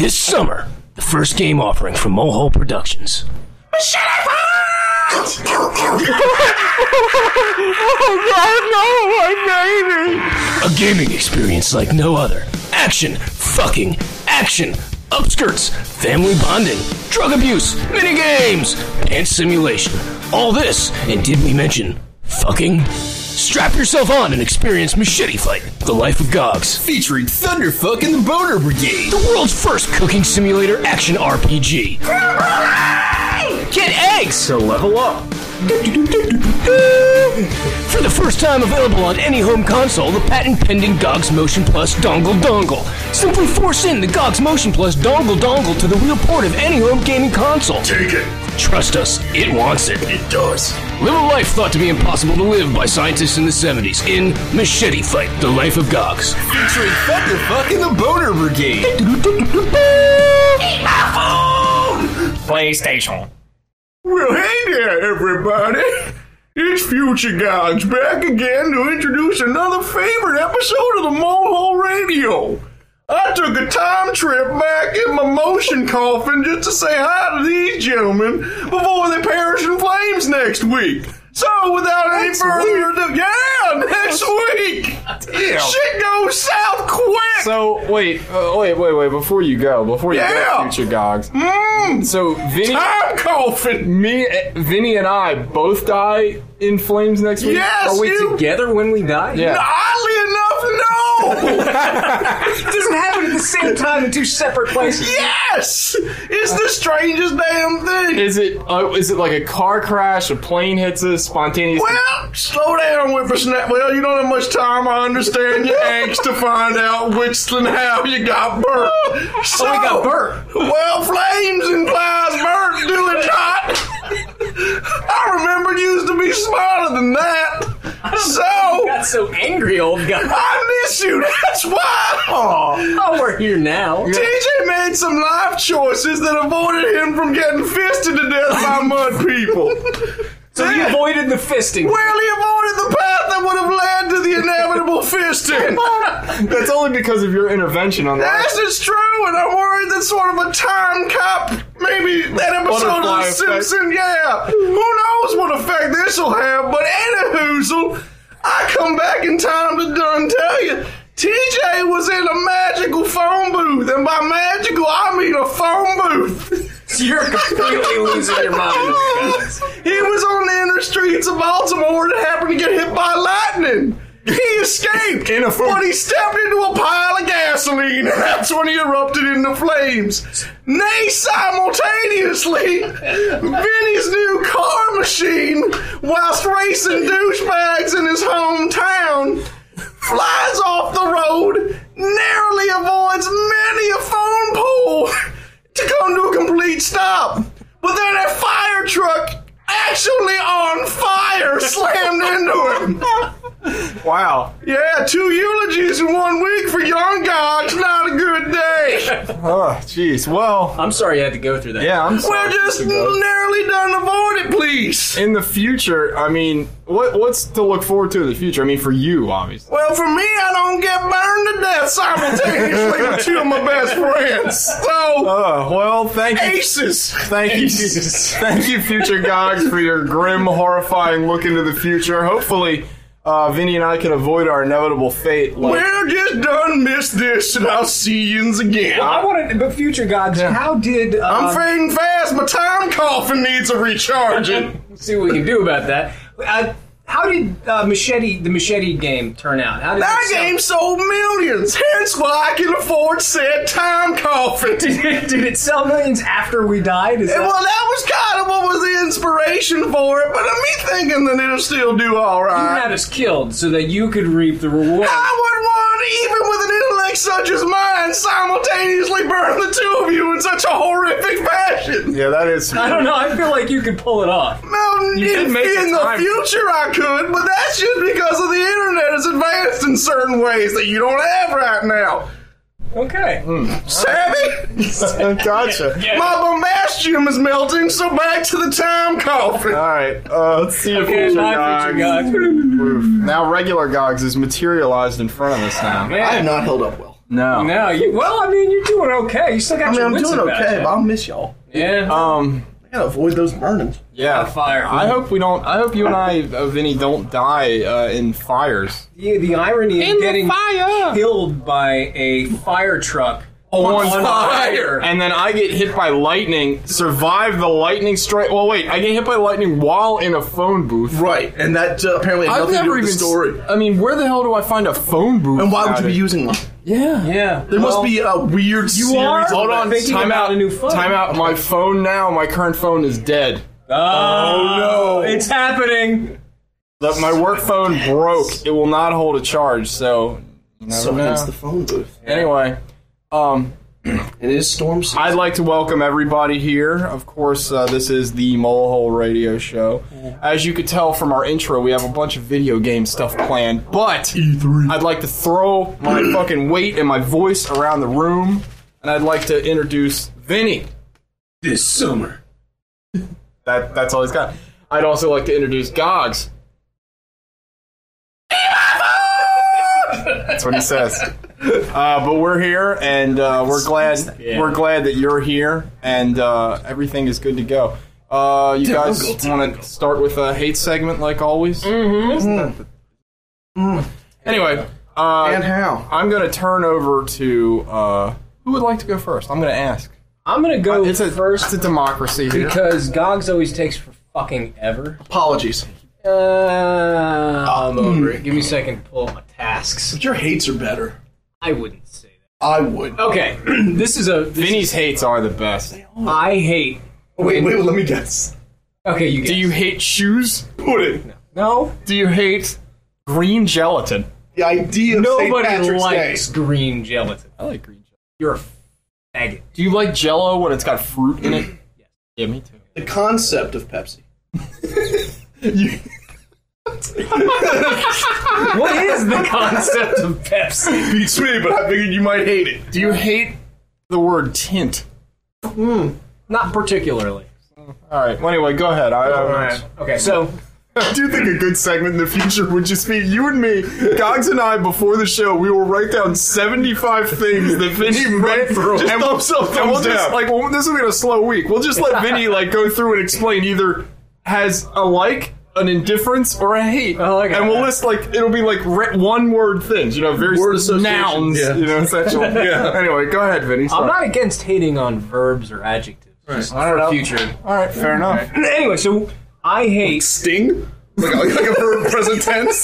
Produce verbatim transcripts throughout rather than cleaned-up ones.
This summer, the first game offering from Mulehole Productions. Machete Fight! Oh God, no, my baby! A gaming experience like no other. Action, fucking, action, upskirts, family bonding, drug abuse, mini games, and simulation. All this, and did we mention fucking? Strap yourself on and experience Machete Fight, The Life of Gogs. Featuring Thunderfuck and the Boner Brigade. The world's first cooking simulator action R P G. Get eggs! To level up. For the first time available on any home console, the patent-pending Gogs Motion Plus Dongle Dongle. Simply force in the Gogs Motion Plus Dongle Dongle to the real port of any home gaming console. Take it. Trust us, it wants it. It does. Live a life thought to be impossible to live by scientists in the seventies in Machete Fight, The Life of Gogs. Featuring Thunderfuck and the Boner Brigade. Eat my phone! PlayStation. Well, hey there, everybody. It's Future Gogs back again to introduce another favorite episode of the Mulehole Radio. I took a time trip back in my motion coffin just to say hi to these gentlemen before they perish in flames next week. So, without any Next further ado, yeah, next week. Damn. Shit goes south quick. So, wait, uh, wait, wait, wait, before you go, before you Yeah. go, Future Gogs. Mmm, So, Vinny, time coffin. me, uh, Vinny and I both die in flames next week? Yes, Are we you. together when we die? Yeah. Oddly enough, no. It doesn't happen at the same time in two separate places. Yes! It's the strangest damn thing. Is it, uh, is it like a car crash, a plane hits us, spontaneous? Well, slow down, whippersnap. Well, you don't have much time. I understand your angst to find out which and how you got burnt. So, we got burnt. Well, flames implies burnt, do it not? I remember you used to be smarter than that. So, Got so angry, old guy. I miss you. That's why. Oh, we're here now. T J made some life choices that avoided him from getting fisted to death by mud people. So you avoided the fisting. Well, he avoided the path that would have led to the inevitable fisting. That's only because of your intervention on that. Yes, it's true, and I'm worried that sort of a time cop, maybe that episode of Butterfly The effect. Simpsons, yeah. Who knows what effect this will have, but anyhoozle, I come back in time to done tell you, T J was in a magical phone booth, and by magical, I mean a phone booth. You're completely losing your mind. He was on the inner streets of Baltimore and happened to get hit by lightning. He escaped, In a phone- but he stepped into a pile of gasoline, and that's when he erupted into flames. Nay, simultaneously, Vinny's new car machine, whilst racing douchebags in his hometown, flies off the road, narrowly avoids many a phone pole to come to a complete stop. But then a fire truck, actually on fire, slammed into him. Wow. Yeah, two eulogies in one week for young Gogs. Not a good day. Oh, jeez. Well, I'm sorry you had to go through that. yeah, I'm sorry. Well, just narrowly done avoid it, please. In the future, I mean, what what's to look forward to in the future? I mean, for you, obviously. Well, for me, I don't get burned to death simultaneously with two of my best friends. So, Uh, well, thank you. aces. Thank you, thank you, Future Gogs, for your grim, horrifying look into the future. Hopefully, uh, Vinny and I can avoid our inevitable fate. Like, Well, just done missed this, and I'll see yous again. I wanted, but Future Gods, how did... Uh, I'm fading fast. My time coffin needs a recharging. see what we can do about that. Uh, how did uh, Machete, the Machete game turn out? How did That it sell? game sold millions, hence why I can afford said time coffin. Did it, did it sell millions after we died? Is And that- well, that was kind of what was the inspiration for it, but I'm me thinking that it'll still do all You right. had us killed so that you could reap the reward. I would want, even with an intellect such as mine, simultaneously burn the two of you in such a horrific fashion. yeah, that is. I don't know. I feel like you could pull it off. Well, You did in, make in the the time. future I could, but that's just because of the internet is advanced in certain ways that you don't have right now. Okay. Savvy? Gotcha. My bombastium is melting, so back to the time coffin. All right, uh, let's see if Okay, Future bye, Gogs. Future Gogs. Oof. Now, regular Gogs is materialized in front of us now. Man. I have not held up well. No. No, you. Well, I mean, you're doing okay. You still got I mean, your I'm wits doing about okay, you. but I'll miss y'all. Yeah. Um. I gotta avoid those burnings. Yeah. Fire. I hope we don't. I hope you and I, uh, Vinny, don't die uh, in fires. the, the irony In of the getting fire. killed by a fire truck On fire. And then I get hit by lightning, survive the lightning strike. Well, wait, I get hit by lightning while in a phone booth. Right, and that uh, apparently had I've nothing to do never with even. the story. I mean, where the hell do I find a phone booth? And why would out you be of- using one? Yeah. Yeah. There must be a weird series are? of Hold on, events. Thinking time about out. a new phone. Time out. My phone now. My current phone is dead. Oh, no. It's happening. The, my work phone broke. It will not hold a charge. So. You never So know. hence the phone booth. Anyway, um. It is storm season. I'd like to welcome everybody here. Of course, uh, this is the Molehole Radio Show. As you could tell from our intro, we have a bunch of video game stuff planned, but E three. I'd like to throw my fucking weight and my voice around the room, and I'd like to introduce Vinny. This summer. That That's all he's got. I'd also like to introduce Gogs. That's what he says. Uh, but we're here, and uh, we're glad we're glad that you're here, and uh, everything is good to go. Uh, you guys want to start with a hate segment like always? Mm-hmm. Mm. Anyway, uh, And how? I'm going to turn over to uh, who would like to go first. I'm going to ask. I'm going to go It's a first It's a democracy here. because Gogs always takes for fucking ever. Apologies. Uh, I'm over it. Give me a second to pull up my tasks. But your hates are better. I wouldn't say that. I would. Okay, this is a. This Vinny's hates are the best. I hate. Wait, wait, let me guess. Okay, you Do get you hate shoes? Pudding. no. Do you hate green gelatin? The idea of Saint Nobody Patrick's likes Day. green gelatin. I like green gelatin. You're a faggot. Do you like Jell-O when it's got fruit in it? Yes. Yeah, me too. The concept of Pepsi. What is the concept of Pepsi? Beats me, but I figured you might hate it. Do you hate the word tint? Not particularly. All right. Well, anyway, go ahead. I, I, Okay, so I do think a good segment in the future would just be you and me, Gogs and I, before the show, we will write down seventy-five things that Vinny read through. Just thumbs up, and we'll thumbs just, down. like, well, this will be a slow week. We'll just let Vinny, like, go through and explain either has a like, an indifference, or a hate. I like it. And we'll list, like, it'll be, like, re- one-word things, you know, very Word s- association, nouns, yeah. you know, essentially. yeah. Anyway, go ahead, Vinny. I'm Sorry. not against hating on verbs or adjectives. Just I don't for know. future. All right, fair enough. Anyway, so I hate Sting? Like, like, like a verb present tense?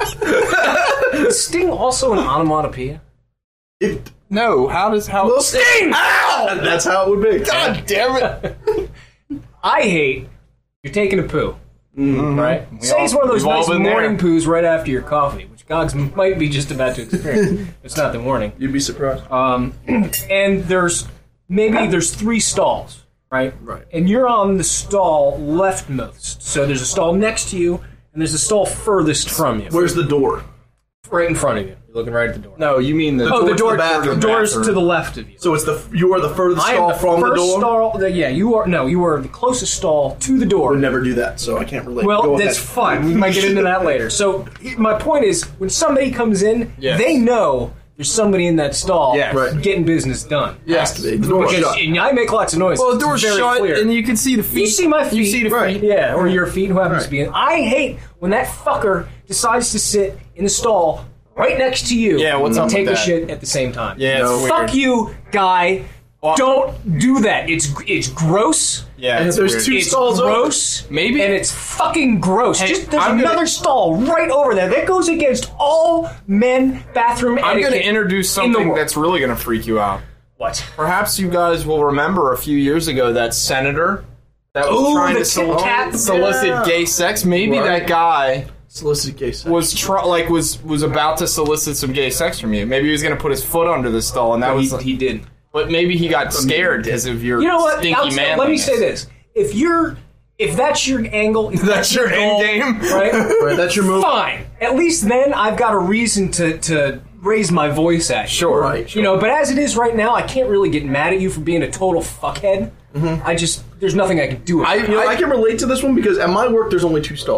Is Sting also an onomatopoeia? It, No, how does, how... well, Sting! Ow! That's how it would be. God damn it. I hate you're taking a poo. Right? Say all- it's one of those we've all nice been there. morning poos right after your coffee, which Gogs might be just about to experience. It's not the morning. You'd be surprised. Um, and there's maybe there's three stalls, right? Right. And you're on the stall leftmost. So there's a stall next to you, and there's a stall furthest from you, Where's the door? right in front of you. You're looking right at the door. No, you mean the... oh, the to door. the bathroom. The door's Bathroom. to the left of you. So it's the you are the furthest I am stall the from the first door? stall. The, yeah, you are. No, you are the closest stall to the I door. would never do that, so I can't relate. Well, Go that's ahead. fine. We might get into that later. So my point is, when somebody comes in, Yes. they know there's somebody in that stall Yes. Right. getting business done. Yes. The door's Because- shut. and I make lots of noise. Well, the It's door's very shut, clear. and you can see the feet. You see my feet. You see the Right. feet. Yeah, or your feet, who happens to Right. be in. I hate when that fucker decides to sit in the stall right next to you. Yeah, what's and up take with a that? shit at the same time. Yeah, it's weird. Fuck you, guy. Don't do that. It's it's gross. Yeah, And it's there's weird. two It's stalls open. gross. Maybe- And it's fucking gross. Hey, Just there's I'm gonna- another stall right over there. That goes against all men bathroom I'm going etiquette to introduce in the something world. that's really going to freak you out. What? Perhaps you guys will remember a few years ago that senator that was Ooh, trying the to sol- Tit Kat. solicit Yeah. gay sex. Maybe Right. that guy Solicit gay sex. was try- like was was about to solicit some gay sex from you. Maybe he was going to put his foot under the stall, and that He, was. he did. But maybe he got scared because of your You know what? stinky I'll say- man. let me say this: if you're, if that's your angle, if That's your goal, end game? right? Right, that's your move. Fine. At least then I've got a reason to to raise my voice at you. Sure. Right. You know, but as it is right now, I can't really get mad at you for being a total fuckhead. I just there's nothing I can do. About I- it. You know, I, can relate to this one because at my work there's only two stalls.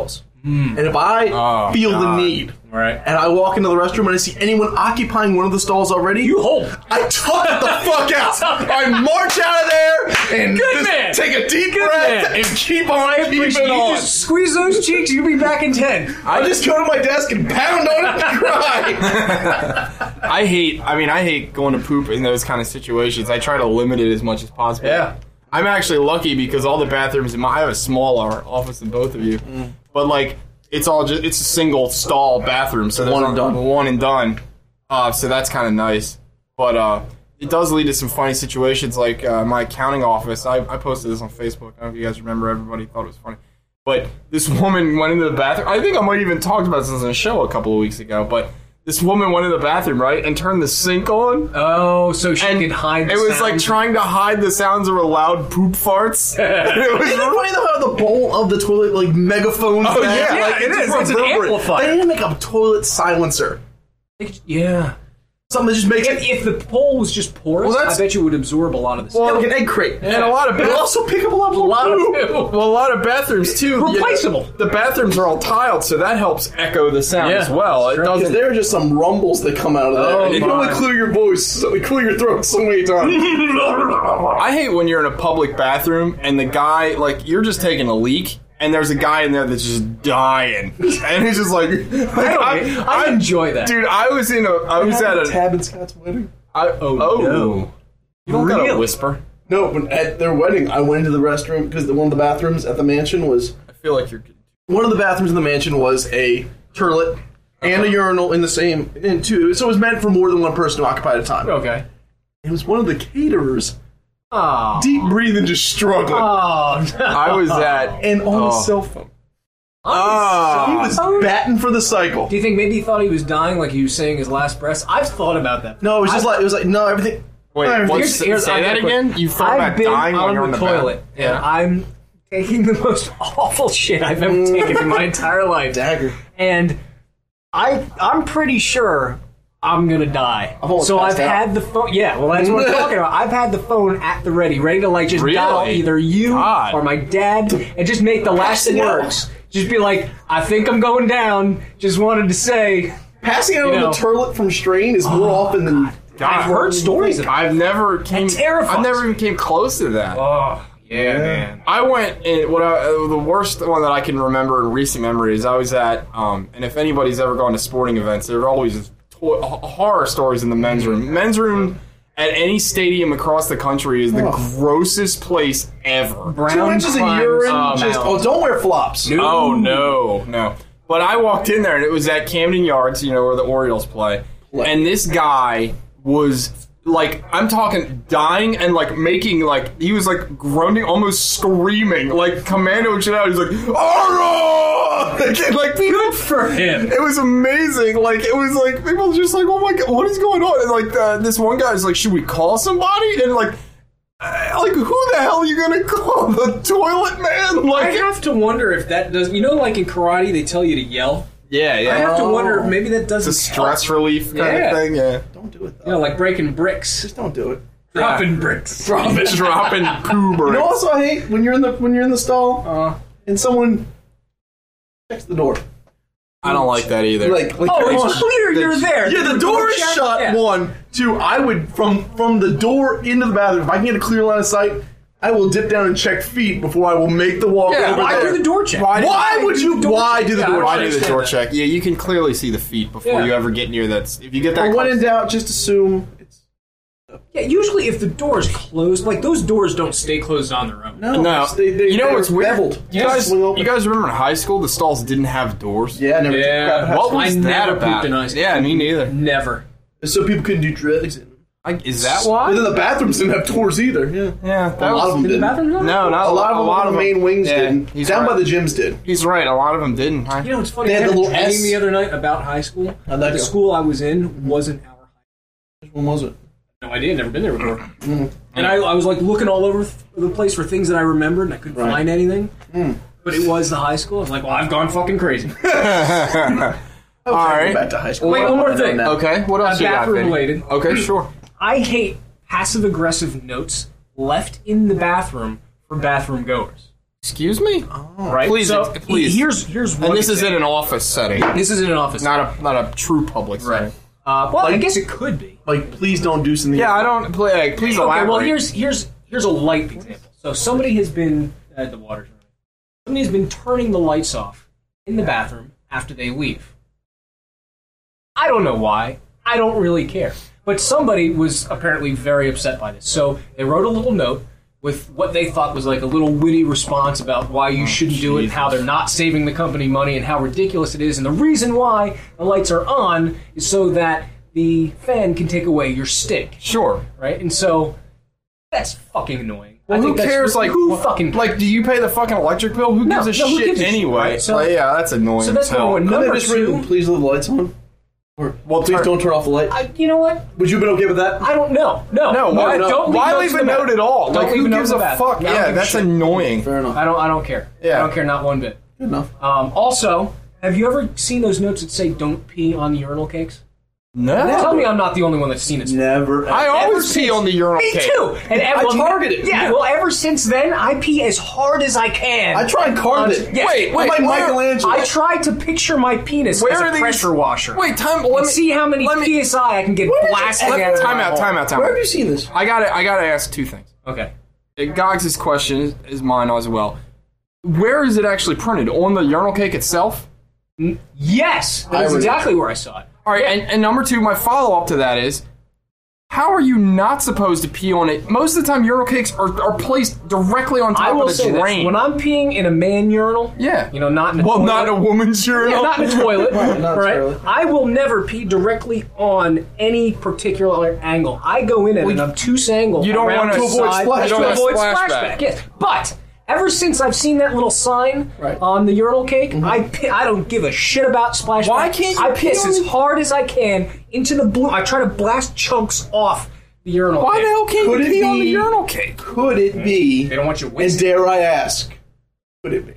And if I Oh, feel God. the need, Right. and I walk into the restroom and I see anyone occupying one of the stalls already, You hold. I tuck it the fuck out. I march out of there and Good just man. take a deep Good breath man. and keep on keeping You on. just squeeze those cheeks, you'll be back in ten. I just go to my desk and pound on it and cry. I hate. I mean, I hate going to poop in those kind of situations. I try to limit it as much as possible. Yeah. I'm actually lucky because all the bathrooms in my I have a smaller office than both of you, Mm. but like it's all just it's a single stall bathroom, so there's One and done. one and done. Uh, so that's kind of nice, but uh, it does lead to some funny situations. Like uh, my accounting office, I, I posted this on Facebook. I don't know if you guys remember. Everybody thought it was funny, but this woman went into the bathroom. I think I might even talked about this on the show a couple of weeks ago, but. This woman went in the bathroom, right, and turned the sink on. Oh, so she And could hide the it was sound. like trying to hide the sounds of her loud poop farts. it was Isn't it funny though how the bowl of the toilet like megaphones? Oh, back? yeah, like, it just is. It's an reverberates. amplifier. They need to make a toilet silencer. Yeah. Something that just makes If, it if the pole was just porous, Well, that's- I bet you would absorb a lot of the yeah, sound. like an egg crate. and a lot of But it'll ba- also pick up a lot a more lot poop. of well, a lot of bathrooms too. Replaceable. The, the bathrooms are all tiled, so that helps echo the sound Yeah, as well. It sure. Because doesn't. there are just some rumbles that come out of there. Oh, and you can only my. clear your voice, so clear your throat so many times. I hate when you're in a public bathroom and the guy like you're just taking a leak. And there's a guy in there that's just dying, and he's just like, like I, don't- I enjoy that. dude. I was in a, I was at a, tab in Scott's wedding. I, oh, no. you don't gotta Really? whisper. No, when at their wedding, I went into the restroom because one of the bathrooms at the mansion was I feel like you're. one of the bathrooms in the mansion was a toilet and a urinal in the same in two. So it was meant for more than one person to occupy at a time. Okay. It was one of the caterers, Oh. deep breathing, just struggling, Oh, no. I was at. and on Oh. his cell phone. Ah. He was batting for the cycle. Do you think maybe he thought he was dying like he was saying his last breath? I've thought about that. No, it was just I've- like it was like no everything. Wait, everything- what's- Here's, here's, say I've that got a quick- again? You thought I've about been dying on when you're the on the toilet, bathroom. and I'm taking the most awful shit I've ever taken in my entire life. Dagger. And I, I'm pretty sure I'm gonna die. I've almost So I've passed out. had the phone. Yeah, well, that's what I'm talking about. I've had the phone at the ready, ready to like just Really? dial either you God. or my dad, and just make the last Passing out. words. Just be like, I think I'm going down. Just wanted to say. Passing out You on know. the toilet from strain is more often than. I've heard stories about. I've never came. terrifies I've never even came close to that. Oh, yeah, man. I went in what I, uh, the worst one that I can remember in recent memory is I was at, um, and if anybody's ever gone to sporting events, there are always to- horror stories in the men's room. Men's room at any stadium across the country is the grossest place ever. Two Brown inches of crimes urine. abound. Just oh, don't wear flops. Oh no, no. But I walked in there and it was at Camden Yards, you know, where the Orioles play. And this guy was like, I'm talking dying and like making like, he was like groaning, almost screaming, like commando shit out. He's like, oh no! Like, like people, Good for him. it was amazing. Like, it was like, people just like, oh my God, what is going on? And like, uh, this one guy was like, should we call somebody? And like, uh, like, who the hell are you gonna call? The toilet man? I Like, have to wonder if that does. You know, like in karate, they tell you to yell. yeah, yeah. I have to Oh. wonder if maybe that doesn't It's a stress relief kind Yeah. of thing, yeah. Don't do it though. You know, like breaking bricks, Just don't do it. dropping bricks. Drop it. Dropping poo You bricks. know, also I hate when you're in the when you're in the stall Uh, and someone checks the door. I don't like that either. Like, like oh, come on. it's clear you're there. Yeah, the door is shut. Yeah. One, two. I would from from the door into the bathroom. If I can get a clear line of sight, I will dip down and check feet before I will make the walk Yeah, over Why there. do the door check? Why do- Why would do you? the door Why check? do the Yeah, door I Why check? do the understand door that. check? Yeah, you can clearly see the feet before Yeah. you ever get near that. If you get that Or when close. in doubt, just assume it's Yeah, usually if the door is closed, like those doors don't stay closed on their own. no. No, it's- They, they, you know they're what's weird? beveled. You Just guys, swing open. you guys remember in high school the stalls didn't have doors? Yeah, I never. Yeah. took crap What out. was I that never about? pooped in high school. Yeah, me neither. Never. So people couldn't do drugs in them. I, is that But why? then the bathrooms didn't have doors either. Yeah, Yeah, that a lot was, of them Did the didn't. bathroom not? No, not A lot of a them, lot the of them. main wings Yeah, didn't. he's Down right. by the gyms did. He's right. A lot of them didn't. Huh? You know, it's funny. They I had had the a little dream S. the other night about high school. How'd that The go? school I was in wasn't our high Which one was it? No idea, never been there before. And I, I was like looking all over the place for things that I remembered, and I couldn't Right. find anything. But it was the high school. I was like, well, I've gone fucking crazy. All right. Back to high school. Wait, one more I know thing. now. Okay, what else Uh, you got, bathroom Vinny? related. Okay, sure. I hate passive aggressive notes left in the bathroom for bathroom goers. Excuse me? right? Please, so please. Here's here's one And this is in example. an office setting, This is in an office, not a not a true public setting. Uh, well, I guess it could be. Like, please don't do something. Yeah, I don't play. Like, please Okay, elaborate. well, here's here's here's a light example. So somebody has been at the water's running. Somebody has been turning the lights off in the bathroom after they leave. I don't know why. I don't really care. But somebody was apparently very upset by this. So they wrote a little note with what they thought was like a little witty response about why you shouldn't do it, and how they're not saving the company money, and how ridiculous it is. And the reason why the lights are on is so that the fan can take away your stick. Sure. Right? And so that's fucking annoying. Well, I who think that's- cares? Like, who well, fucking cares? like, do you pay the fucking electric bill? Who No, gives a no, who shit gives a shit, anyway? right? So- Like, yeah, that's annoying. So that's as hell. number one. Couldn't Number they just written, two, please leave the lights on? Or, Well, please turn- don't turn off the light. I, you know what? Would you have been okay with that? I don't know. No, No, why, no. don't why notes leave in a the note bathroom. at all? Don't Like, leave who a note gives in a the bathroom. fuck? I don't Yeah, give a that's shit. annoying. Fair enough. I don't. I don't care. Yeah. I don't care not one bit. Good enough. Um, also, have you ever seen those notes that say "Don't pee on the urinal cakes"? No. Tell me I'm not the only one that's seen it. Never. I always pee on the urinal Me cake. too. And I well, target it. Yeah. Well, ever since then, I pee as hard as I can. I try and carve on- it. Yes. Wait, I'm wait, like where- Michelangelo. I try to picture my penis Where as are a these- pressure washer. Wait, time. Let and me see how many let me, P S I I can get Where did you- blasted let- out of Time my out. hole. Time out. Time Where out. have you seen this? I got to I got to ask two things. Okay. Gogs' question is, is mine as well. Where is it actually printed? On the urinal cake itself? Yes, that's would- exactly where I saw it. All right, and, and number two, my follow-up to that is, how are you not supposed to pee on it? Most of the time, urinal cakes are, are placed directly on I top will of the say drain. this: when I'm peeing in a man urinal, yeah. you know, not in a Well, toilet, not in a woman's urinal. yeah, not in a toilet, Right, not right? toilet. I will never pee directly on any particular angle. I go in at an obtuse angle. you don't around wanna- the to avoid side splash- to you don't wanna avoid splashback. splashback. Yes, but ever since I've seen that little sign Right. on the urinal cake, I pi- I don't give a shit about splashback. Why can't you I pee piss on as the- hard as I can into the blue. I try to blast chunks off the urinal Why cake. the hell can't Could you it pee on the be- urinal cake? Could it be? They don't want you And wasting. dare I ask? Could it be?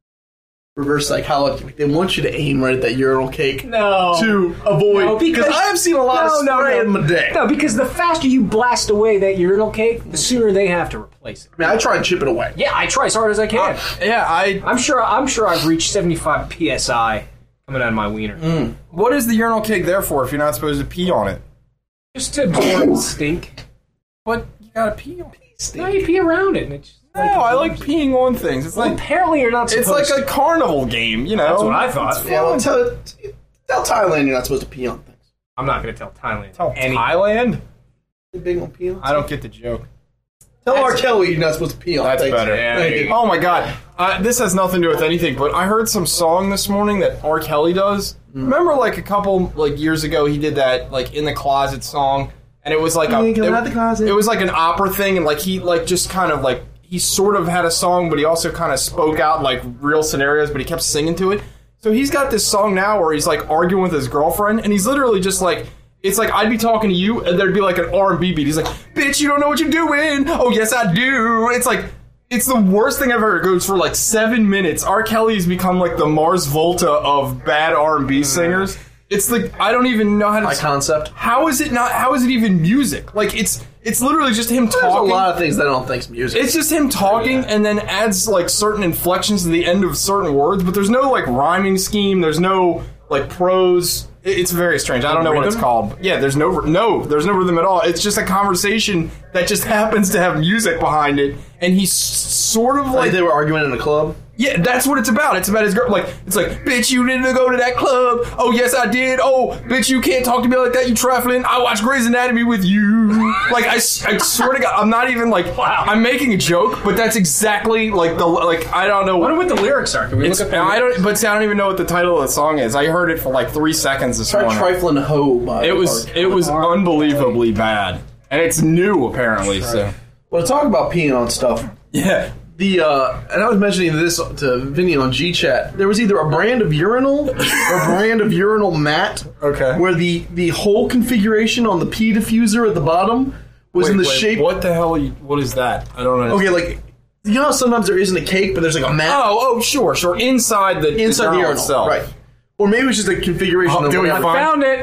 Reverse psychology. Like, they want you to aim right at that urinal cake No. to avoid. No, because- I have seen a lot No, of no, spray no. in my day. No, because the faster you blast away that urinal cake, the sooner they have to replace it. I mean, I try and chip it away. Yeah, I try as hard as I can. Yeah, I. I'm sure. I'm sure I've reached seventy-five P S I coming out of my wiener, What is the urinal cake there for if you're not supposed to pee on it? just to absorb stink. But you gotta pee on it. No, you pee around it. And it's No, I like peeing on things. It's Well, like apparently you're not it's supposed like a to. carnival game, you know. That's what I thought. Yeah, well, tell, tell Thailand you're not supposed to pee on things. I'm not going to tell Thailand. Tell any- Thailand? They big on peeing. I don't get the joke. Tell R. Kelly you're not supposed to pee on That's things. better. Yeah, Thank there you. you Oh my god. Uh, this has nothing to do with anything, but I heard some song this morning that R. Kelly does. Remember like a couple like years ago he did that like In the Closet song, and it was like a You ain't coming it, out the closet. it was like an opera thing, and like he like just kind of like he sort of had a song, but he also kind of spoke out like real scenarios, but he kept singing to it. So he's got this song now where he's like arguing with his girlfriend, and he's literally just like, it's like I'd be talking to you, and there'd be like an R and B beat. He's like, "Bitch, you don't know what you're doing." Oh yes, I do. It's like, it's the worst thing I've ever. It goes for like seven minutes. R. Kelly's become like the Mars Volta of bad R and B singers. It's like I don't even know how to. My concept. How is it not? How is it even music? Like it's it's literally just him There's talking. a lot of things that I don't think's music. It's just him talking and then adds like certain inflections to the end of certain words, but there's no like rhyming scheme. There's no like prose. It- It's very strange. I don't know what it's Rhythm? called. Yeah, there's no no, there's no rhythm at all. It's just a conversation that just happens to have music behind it, and he's s- sort of like like they were arguing in a club. yeah, that's what it's about. It's about his girl. Like, it's like, bitch, you didn't go to that club. Oh, yes, I did. Oh, bitch, you can't talk to me like that, you trifling. I watched Grey's Anatomy with you. Like, I, s- I swear to God, I'm not even like, Wow. I'm making a joke, but that's exactly like the, like, I don't know. I wonder what the lyrics are. Can we It's, look up the I lyrics? don't, but see, I don't even know what the title of the song is. I heard it for like three seconds this Try morning. trifling hoe by It was, it was unbelievably bad. And it's new, apparently, so. Well, to talk about peeing on stuff, Yeah. the uh, and I was mentioning this to Vinny on G Chat. There was either a brand of urinal or a brand of urinal mat. Okay. Where the the whole configuration on the pee diffuser at the bottom was in the Wait, wait, shape. What the hell, are you, what is that? I don't know. Okay, like you know how sometimes there isn't a cake, but there's like a mat Oh, oh, sure, sure. Inside the inside the urinal, itself. right? Or maybe it's just a configuration. Oh, of do we whatever. find- Found it.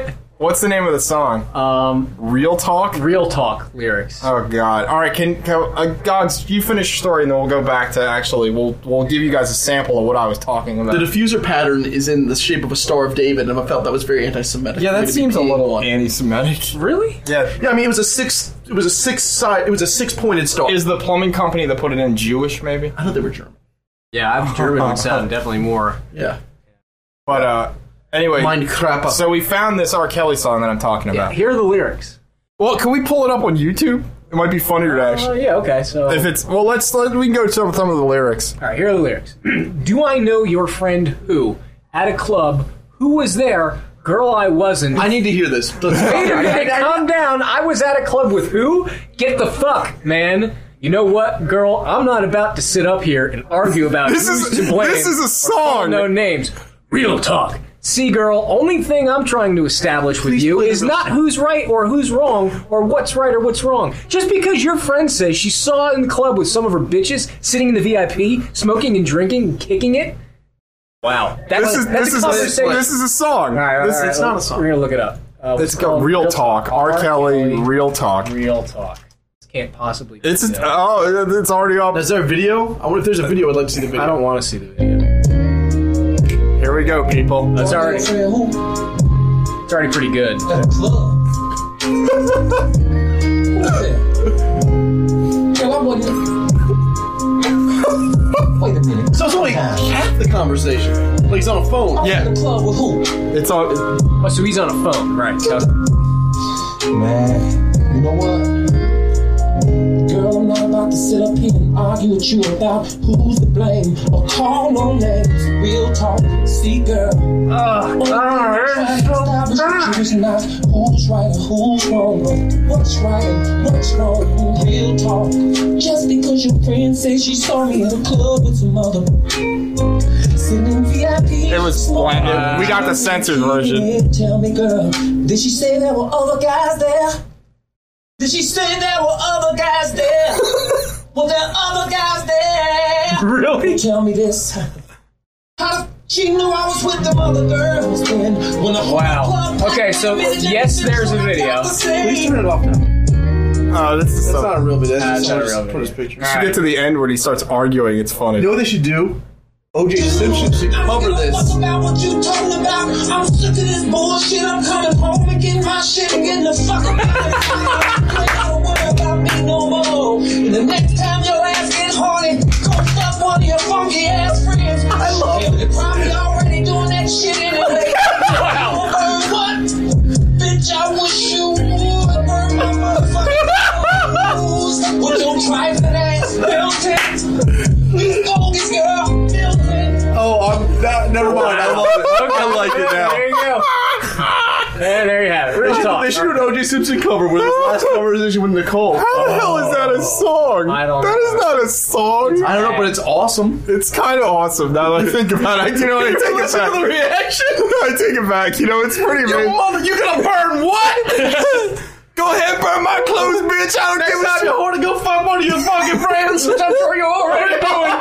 What's the name of the song? Um, Real Talk? Real Talk lyrics. Oh, God. All right, can, can uh, Gogs, you finish your story, and then we'll go back to actually, we'll we'll give you guys a sample of what I was talking about. The diffuser pattern is in the shape of a Star of David, and I felt that was very anti-Semitic. Yeah, that seems a little one. anti-Semitic. Really? Yeah. Yeah, I mean, it was a six. It was a six side. It was a six-pointed star. Is the plumbing company that put it in Jewish, maybe? I thought they were German. Yeah, I'm German would sound definitely more. Yeah. But, uh, anyway. Mind crap up. So we found this R. Kelly song that I'm talking Yeah, about. here are the lyrics. Well, can we pull it up on YouTube? It might be funnier to Oh, actually. yeah, okay, so... If it's well, let's let we can go to some, some of the lyrics. All right, here are the lyrics. Do I know your friend who, at a club, who was there? Girl, I wasn't. I need to hear this. Wait a minute, calm down. I was at a club with who? Get the fuck, man. You know what, girl? I'm not about to sit up here and argue about This who's is- to blame. this is a or call song. No names. Real talk. See, girl, only thing I'm trying to establish with Please you play is the- not who's right or who's wrong or what's right or what's wrong. Just because your friend says she saw it in the club with some of her bitches sitting in the V I P, smoking and drinking and kicking it. Wow. That's, This is that's this a is conversation. a, this is a song. All right, all This- right, it's all not right, a song. We're going to look it up. Uh, It's called Real Talk. R. Kelly, Real Talk. Real Talk. This can't possibly be. It's good. oh, it's already up. Is there a video? I wonder if there's a video. I'd like to see the video. I don't want to see the video. Here we go, people. It's already, it's already pretty good. At a club. Girl, I wasn't. Wait a minute. So it's only half the conversation. Like he's on a phone. Yeah. At a club with who? It's on. Oh, so he's on a phone, right? So, Man, you know what? Girl, I'm not about to sit up here and argue with you about who's to blame or call no names. Real talk, see, girl. uh, Establish not who's right or who's wrong, or what's right and what's wrong. Real talk. Just because your friend says she saw me at a club with some other sitting in V I P. It was bland. Uh, We got the censored version. Tell me, girl, did she say there were other guys there? Did she say there were other guys there? Were there other guys there? really? Tell me this. How she knew I was with them other girls then? When the whole Wow. club Okay, so, yes, there's a video. Please turn it off now. Oh, this is That's so. not a real video. Nah, it's not a real Put video. his picture. You should get to the end when he starts arguing. It's funny. You know what they should do? O J Simpson should cover this. What's about what you talking about? I'm sick of this bullshit. I'm coming home and getting my shit and getting the fuck out of here. Don't worry about me no more. And the next time your ass get horny, go fuck one of your funky ass friends. I love it. You're probably already doing that shit anyway. Wow. What? Bitch, I wish you would burn my motherfucking nose with your private ass built-in. These goldies, girl, built-in. Oh, I'm not, never mind. I love it. I like it now. There you go. And there you have it. They Real should, talk. they should do an O J Simpson cover with his last conversation with Nicole. How the hell is that a song? I don't That know. is not a song. I don't know, but it's awesome. It's kind of awesome now that I think about it. You know what? I take it Listen to the back. reaction. I take it back. You know, it's pretty Your amazing. mother, you gonna burn what? Go ahead, burn my clothes, bitch. I don't Next give a time shit. you want to go fuck one of your fucking friends, which I'm sure you're already doing.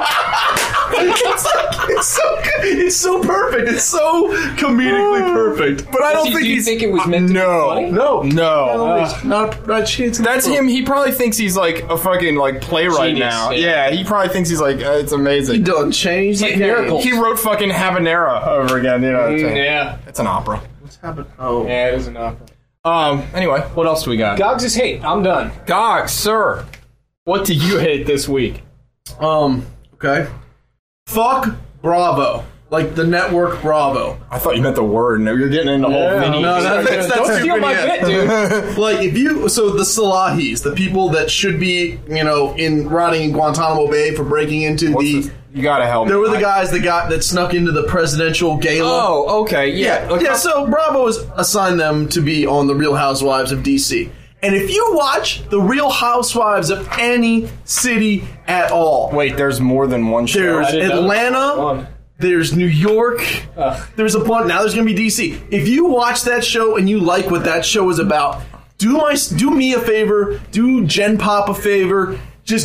It's like, it's so good. It's so perfect. It's so comedically perfect. But I don't Do you- think do you he's. think it was meant to be no, funny? No, no. Uh, not not chance. That's him. He probably thinks he's like a fucking like playwright Genius, now. yeah. Yeah. he probably thinks he's like uh, it's He amazing. done changed the Like game. miracles. He wrote fucking Habanera over again. You know, it's, a, Yeah. it's an opera. What's happened? Oh, Yeah, it is an opera. Um. Anyway, what else do we got? Gogs is hate. I'm done. Gog, sir, what do you hate this week? um. Okay. Fuck Bravo. Like the network Bravo. I thought you meant the word. No, you're getting into the whole Vinny. No, that- that's, that's Don't a steal my vignette. bit, dude. Like if you, so the Salahis, the people that should be, you know, in rotting in Guantanamo Bay for breaking into What's the. this? You gotta help. There me. were the I- guys that got that snuck into the presidential gala. Oh, okay, yeah, Yeah, Like, yeah. So Bravo has assigned them to be on the Real Housewives of D C. And if you watch the Real Housewives of any city at all, Wait, there's more than one show. there's didn't know. Atlanta, One. there's New York, Ugh. there's a bunch. Now there's going to be D C. If you watch that show and you like what that show is about, do my do me a favor, do Gen Pop a favor, just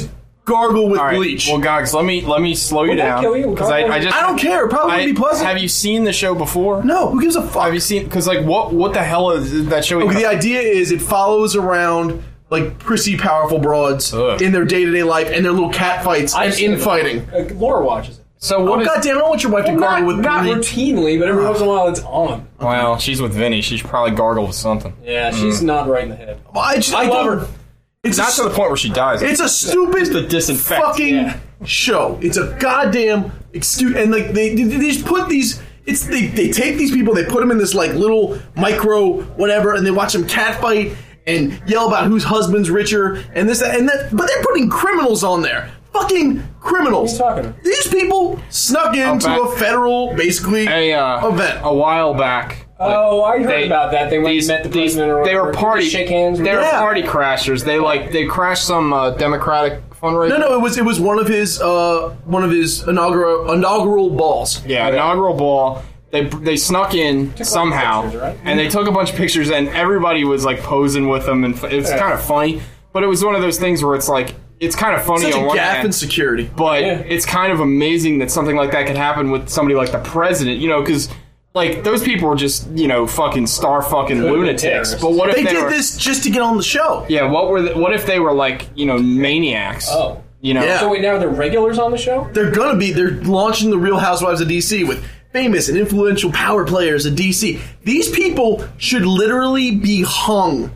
gargle with All right. bleach. Well, Gogs, let me let me slow you Would that down kill you? because I, I just I don't care. It probably I, wouldn't be pleasant. Have you seen the show before? No, who gives a fuck? Have you seen? Because like, what what the hell is that show? Okay, the idea is it follows around like prissy, powerful broads Ugh. in their day-to-day life and their little cat fights I've and seen it. infighting. Uh, Laura watches it. So Oh, what is? goddamn, I don't want your wife to Well, not, gargle with not bleach. routinely, but every once in a while it's on. Well, she's with Vinny. She should probably gargle with something. Yeah, she's not right in the head. I, just, I I love don't- her. It's Not a, to the point where she dies. It's a stupid the disinfect. fucking Yeah. show. It's a goddamn excuse, and like they, they, they just put these. It's they, they take these people, they put them in this like little micro whatever, and they watch them catfight and yell about whose husband's richer and this that, and that. But they're putting criminals on there. Fucking criminals. What are you talking about? These people snuck into back- a federal, basically, a uh, event. a while back. Oh, I heard They- about that. They went These, and met the these, president or they whatever. were Did party. shake hands. They were Yeah. party crashers. They like they crashed some uh, Democratic fundraiser. No, no, it was it was one of his uh one of his inaugural inaugural balls. Yeah, inaugural ball. They they snuck in somehow, pictures, right? and they took a bunch of pictures, and everybody was like posing with them, and f- it's Yeah. kind of funny. But it was one of those things where it's like it's kind of funny Such on a one gaffe hand, in security. but Yeah. it's kind of amazing that something like that could happen with somebody like the president. You know, because like those people were just you know fucking star fucking been lunatics. terrorists. But what if They they, did were, this just to get on the show. Yeah, what were the, what if they were like you know maniacs? Oh. You know, Yeah. So wait, now they're regulars on the show? They're gonna be. They're launching the Real Housewives of D C with famous and influential power players of D C. These people should literally be hung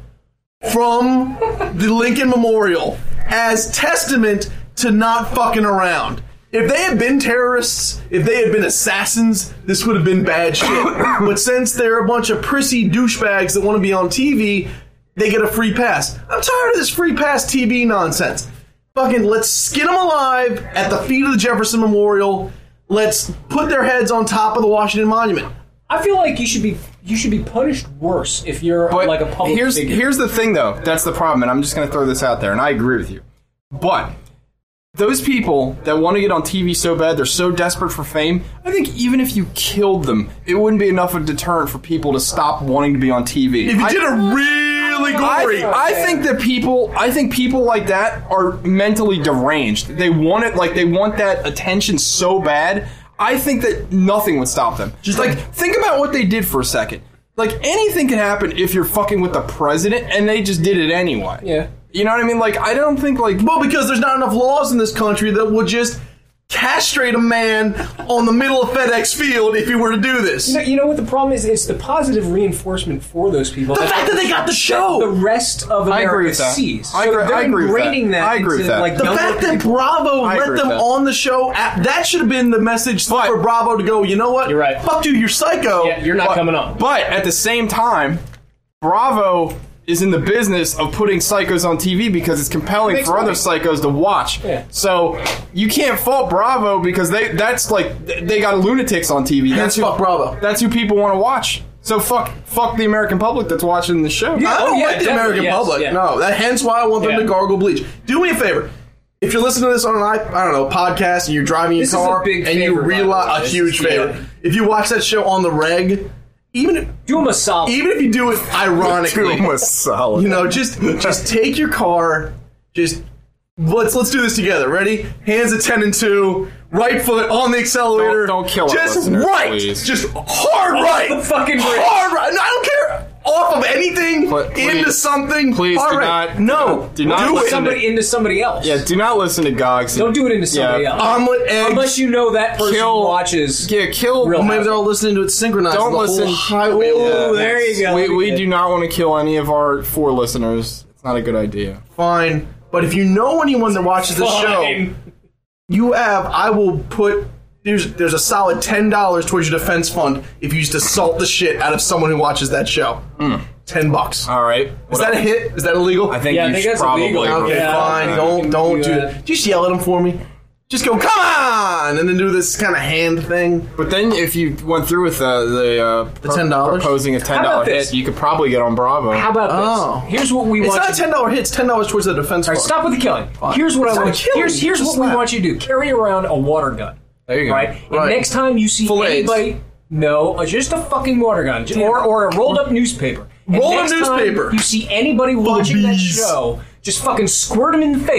from the Lincoln Memorial as testament to not fucking around. If they had been terrorists, if they had been assassins, this would have been bad shit. But since they're a bunch of prissy douchebags that want to be on T V, they get a free pass. I'm tired of this free pass T V nonsense. Fucking let's skin them alive at the feet of the Jefferson Memorial. Let's put their heads on top of the Washington Monument. I feel like you should be you should be punished worse if you're But like a public here's figure. here's the thing, though. That's the problem, and I'm just going to throw this out there, and I agree with you. But those people that want to get on T V so bad, they're so desperate for fame. I think even if you killed them, it wouldn't be enough of a deterrent for people to stop wanting to be on T V. If you I, did a really gory, I, I think that people, I think people like that are mentally deranged. They want it, like they want that attention so bad. I think that nothing would stop them. Just like think about what they did for a second. Like anything can happen if you're fucking with the president, and they just did it anyway. Yeah. You know what I mean? Like I don't think like well, because there's not enough laws in this country that would just castrate a man on the middle of FedEx Field if he were to do this. You know, you know what the problem is? It's the positive reinforcement for those people. The fact that they got the show! The rest of I agree America with that. sees. I So agree- they're I agree with that. ingraining that. I agree with into, that. Like, The younger fact that people. Bravo I let agree them with that. on the show, at- that should have been the message But- for Bravo to go, you know what? You're right. Fuck you, you're psycho. Yeah, you're not but, coming on. But at the same time, Bravo is in the business of putting psychos on T V because it's compelling Makes for other money. psychos to watch. Yeah. So you can't fault Bravo because they that's like they got lunatics on T V. Hence That's who, fuck Bravo. That's who people want to watch. So fuck fuck the American public that's watching the show. I don't Oh, yeah, like the definitely, American yes, public. yeah. No, that hence why I want them Yeah. to gargle bleach. Do me a favor. If you're listening to this on an I, I don't know podcast and you're driving your This is a car big and you favor, by the realize way. a This huge is- favor, yeah. if you watch that show on the reg, even if, Do them a solid. even if you do it ironically, solid. you know, just just take your car, just let's let's do this together. Ready? Hands at ten and two, right foot on the accelerator. Don't- don't kill our just listeners, right, please. just hard right, the fucking bridge. hard right. No, I don't care. Off of anything Pl- please- into something. please hard do right. not- No, do not do listen it. somebody into somebody else. Yeah, do not listen to Gogs. Don't do it into somebody Yeah. else. Omelet eggs. Unless you know that person Kill- watches. Yeah, kill. Real Well, maybe they're all listening to it synchronized. Don't the listen. Whole highway. Oh, there you go. We, we do not want to kill any of our four listeners. It's not a good idea. Fine, but if you know anyone that watches the show, Fine. you have. I will put. There's there's a solid ten dollars towards your defense fund if you just assault the shit out of someone who watches that show. Ten bucks. All right. Is that a hit? Is that illegal? I think Yeah, I you think should that's probably. illegal. Okay, Yeah. fine. Yeah. Don't don't You do can do that. that. Just yell at them for me. Just go, come on, and then do this kind of hand thing. But then, if you went through with uh, the uh, The ten dollars? proposing a ten How dollar about this? hit, you could probably get on Bravo. How about this? Oh. Here's what we It's want not you a to ten dollar hit. It's ten dollars towards the defense All fund. right, stop with the killing. Here's what It's I not want. killing, Here's here's it's a what we slap. want you to do. Carry around a water gun. There you go. Right. And Right. next time you see Fillets. anybody, no, uh, just a fucking water gun, J- or or a rolled up newspaper. And Roll up next time newspaper. you see anybody watching that bees. show, just fucking squirt them in the face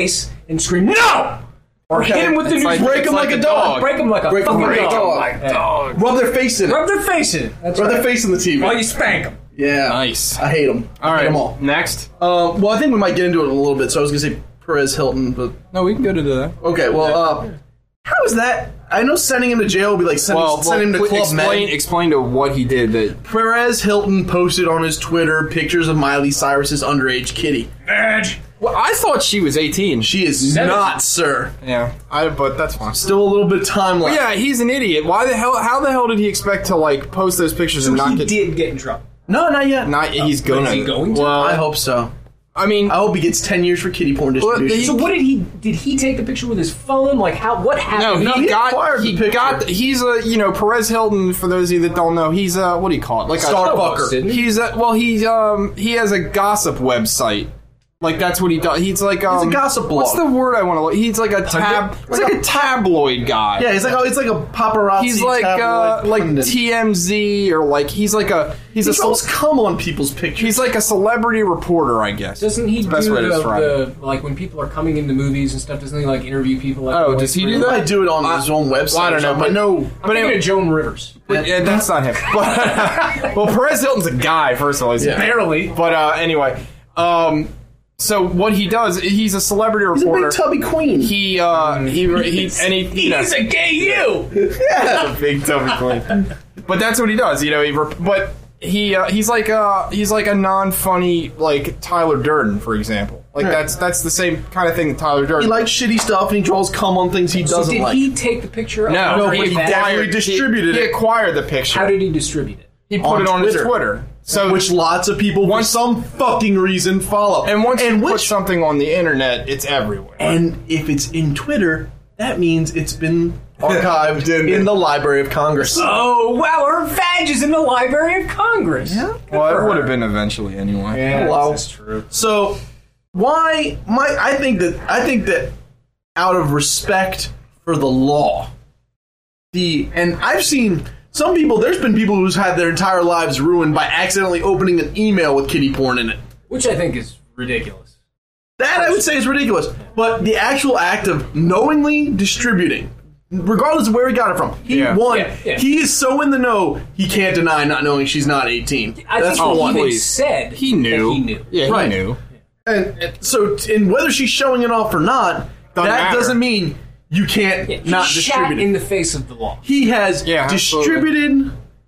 and scream no, or hit him with the It's like- news. break him like like, a a dog. dog. break him like a Break 'em fucking like a dog. dog. Yeah. Dog. Rub their face in it. Rub their face in it. That's Rub right. their face in the T V. While you spank them. Yeah. Nice. I hate them. All I hate right. them all. Next. Um, well, I think we might get into it a little bit, so I was going to say Perez Hilton, but No, we can go to that. okay, well, uh, how is that? I know sending him to jail would be like sending, Well, sending him to well, Club explain, Med. explain to what he did. That Perez Hilton posted on his Twitter pictures of Miley Cyrus's underage kitty. well, I thought she was eighteen. She is Seven. not, sir. Yeah, I, but that's fine. Still a little bit of time left. Yeah, he's an idiot. Why the hell? How the hell did he expect to like post those pictures and So not he get? did get in trouble. No, not yet. Not he's gonna. is he going to? Well, I hope so. I mean, I hope he gets ten years for kitty porn distribution. he- So what did he? Did he take the picture with his phone? Like how? What no, happened? he, he got. acquired the He picture. got. He's a you know Perez Hilton. For those of you that don't know, he's a what do you call it? Like Star a fucker. Isn't he? He's a well. He's um. He has a gossip website. Like that's what he does. He's like um. a gossip blog. What's the word I want to? He's like a tab. He's like a tabloid guy. Yeah, he's like oh, it's like a paparazzi. He's like uh, tabloid like pundit. T M Z or like he's like a he's He a throws cel- cum on people's pictures. he's like a celebrity reporter, I guess. Doesn't he That's the best do way to the, describe it. the like when people are coming into movies and stuff? Doesn't he like interview people? Like, Oh, does he do He that? might do it on his own website. Well, I don't know, or something, but no. I'm But thinking anyway, of Joan Rivers. yeah, that's not him. But, well, Perez Hilton's a guy, first of all. He's Barely. But uh, anyway, um, so what he does, he's a celebrity He's a reporter. big tubby queen. he uh, he he and he you know, He's a gay you. a big tubby queen. But that's what he does, you know. He rep- but he uh, he's like uh he's like a non-funny like Tyler Durden, for example. Like Right. that's that's the same kind of thing that Tyler Durden. He likes shitty stuff and he draws cum on things he So doesn't did like. he take the picture? Of no, No, her but he bag? definitely distributed he, it. He acquired the picture. How did he distribute it? he put on it on Twitter. his Twitter? So Which lots of people, for Once- some fucking reason, follow. and once and you put which, something on the internet, it's everywhere. and if it's in Twitter, that means it's been archived in the Library of Congress. Oh wow, her badge is in the Library of Congress. Yeah. Well, it would have been eventually anyway. Yeah, Hello. that's true. So why my I think that I think that out of respect for the law, the and I've seen some people there's been people who's had their entire lives ruined by accidentally opening an email with kitty porn in it. Which I think is ridiculous. That I would say is ridiculous. But the actual act of knowingly distributing, regardless of where he got it from, he Yeah. one, Yeah, yeah. he is so in the know he can't deny not knowing she's not eighteen. I That's think for he one. even please. said He knew. that he knew. Yeah, Right. he knew. And, and so, and whether she's showing it off or not, Doesn't that matter. doesn't mean you can't Yeah, he not shat distribute it. in the face of the law. He has Yeah, absolutely. distributed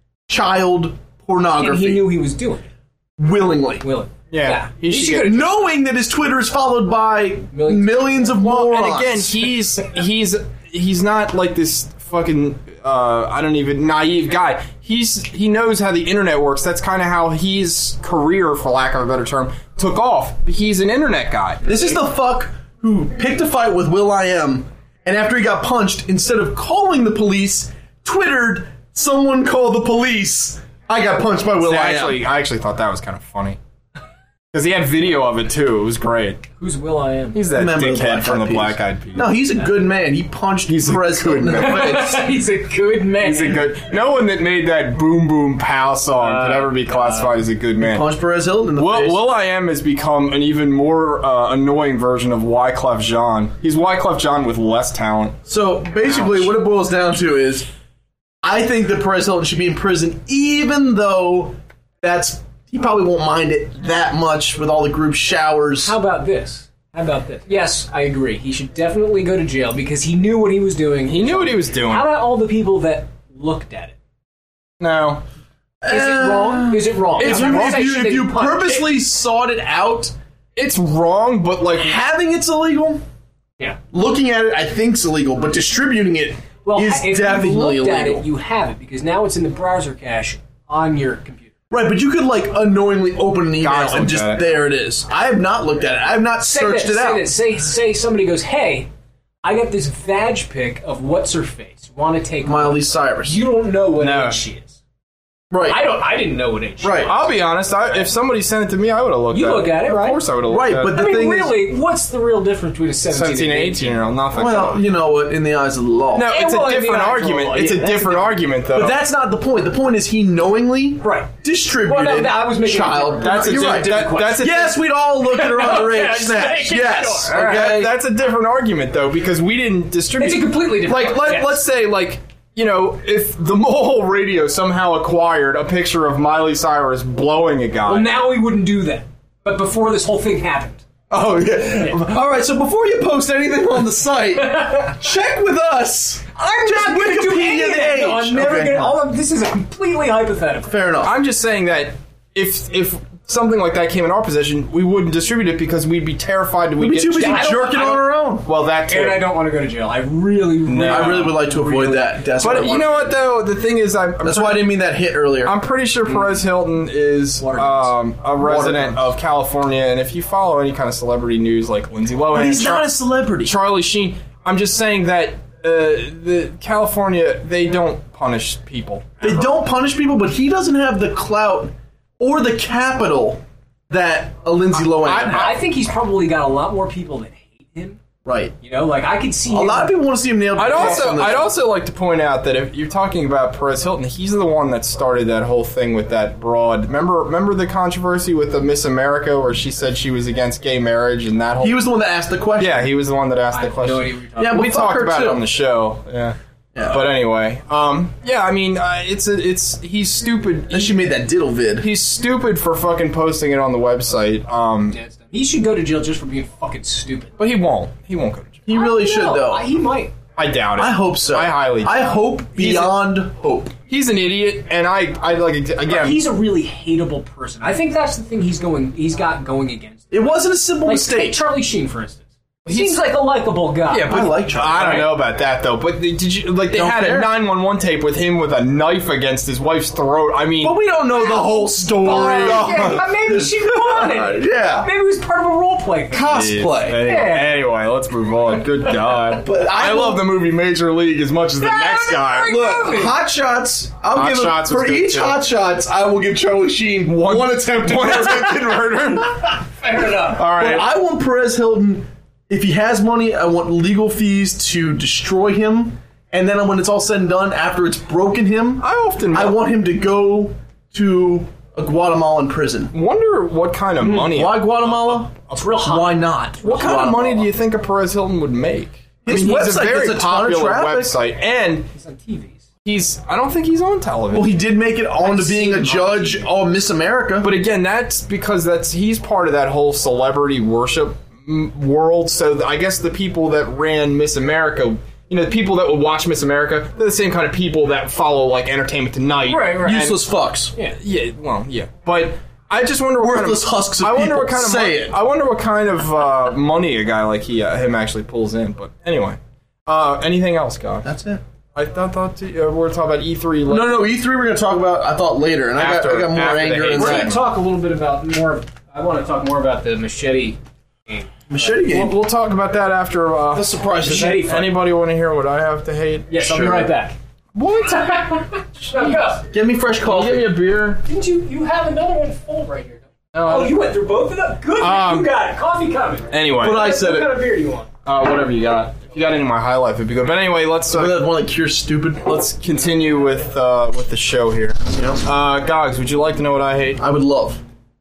child And pornography he knew he was doing it. willingly, Willing. Yeah, he should should've- get- knowing that his Twitter is followed by Millions. millions, of morons. And again, he's he's he's not like this fucking uh, I don't even naive guy. He's he knows how the internet works. That's kind of how his career, for lack of a better term, took off. He's an internet guy. This is the fuck who picked a fight with Will I Am, and after he got punched, instead of calling the police, twittered, "Someone call the police. I got punched by Will I I Am." actually I actually thought that was kind of funny because he had video of it too. It was great. Who's Will I Am? He's that Member of the dickhead Black from the Eyed Peas. Black Eyed Peas. No, he's a good man. He punched He's a Perez good Hilton in the man. face. He's a good man. He's a good. No one that made that boom boom pow song could ever be classified as a good man. Punched Perez Hilton in the Will, face. Will I Am has become an even more uh, annoying version of Wyclef Jean. He's Wyclef Jean with less talent. So basically, Ouch. what it boils down to is, I think that Perez Hilton should be in prison, even though that's he probably won't mind it that much with all the group showers. How about this? How about this? Yes, I agree. He should definitely go to jail because he knew what he was doing. He knew what he was doing. How about all the people that looked at it? No. Is it wrong? Is it wrong? If I'm you, not if saying you, she if you didn't punch. purposely sought it out, It's wrong, but like having it's illegal. Yeah. Looking at it, I think's illegal, but distributing it is Well, if you've definitely looked at illegal. it, you have it because now it's in the browser cache on your computer. Right, but you could like unknowingly open an email Guys and looked just at it. there it is. I have not looked at it. I have not Say searched this, it say out. this. Say, say somebody goes, hey, I got this vag pic of what's her face. Want to take Miley Cyrus. You don't know what No. age she is. Right. I don't. I didn't know what age. she Right. was. I'll be honest. I, if somebody sent it to me, I would have looked You at it. look at it, right? Of course I would have looked Right, at but it. the I mean, thing is- really, what's the real difference between a seventeen, seventeen and and eighteen year old, nothing. Well, you know what? In the eyes of the law. no, it's Yeah, well, a I mean, different I- argument. well, it's yeah, a that's different different. argument, though. But that's not the point. The point is he knowingly Right. distributed Well, no, no, I was making a child. different- That's a You're di- right. that- that's a Yes, we'd all look at her underage Okay, snatch. sure. Yes. All right. Okay. That's a different argument, though, because we didn't distribute. It's a completely different Like, argument, let, yes. let's say, like, you know, if the Mole Radio somehow acquired a picture of Miley Cyrus blowing a guy. Well, now we wouldn't do that. But before this whole thing happened. oh yeah. All right. So before you post anything on the site, check with us. I'm Just not going to do Wikipedia any of the that. No, age. I'm never Okay. going to. All of this is a completely hypothetical. Fair enough. I'm just saying that if if something like that came in our possession, we wouldn't distribute it because we'd be terrified that we'd We'd be get too busy I don't- jerking I don't- on our own. Well, that too. And I don't want to go to jail. I really, really, I really would like to avoid that. That's what I But you want. know what, though? The thing is, I'm, I'm That's why I didn't mean that hit earlier. I'm pretty sure Perez Hilton is um, a resident of California, and if you follow any kind of celebrity news like Lindsay Lohan, but he's Char- not a celebrity. Charlie Sheen, I'm just saying that uh, the California, they don't punish people. They don't punish people, but he doesn't have the clout or the capital that a Lindsay Lohan I- has. I think he's probably got a lot more people that hate him. Right. You know, like I could see A him- lot of people want to see him nailed. I'd to the cross also on this I'd one. also like to point out that if you're talking about Perez Hilton, he's the one that started that whole thing with that broad. Remember remember the controversy with the Miss America where she said she was against gay marriage and that whole He was the one that asked the question. Yeah, he was the one that asked I the have question. no idea what you're talking Yeah, about. but we fuck talked her about too. it on the show. Yeah. Yeah. But anyway, um, yeah, I mean, uh, it's a, it's he's stupid. Then she made that diddle vid. He's stupid for fucking posting it on the website. Um, He should go to jail just for being fucking stupid. but he won't. He won't go to jail. He really I should, don't know. though. He might. I doubt it. I hope so. I highly. I hope beyond hope. He's an idiot, and I, I like again. He's a really hateable person. I think that's the thing he's going. He's got going against. It wasn't a simple Like mistake. take Charlie Sheen, for instance. He seems like a likable guy. Yeah, but I like Charlie. I don't Right? know about that though. But they, did you like they Don't had care. a nine one one tape with him with a knife against his wife's throat? I mean, But we don't know the whole story. Yeah, but maybe she wanted. Yeah. Maybe it was part of a role play thing. Cosplay. Anyway, Yeah. anyway, let's move on. Good God. But I I, will- love the movie Major League as much as the Yeah, next that's guy. great. Look, movie. Hot Shots. I'll Hot give him, Shots was for good, each too. Hot Shots. I will give Charlie Sheen one, attempted One murder. attempted murder. Fair enough. All But right. I want Perez Hilton. If he has money, I want legal fees to destroy him, and then when it's all said and done, after it's broken him, I often I want him to go to a Guatemalan prison. wonder what kind of money. Why Guatemala? It's real hot. Why not? What kind of money do you think a Perez Hilton would make? His I mean, he's a website very gets a ton of popular traffic. website, and He's on T Vs. he's. I don't think he's on television. Well, he did make it on to I've being seen a him on judge T V. on Miss America. But again, that's because that's he's part of that whole celebrity worship m- world. So th- I guess the people that ran Miss America, you know, the people that would watch Miss America, they're the same kind of people that follow like Entertainment Tonight. Right, right. useless fucks. Yeah. Yeah, well, yeah, but I just wonder what Worthless kind of, husks of I wonder people. what kind of Say mon- it. I wonder what kind of uh, money a guy like he uh, him actually pulls in. But anyway, uh, anything else, guys? That's it. I thought, thought uh, we were talking about E three. No, no, E three we're going to talk about, I thought, later, and I got, After- I got more after the anger hate in We're segment. going that. to talk a little bit about more. I want to talk more about the machete game. Machete We'll, game. we'll talk about that after. Uh, That's surprising. does Machete any- fight. anybody want to hear what I have to hate? Yes, I'll be Sure. right back. What? Now go. Get me fresh Give coffee. me a beer. Didn't you? You have another one full right here. No, Oh, you went through both of them? Good. Um, you got it. Coffee coming. Anyway, But I said What it. kind of beer do you want? uh, whatever you got. If you got any of my high life, it'd be good. But anyway, let's Remember uh, that one that cures stupid? let's continue with uh, with the show here. Yeah. Uh, Gogs, would you like to know what I hate? I would love.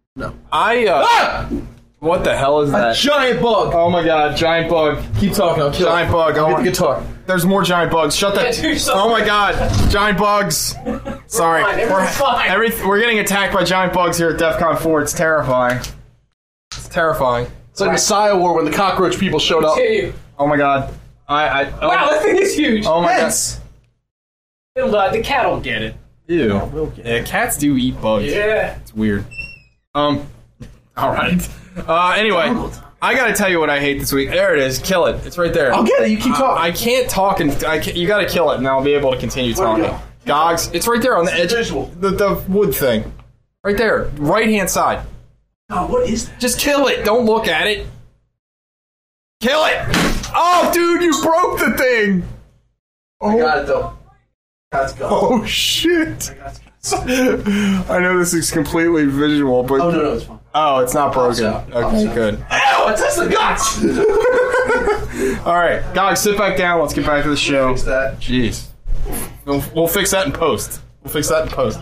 I uh, Ah! what the hell is A that? giant bug. Oh my god, giant bug! Keep talking, I'll kill Giant it. bug! I'll Oh get my- the guitar. There's more giant bugs. Shut that! Yeah, do something. Oh my god, giant bugs! Sorry, fine, everything's fine. every, we're getting attacked by giant bugs here at DEF CON four. It's terrifying. It's terrifying. It's like the Sire War when the cockroach people showed up. Continue. Oh my god. I. I oh, Wow, that thing is huge. oh my Hence. It'll, uh, the cat will get it. god. Ew. Yeah, cats do eat bugs. Yeah. It's weird. Um. All right. Uh. Anyway, I gotta tell you what I hate this week. There it is. Kill it. It's right there. I'll get it, you keep talking. I can't talk and I can't, you gotta kill it, and I'll be able to continue Where'd it talking. go? Gogs, it's right there on the edge. Visual. The the wood thing, right there, right hand side. Oh, what is that? Just kill it. Don't look at it. Kill it. Oh, dude, you broke the thing. I got it, though. That's gone. Oh shit. I know this is completely visual, but Oh, no, no, it's fine. oh, it's not broken. out. Okay, good. Ow, it touched the guts! All right, Gog, sit back down. Let's get back to the show. Fix that. Jeez, we'll, we'll fix that in post. We'll fix that in post.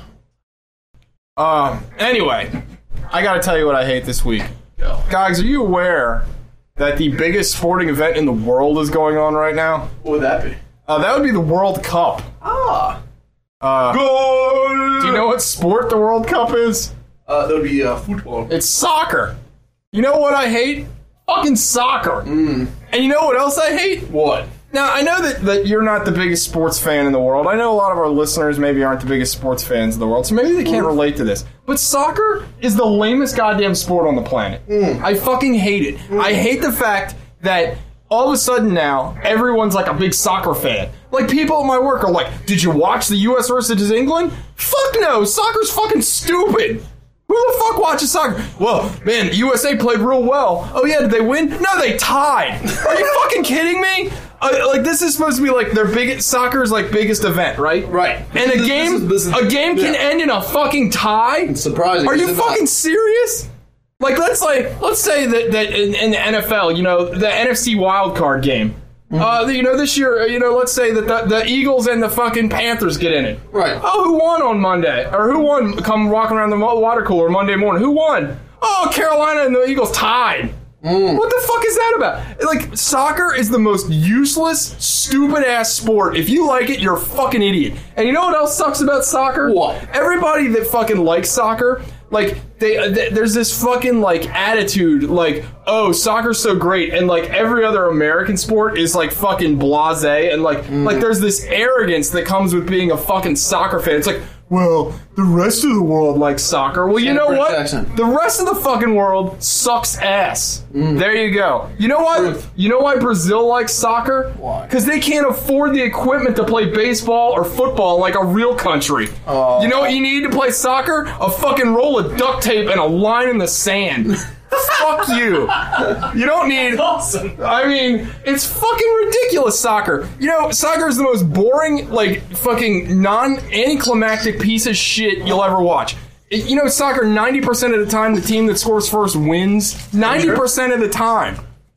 Um. Anyway, I got to tell you what I hate this week. Gogs, are you aware that the biggest sporting event in the world is going on right now? What would that be? Uh, that would be the World Cup. Ah. Uh, Goal! do you know what sport the World Cup is? Uh, that would be uh, football. It's soccer. You know what I hate? Fucking soccer. Mm. And you know what else I hate? What? Now, I know that, that you're not the biggest sports fan in the world. I know a lot of our listeners maybe aren't the biggest sports fans in the world, so maybe they can't relate to this. But soccer is the lamest goddamn sport on the planet. Mm. I fucking hate it. Mm. I hate the fact that all of a sudden now, everyone's like a big soccer fan. Like, people at my work are like, did you watch the U S versus England? Fuck no, soccer's fucking stupid. Who the fuck watches soccer? Well, man, the U S A played real well. Oh yeah, did they win? No, they tied. Are you fucking kidding me? Uh, like, this is supposed to be like their biggest, soccer's like biggest event, right? Right. And a This is- game, this is- this is- a game can yeah. end in a fucking tie? It's surprising. Are you is it not? fucking serious? Like, let's like, let's say that, that in, in the N F L, you know, the N F C wildcard game. Mm-hmm. Uh, you know, this year, you know, let's say that the, the Eagles and the fucking Panthers get in it. Right. Oh, who won on Monday? Or who won come walking around the water cooler Monday morning? Who won? Oh, Carolina and the Eagles tied. Mm. What the fuck is that about? Like, soccer is the most useless, stupid-ass sport. If you like it, you're a fucking idiot. And you know what else sucks about soccer? What? Everybody that fucking likes soccer, like, they, uh, th- there's this fucking, like, attitude, like, oh, soccer's so great, and, like, every other American sport is, like, fucking blasé, and, like, Mm. like, there's this arrogance that comes with being a fucking soccer fan. It's like, well, the rest of the world likes soccer. Well, you know British what? accent. The rest of the fucking world sucks ass. Mm. There you go. You know why? Truth. You know why Brazil likes soccer? Why? Because they can't afford the equipment to play baseball or football like a real country. Oh. You know what you need to play soccer? A fucking roll of duct tape and a line in the sand. Fuck you. You don't need... Awesome. I mean, it's fucking ridiculous, soccer. You know, soccer is the most boring, like, fucking non-anticlimactic piece of shit you'll ever watch. It- you know, soccer, ninety percent of the time, the team that scores first wins. ninety percent of the time.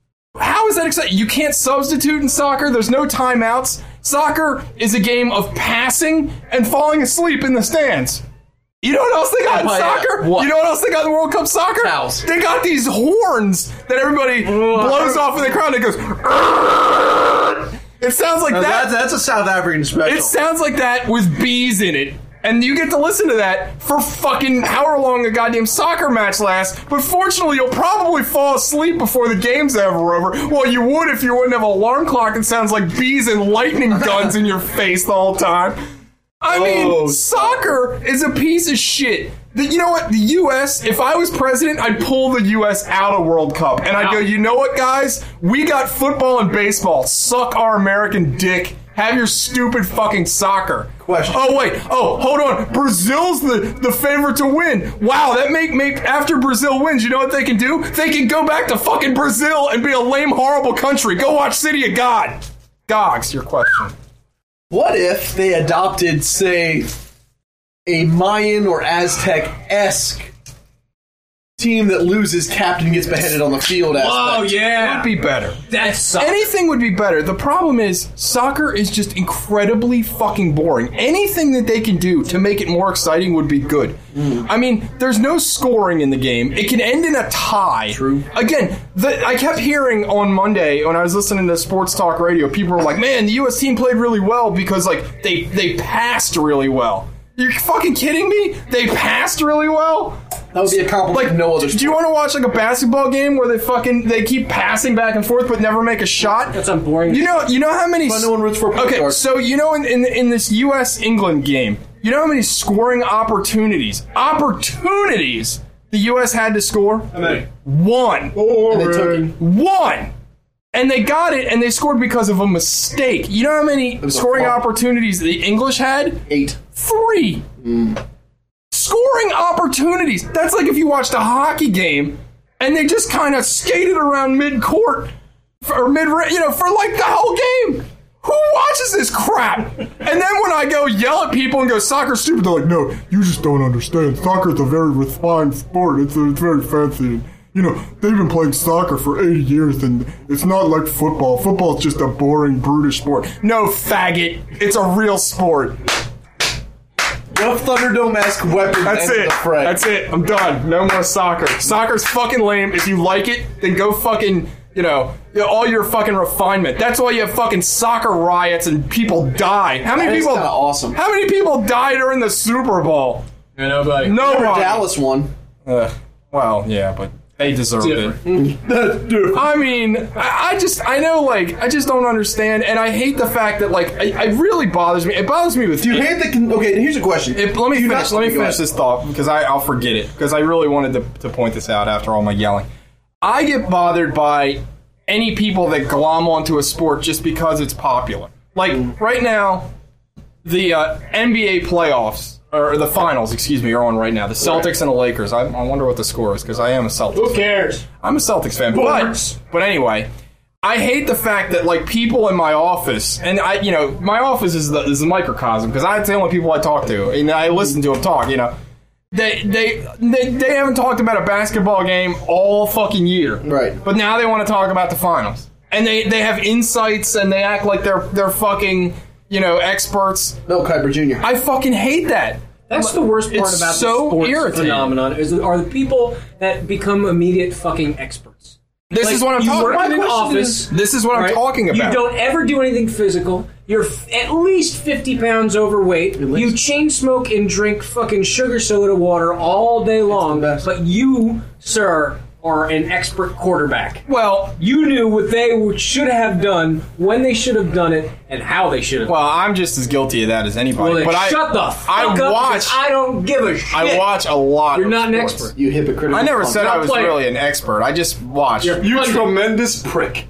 How is that exciting? You can't substitute in soccer. There's no timeouts. Soccer is a game of passing and falling asleep in the stands. You know what else they got in Oh, yeah. soccer? What? You know what else they got in the World Cup soccer? Cows. They got these horns that everybody blows off in the crowd and it goes... It sounds like Now, that. that's, that's a South African special. It sounds like that with bees in it. And you get to listen to that for fucking however long a goddamn soccer match lasts. But fortunately, you'll probably fall asleep before the game's ever over. Well, you would if you wouldn't have an alarm clock that sounds like bees and lightning guns in your face the whole time. I mean, Oh, soccer is a piece of shit. The, you know what? The U S, if I was president, I'd pull the U S out of World Cup. And I'd go, you know what, guys? We got football and baseball. Suck our American dick. Have your stupid fucking soccer. Question. Oh, wait. Oh, hold on. Brazil's the, the favorite to win. Wow, that make, make, after Brazil wins, you know what they can do? They can go back to fucking Brazil and be a lame, horrible country. Go watch City of God. Gogs, your question. What if they adopted, say, a Mayan or Aztec-esque team that loses, captain gets beheaded on the field aspect? Oh, It yeah. would be better. That sucks. Anything would be better. The problem is, soccer is just incredibly fucking boring. Anything that they can do to make it more exciting would be good. Mm. I mean, there's no scoring in the game. It can end in a tie. True. Again, the, I kept hearing on Monday when I was listening to Sports Talk Radio, people were like, man, the U S team played really well because, like, they, they passed really well. You're fucking kidding me? They passed really well? That would be a compliment Like, to no other sport. do you want to watch like a basketball game where they fucking they keep passing back and forth but never make a shot? That's not boring. You know, you know how many? But no one roots for a point Okay, guard. so you know in, in in this U S England game, you know how many scoring opportunities opportunities the U S had to score? How many? One. And they took it. One. And they got it, and they scored because of a mistake. You know how many was a scoring fault. opportunities the English had? Eight. Three. Scoring opportunities. That's like if you watched a hockey game and they just kind of skated around mid-court for, or mid, you know, for like the whole game. Who watches this crap? And then when I go, yell at people and go, soccer's stupid. They're like, no, you just don't understand. Soccer's a very refined sport. It's, it's very fancy. You know, they've been playing soccer for eighty years, and it's not like football. Football's just a boring, brutish sport. No, faggot. It's a real sport. What Thunderdome-esque weapons That's enter it. the fray? That's it. I'm done. No more soccer. Soccer's fucking lame. If you like it, then go fucking, you know, all your fucking refinement. That's why you have fucking soccer riots and people die. How many That is people? kinda awesome. How many people died during the Super Bowl? Yeah, nobody. Nobody. Remember Dallas won. Uh, well, yeah, but they deserved it. That's different. I mean, I, I just, I know, like, I just don't understand, and I hate the fact that, like, I- it really bothers me. It bothers me with. Do you hate the... Con- okay, here's a question. It, let me Do you finish. not- Let me go finish ahead. this thought because I, I'll forget it because I really wanted to, to point this out after all my yelling. I get bothered by any people that glom onto a sport just because it's popular. Like right now, the uh, N B A playoffs or the finals, excuse me, are on right now. The Celtics and the Lakers. I, I wonder what the score is because I am a Celtics. Who fan. cares? I'm a Celtics fan, but but anyway. I hate the fact that like people in my office, and I, you know, my office is the is the microcosm because that's the only people I talk to, and I listen to them talk. You know, they they they they haven't talked about a basketball game all fucking year, Right. But now they want to talk about the finals, and they, they have insights, and they act like they're they're fucking you know experts. Mel Kiper Junior I fucking hate that. That's the worst part It's about so the sports irritating. phenomenon is are the people that become immediate fucking experts. This Like, is what I'm you talking work about. in an My question office. is- This is what I'm right? talking about. You don't ever do anything physical. You're f- at least fifty pounds overweight. You chain smoke and drink fucking sugar soda water all day long. best. But you, sir, are an expert quarterback. Well, You knew what they would- should have done, when they should have done it, and how they should have done well, I'm just as guilty of that as anybody. it. Well, then but I, shut the fuck I up. watch. because I don't give a shit. I watch a lot. You're of not an sports. expert. You hypocritical. I never punk. said I was player. really an expert. I just watched. You're- You tremendous prick.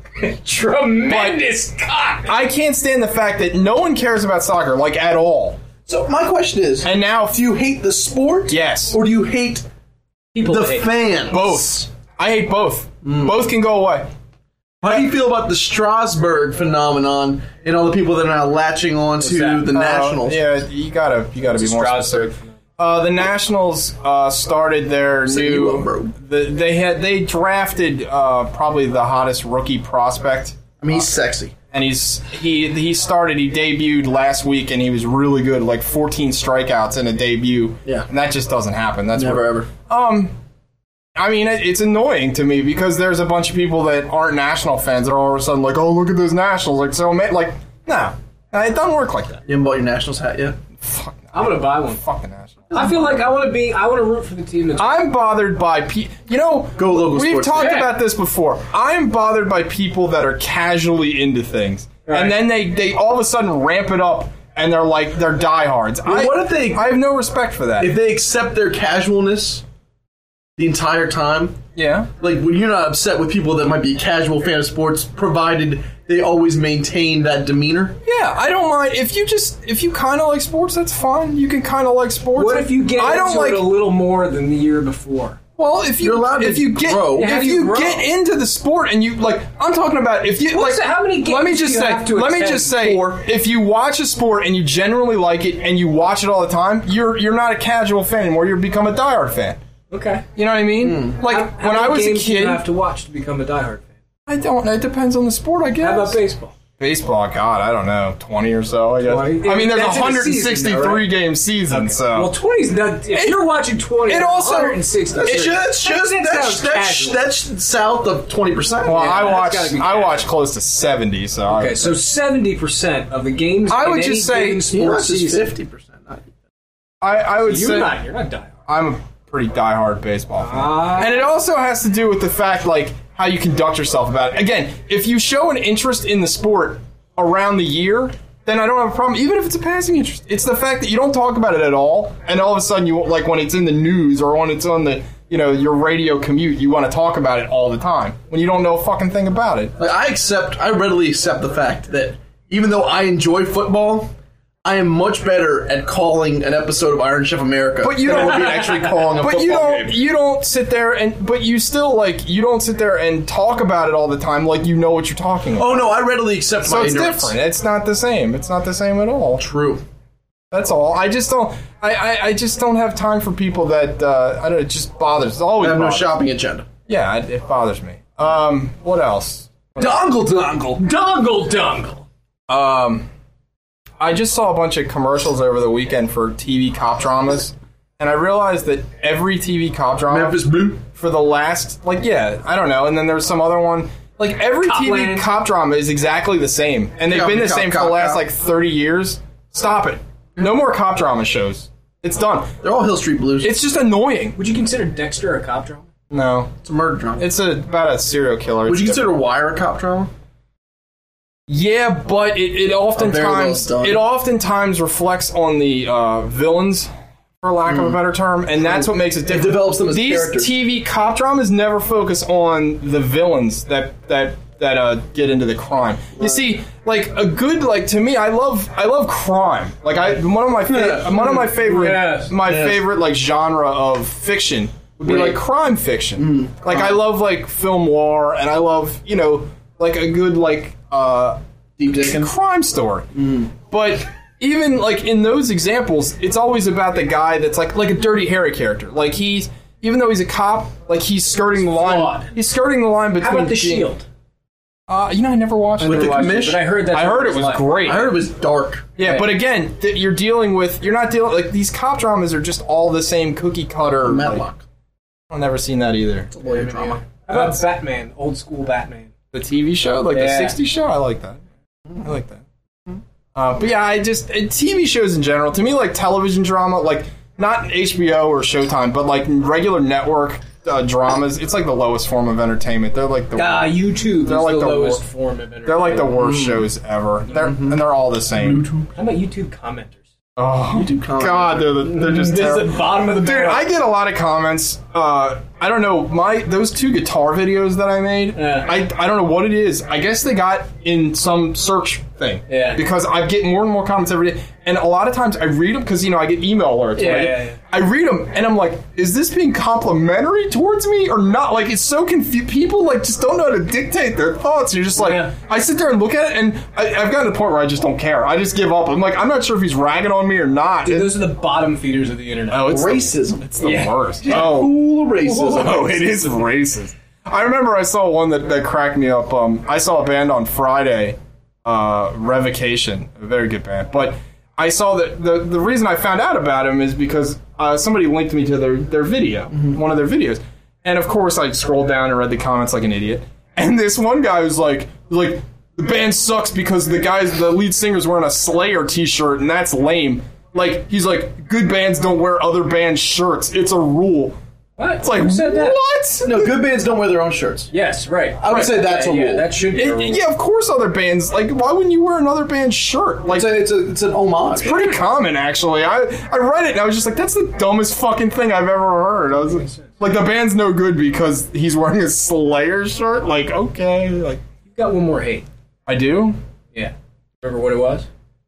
Tremendous cock. I can't stand the fact that no one cares about soccer, like at all. So my question is, And now, do you hate the sport? yes, Or do you hate People the hate. fans? both. I hate both. Mm. Both can go away. How do you feel about the Strasbourg phenomenon and all the people that are now latching on to that? the Uh, Nationals? yeah, you gotta, you gotta be more Strasbourg. specific. Uh, the Nationals uh, started their Set new. you up, bro. The, they had they drafted uh, probably the hottest rookie prospect. I mean, he's sexy. And he's he he started he debuted last week and he was really good, like fourteen strikeouts in a debut. Yeah. and that just doesn't happen. That's Never where- ever. Um, I mean it, it's annoying to me because there's a bunch of people that aren't National fans that are all of a sudden like, oh look at those Nationals, like so ma- like no, it doesn't work like that. You haven't bought your Nationals hat yet? Fuck, no. I'm gonna buy one. Fuck the Nationals. I feel like I want to be. I want to root for the team that's. I'm bothered by pe- you know Go local we've sports. talked Yeah. about this before. I'm bothered by people that are casually into things, Right. and then they they all of a sudden ramp it up, and they're like they're diehards. I, what if they- I have no respect for that. If they accept their casualness the entire time, yeah, like when you're not upset with people that might be a casual fan of sports, provided they always maintain that demeanor. yeah, I don't mind if you just if you kind of like sports, that's fine. You can kind of like sports. What if you get I don't into like. it a little more than the year before? Well, if you You're allowed to if you get grow. Yeah, how if do you, you grow? get into the sport and you like, I'm talking about if you What's like. the- how many let me games just do you say. have to Let me attend? just say. Four. If you watch a sport and you generally like it and you watch it all the time, you're you're not a casual fan anymore. You become a diehard fan. Okay. You know what I mean? Like How, how when many I was a games do you kid, have to watch to become a diehard fan? I don't. It depends on the sport, I guess. How about baseball? Baseball, God, I don't know, twenty or so. I guess. twenty? I mean, there's a That's in a one hundred season, sixty-three though, right? game season, so. Well, twenty's not. If It- you're watching twenty, it also- one hundred sixty. It's just, that's just That that's sounds that's, casual. that's south of twenty percent. well, I that's watch. gotta be I casual. watch close to seventy. So. I Okay, would so seventy percent of the games. I in would any just say- given sports season. fifty percent. I, I would You're say not. You're not diehard. I'm a pretty diehard baseball fan, Ah. and it also has to do with the fact like how you conduct yourself about it. Again, if you show an interest in the sport around the year, then I don't have a problem, even if it's a passing interest. It's the fact that you don't talk about it at all, and all of a sudden you like when it's in the news or when it's on the you know your radio commute, you want to talk about it all the time when you don't know a fucking thing about it. Like, I accept, I readily accept the fact that even though I enjoy football, I am much better at calling an episode of Iron Chef America But you than I don't would be actually calling a But football you don't. game. You don't sit there and. But you still like. You don't sit there and talk about it all the time like you know what you're talking about. Oh no, I readily accept so my it's ignorance. different. It's not the same. It's not the same at all. True. That's all. I just don't. I, I, I just don't have time for people that uh, I don't. It just bothers. It always I have no bothers. shopping agenda. Yeah, it, it bothers me. Um, what else? Dongle dongle. Dongle dongle. Um, I just saw a bunch of commercials over the weekend for T V cop dramas, and I realized that every T V cop drama Memphis Blue. for the last, like, yeah, I don't know, and then there's some other one. Like, every T V Copland. cop drama is exactly the same, and they've Cop, been the cop, same cop, for the last, cop. like, thirty years. Stop it. No more cop drama shows. It's done. They're all Hill Street Blues. It's just annoying. Would you consider Dexter a cop drama? No. It's a murder drama. It's a, about a serial killer. Would It's you different. consider Wire a cop drama? Yeah, but it, it very well oftentimes done. it oftentimes reflects on the uh, villains, for lack of a better term, and that's what makes it different. develops them as These characters. T V cop dramas never focus on the villains that that that uh, get into the crime. You see, like a good like to me, I love I love crime. Like I one of my fa- Yeah. one of my favorite Yes. my Yes. favorite like genre of fiction would be Right. like crime fiction. Like I love like film noir, and I love you know like a good like. Uh, Deep Dickens. crime story. But even like in those examples, it's always about the guy that's like like a Dirty Harry character. Like he's even though he's a cop, like he's skirting the line. Flawed. He's skirting the line between. How about The being- Shield? Uh, you know, I never watched With it. the Watched it, commish? but I heard that. I heard it was like- great. I heard it was dark. Yeah, but again, th- you're dealing with. You're not dealing like these cop dramas are just all the same cookie cutter. like- Matlock. I've never seen that either. Lawyer drama. How about Batman? Old school Batman. The T V show, like the Yeah. sixties show, I like that. I like that. Uh, but yeah, I just uh, T V shows in general. To me, like television drama, like not H B O or Showtime, but like regular network uh, dramas. It's like the lowest form of entertainment. They're like the Ah, YouTube They're is like the the lowest wor- form of entertainment. they're like the worst shows ever. They're and they're all the same. How about YouTube commenters? Oh YouTube comments. God, they're the, they're just This is terrible. the bottom of the Dude, barrel. I get a lot of comments. Uh, I don't know my those two guitar videos that I made. Yeah. I I don't know what it is. I guess they got in some search thing. Yeah. Because I get more and more comments every day, and a lot of times I read them because you know I get email alerts. Yeah, right? yeah, yeah. I read them and I'm like, is this being complimentary towards me or not? Like it's so confused. People like just don't know how to dictate their thoughts. You're just like, Yeah. I sit there and look at it, and I, I've gotten to the point where I just don't care. I just give up. I'm like, I'm not sure if he's ragging on me or not. Dude, those are the bottom feeders of the internet. Oh, it's Racism. The, it's the Yeah. worst. Oh, Cool racism. oh, it is racist. I remember I saw one that, that cracked me up. Um, I saw a band on Friday, uh, Revocation, a very good band. But I saw that the the reason I found out about him is because uh, somebody linked me to their their video, one of their videos, and of course I scrolled down and read the comments like an idiot. And this one guy was like, like the band sucks because the guys, the lead singer's wearing a Slayer T-shirt, and that's lame. Like he's like, good bands don't wear other bands' shirts. It's a rule. What? It's like, Who said that? what? No, good bands don't wear their own shirts. Yes, right. I would say that's yeah, a yeah, rule. that should be a rule. It, yeah, of course other bands, like, why wouldn't you wear another band's shirt? Like, It's, a, it's, a, it's an homage. pretty common, actually. I, I read it, and I was just like, that's the dumbest fucking thing I've ever heard. I was like, like, the band's no good because he's wearing a Slayer shirt? Like, okay. Like, You've got one more hate. I do? Yeah. Remember what it was?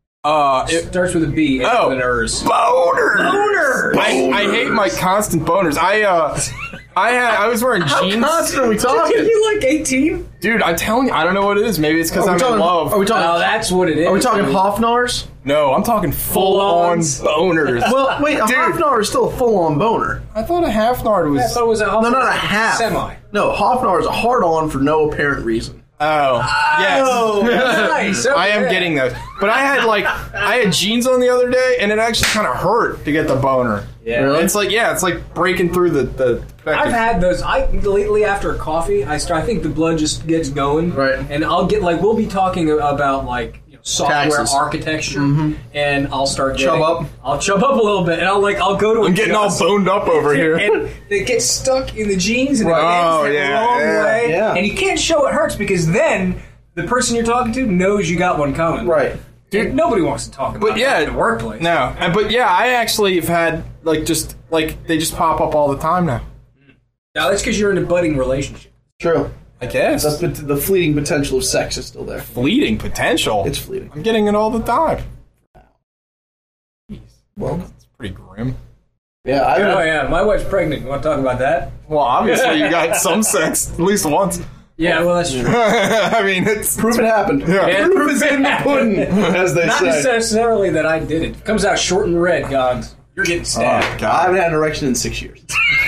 Uh, It it, starts with a B. Ends Oh. with an Ers. boners! Boners! I, I hate my constant boners. I, uh, I had, I was wearing jeans. constant are we Are talking? you like eighteen? Dude, I'm telling you, I don't know what it is. Maybe it's because Are we I'm talking- in love. Are we talking? Oh, that's what it is. Are we talking Hoffnars? No, I'm talking full-on Full-ons. boners. Well, wait, a Dude. Hoffnar is still a full-on boner. I thought a half nard was. I thought it was a No, not a half. Semi. No, Hoffnar is a hard-on for no apparent reason. Oh, yes. Nice. I am Okay. getting those. But I had like I had jeans on the other day, and it actually kind of hurt to get the boner. Yeah. Really? It's like yeah, it's like breaking through the the. I've had those. I lately after a coffee, I start. I think the blood just gets going, Right. And I'll get like we'll be talking about like you know, software Taxes. architecture, and I'll start Chub getting, up. I'll chub up a little bit, and I'll like I'll go to. I'm getting all boned up over here. and it gets stuck in the jeans, and it Oh, ends the yeah, wrong yeah. way, Yeah. and you can't show it hurts because then the person you're talking to knows you got one coming, Right. Dude, nobody wants to talk about But yeah, that in the workplace. No, uh, but yeah, I actually have had like just like they just pop up all the time now. Now that's because you're in a budding relationship. True. I guess That's, but the fleeting potential of sex is still there. fleeting potential. It's fleeting. I'm getting it all the time. Jeez, Well, it's pretty grim. yeah, I Oh yeah, my wife's pregnant. You want to talk about that? Well, obviously you got some sex at least once. Yeah, well, that's true. I mean, it's Proof it happened. Yeah. Proof is in the pudding, as they Not say. necessarily that I did it. It comes out short and red, Gogs. You're getting stabbed. I haven't had an erection in six years.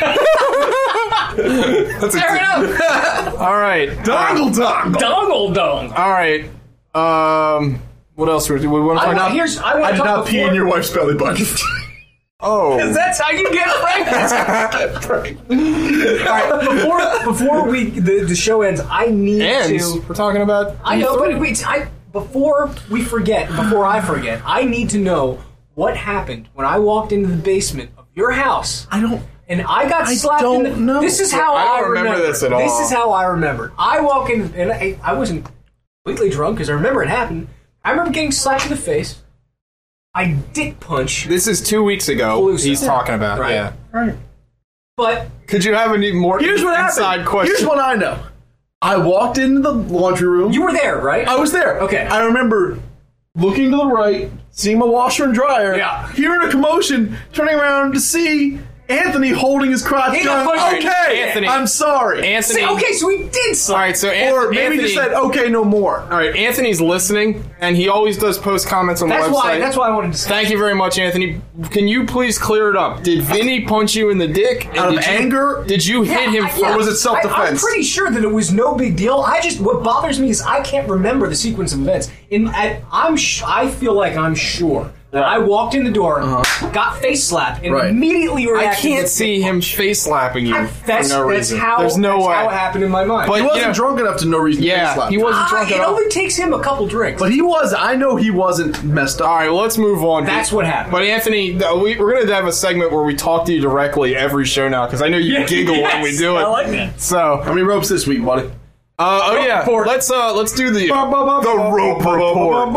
that's Fair enough. All right. Dongle dongle. Dongle dong. All right. Um, what else? We, we want to I talk want, about? here's, I want I to did talk not pee before- in your wife's belly button. Oh. That's how you get pregnant. All right, before before we the, the show ends, I need And to. we're talking about. I know, but wait, I before we forget, before I forget, I need to know what happened when I walked into the basement of your house. I don't. And I got I slapped in the... don't know. This is how I I, don't remember remember this at all. This is how I remember. I walk in, and I, I wasn't completely drunk, because I remember it happened. I remember getting slapped in the face. I dick punch. This is two weeks ago. Calusa. He's talking about. Right. Yeah. Right. But... Could you have any more Here's what inside happened. question? Here's what I know. I walked into the laundry room. You were there, right? I was there. Okay. I remember looking to the right, seeing my washer and dryer, Yeah. hearing a commotion, turning around to see Anthony holding his crotch He gun. got punched. Okay, Anthony. I'm sorry. Anthony. See, okay, so he did All slap. right. So Anthony, or maybe Anthony, just said, okay, no more. All right. Anthony's listening, and he always does post comments on That's the website. why. That's why I wanted to say. Thank you very much, Anthony. Can you please clear it up? Did Vinny punch you in the dick? And Out of did you- anger? Did you hit him? I- first? yeah, Or was it self-defense? I, I'm pretty sure that it was no big deal. I just what bothers me is I can't remember the sequence of events. In I, I'm sh- I feel like I'm sure that I walked in the door, got face slapped, and Right. immediately I reacted. can't with see dick him punch. face slapping you I, for that's no that's reason. how There's no that's way. how it happened in my mind. But He wasn't you know, drunk enough to no reason to Yeah, slap. he wasn't Ah, drunk it at all. only takes him a couple drinks. But he was. I know he wasn't messed up. All right, well, let's move on. That's what happened. But Anthony, th- we, we're going to have a segment where we talk to you directly every show now because I know you giggle when we Yes, do it. I like that. So, How many ropes this week, buddy? uh, oh yeah, report. let's uh, let's do the the rope report.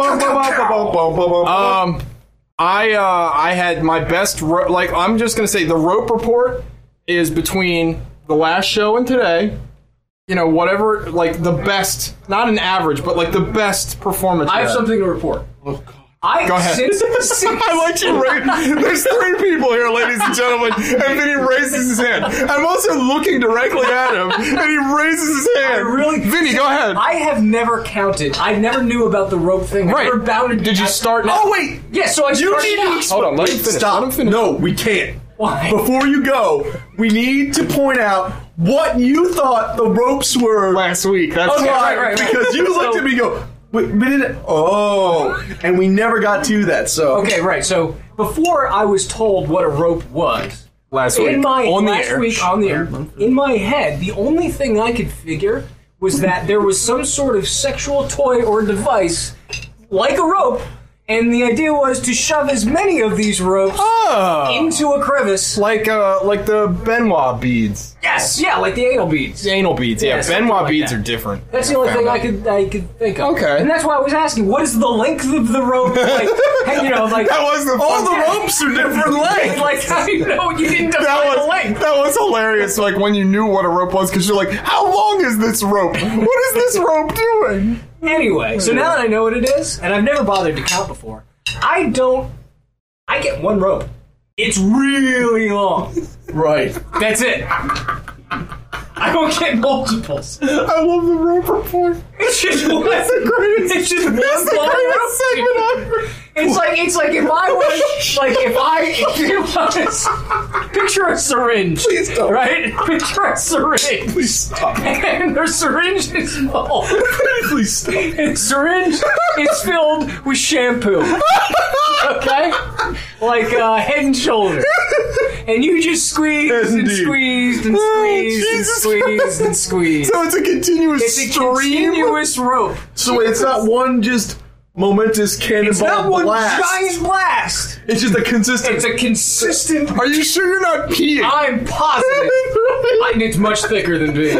Um, I uh, I had my best ro- like I'm just going to say the rope report is between the last show and today. You know, whatever, like the best, not an average, but like the best performance. I have you had. something to report. I Go ahead. Since, since, I like you. Ra- There's three people here, ladies and gentlemen, and then he raises his hand. I'm also looking directly at him, and he raises his hand. I really, Vinny, go ahead. I have never counted. I never knew about the rope thing. I Right. never bounded. Did you I- start? Now? Oh wait, Yeah, so I you started need out. to Hold on, let him finish. Stop. Let him finish. No, we can't. Why? Before you go, we need to point out what you thought the ropes were last week. That's Okay, Why? right, right, right. Because you So- looked at me and go, wait, but it, oh, and we never got to that. So Okay, right. So before I was told what a rope was, last in week my on the last air. week on the air, in my head, the only thing I could figure was that there was some sort of sexual toy or device like a rope, and the idea was to shove as many of these ropes Oh, into a crevice. like uh, like the Benoit beads, Yes, yeah, like the anal beads. the anal beads. Yeah, Yeah, something Benoit like beads that. are different. That's the only Found thing out. I could I could think of. Okay. and that's why I was asking, what is the length of the rope? Like, you know, like That was the all fun- the ropes are different lengths. like how do you know you didn't define That the was, length? that was hilarious. Like when you knew what a rope was, because you're like, "How long is this rope? What is this rope doing?" Anyway, so now that I know what it is, and I've never bothered to count before, I don't. I get one rope. It's really long. Right. That's it. I don't get multiples. I love the rope report. It's just one. That's the greatest. It's just one That's the long greatest rope. segment ever. It's like it's like if I was like if I if I was picture a syringe, Please don't. right? Picture a syringe, Please stop. and the syringe is full. Please stop. And the syringe is filled with shampoo. Okay, like uh, Head and Shoulders, and you just squeezed Yes, and indeed. squeezed and Oh, squeezed and Jesus squeezed and squeezed. So it's a continuous It's a stream. continuous rope. So wait, it's not one just momentous cannonball It's not one blast. giant blast. It's just a consistent. It's a consistent. Are you sure you're not peeing? I'm positive. And it's much thicker than me.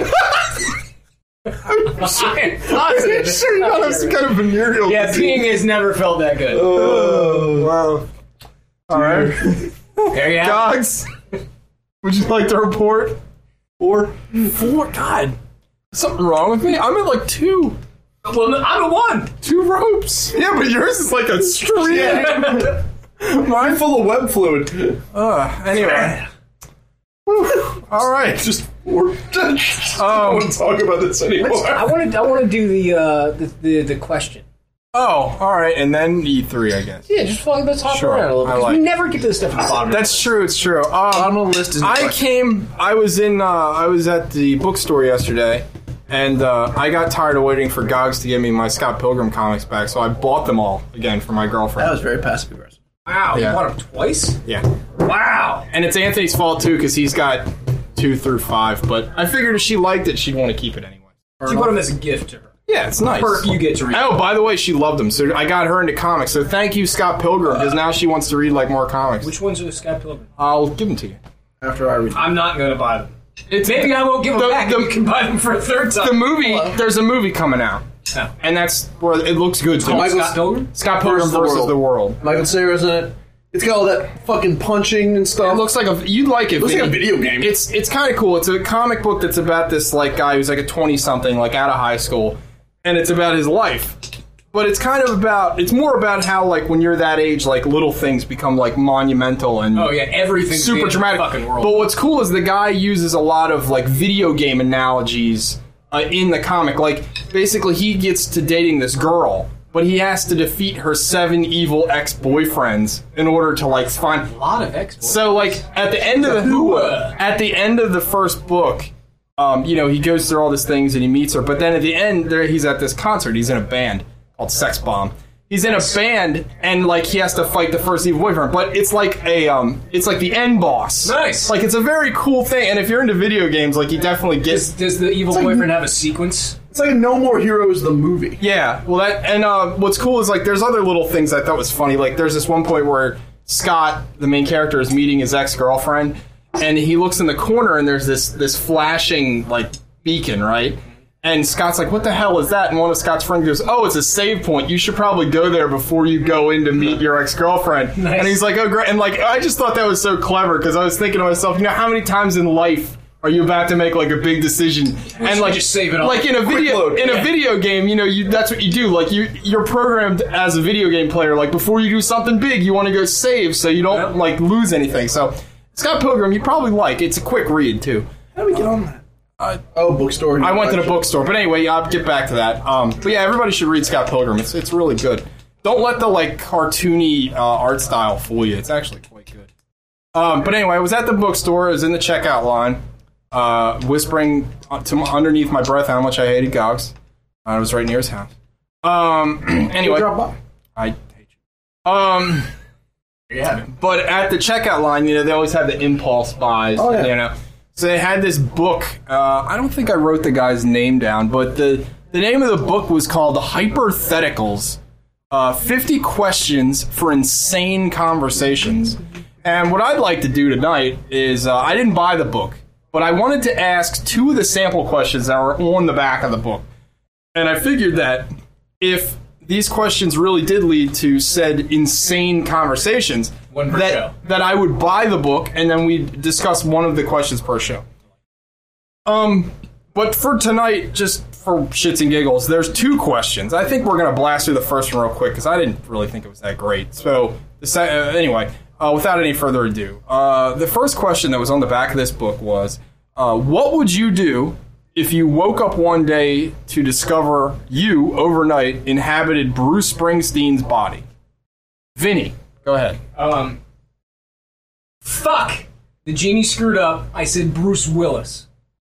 I'm positive. Are you sure you're not some kind of venereal Yeah, disease? peeing has never felt that good. Oh, wow. All right. There you have it. Dogs, would you like to report? Four? Four? God. Something wrong with me? I'm at like two. Well, no, I'm at one. Two ropes. Yeah, but yours is like a stream. Mine full of web fluid. Uh, anyway. Whew. All right. Just We're just, I don't want to talk about this anymore. I want to. I want to do the, uh, the the the question. Oh, all right, and then E three, I guess. Yeah, just fucking let's hop Sure, around a little bit. I 'cause like we it. never get to the stuff at the bottom. of the That's list. true. It's true. Um, Bottom of the list is I came. I was in. Uh, I was at the bookstore yesterday, and uh, I got tired of waiting for Gogs to give me my Scott Pilgrim comics back, so I bought them all again for my girlfriend. That was very passive aggressive. Wow, Yeah. you bought them twice? Yeah, Wow. and it's Anthony's fault too because he's got two through five. But I figured if she liked it, she'd want to keep it anyway. You bought them as a gift to her. Yeah, it's nice. Perk you get to read. Oh, by the way, she loved them, so I got her into comics. So thank you, Scott Pilgrim, because now she wants to read like more comics. Which ones are Scott Pilgrim? I'll give them to you. After I read. I'm not going to buy them. It's Maybe I won't give them the, back. The, You can buy them for a third time. the movie. There's a movie coming out, Oh. and that's where it looks good. Too. Michael- Scott Pilgrim? Scott Pilgrim Versus the versus World. the World. Michael Cera's in it. It's got all that fucking punching and stuff. It looks like a. You'd like it. Looks like a Vinny. video game. It's it's kind of cool. It's a comic book that's about this like guy who's like a twenty something, like out of high school, and it's about his life. But it's kind of about. It's more about how like when you're that age, like little things become like monumental and Oh, yeah, everything's super in the dramatic. fucking world. But what's cool is the guy uses a lot of like video game analogies uh, in the comic. Like basically, he gets to dating this girl, but he has to defeat her seven evil ex-boyfriends in order to like find. A lot of exploits. So like at the end of the Hooah. at the end of the first book, um, you know, he goes through all these things and he meets her. But then at the end, there he's at this concert. He's in a band called Sex Bomb. He's in a band and like he has to fight the first evil boyfriend. But it's like a um, it's like the end boss. Nice. Like it's a very cool thing. And if you're into video games, like you definitely get. Does, does the evil like- boyfriend have a sequence? It's like No More Heroes, the movie. Yeah, well, that and uh, what's cool is like there's other little things I thought was funny. Like there's this one point where Scott, the main character, is meeting his ex girlfriend, and he looks in the corner and there's this this flashing like beacon, right? And Scott's like, "What the hell is that?" And one of Scott's friends goes, "Oh, it's a save point. You should probably go there before you go in to meet your ex girlfriend." Nice. And he's like, "Oh, great!" And like I just thought that was so clever because I was thinking to myself, you know, how many times in life are you about to make like a big decision and like just save it all. like in a video load. in a Yeah. video game, you know, you that's what you do. Like you you're programmed as a video game player. Like before you do something big, you want to go save so you don't Yep. like lose anything. So Scott Pilgrim, you probably like. It's a quick read too. How do we get on that? Uh, oh, bookstore. I went to the bookstore, but anyway, I'll get back to that. Um, but yeah, everybody should read Scott Pilgrim. It's it's really good. Don't let the like cartoony uh, art style fool you. It's actually quite good. Um, but anyway, I was at the bookstore. I was in the checkout line. Uh, whispering to underneath my breath how much I hated Gogs. I was right near his house. Um, anyway, Drop by. I hate you. Um, Yeah. but at the checkout line, you know, they always have the impulse buys. Oh, yeah. You know, so they had this book. Uh, I don't think I wrote the guy's name down, but the the name of the book was called Hypotheticals. Uh, fifty questions for insane conversations. And what I'd like to do tonight is uh, I didn't buy the book. But I wanted to ask two of the sample questions that were on the back of the book. And I figured that if these questions really did lead to said insane conversations, One per that, show. that I would buy the book and then we'd discuss one of the questions per show. Um, but for tonight, just for shits and giggles, there's two questions. I think we're going to blast through the first one real quick because I didn't really think it was that great. So, the se- uh, anyway... Uh, without any further ado, uh, the first question that was on the back of this book was, uh, what would you do if you woke up one day to discover you, overnight, inhabited Bruce Springsteen's body? Vinny, go ahead. Um. Fuck! The genie screwed up. I said Bruce Willis.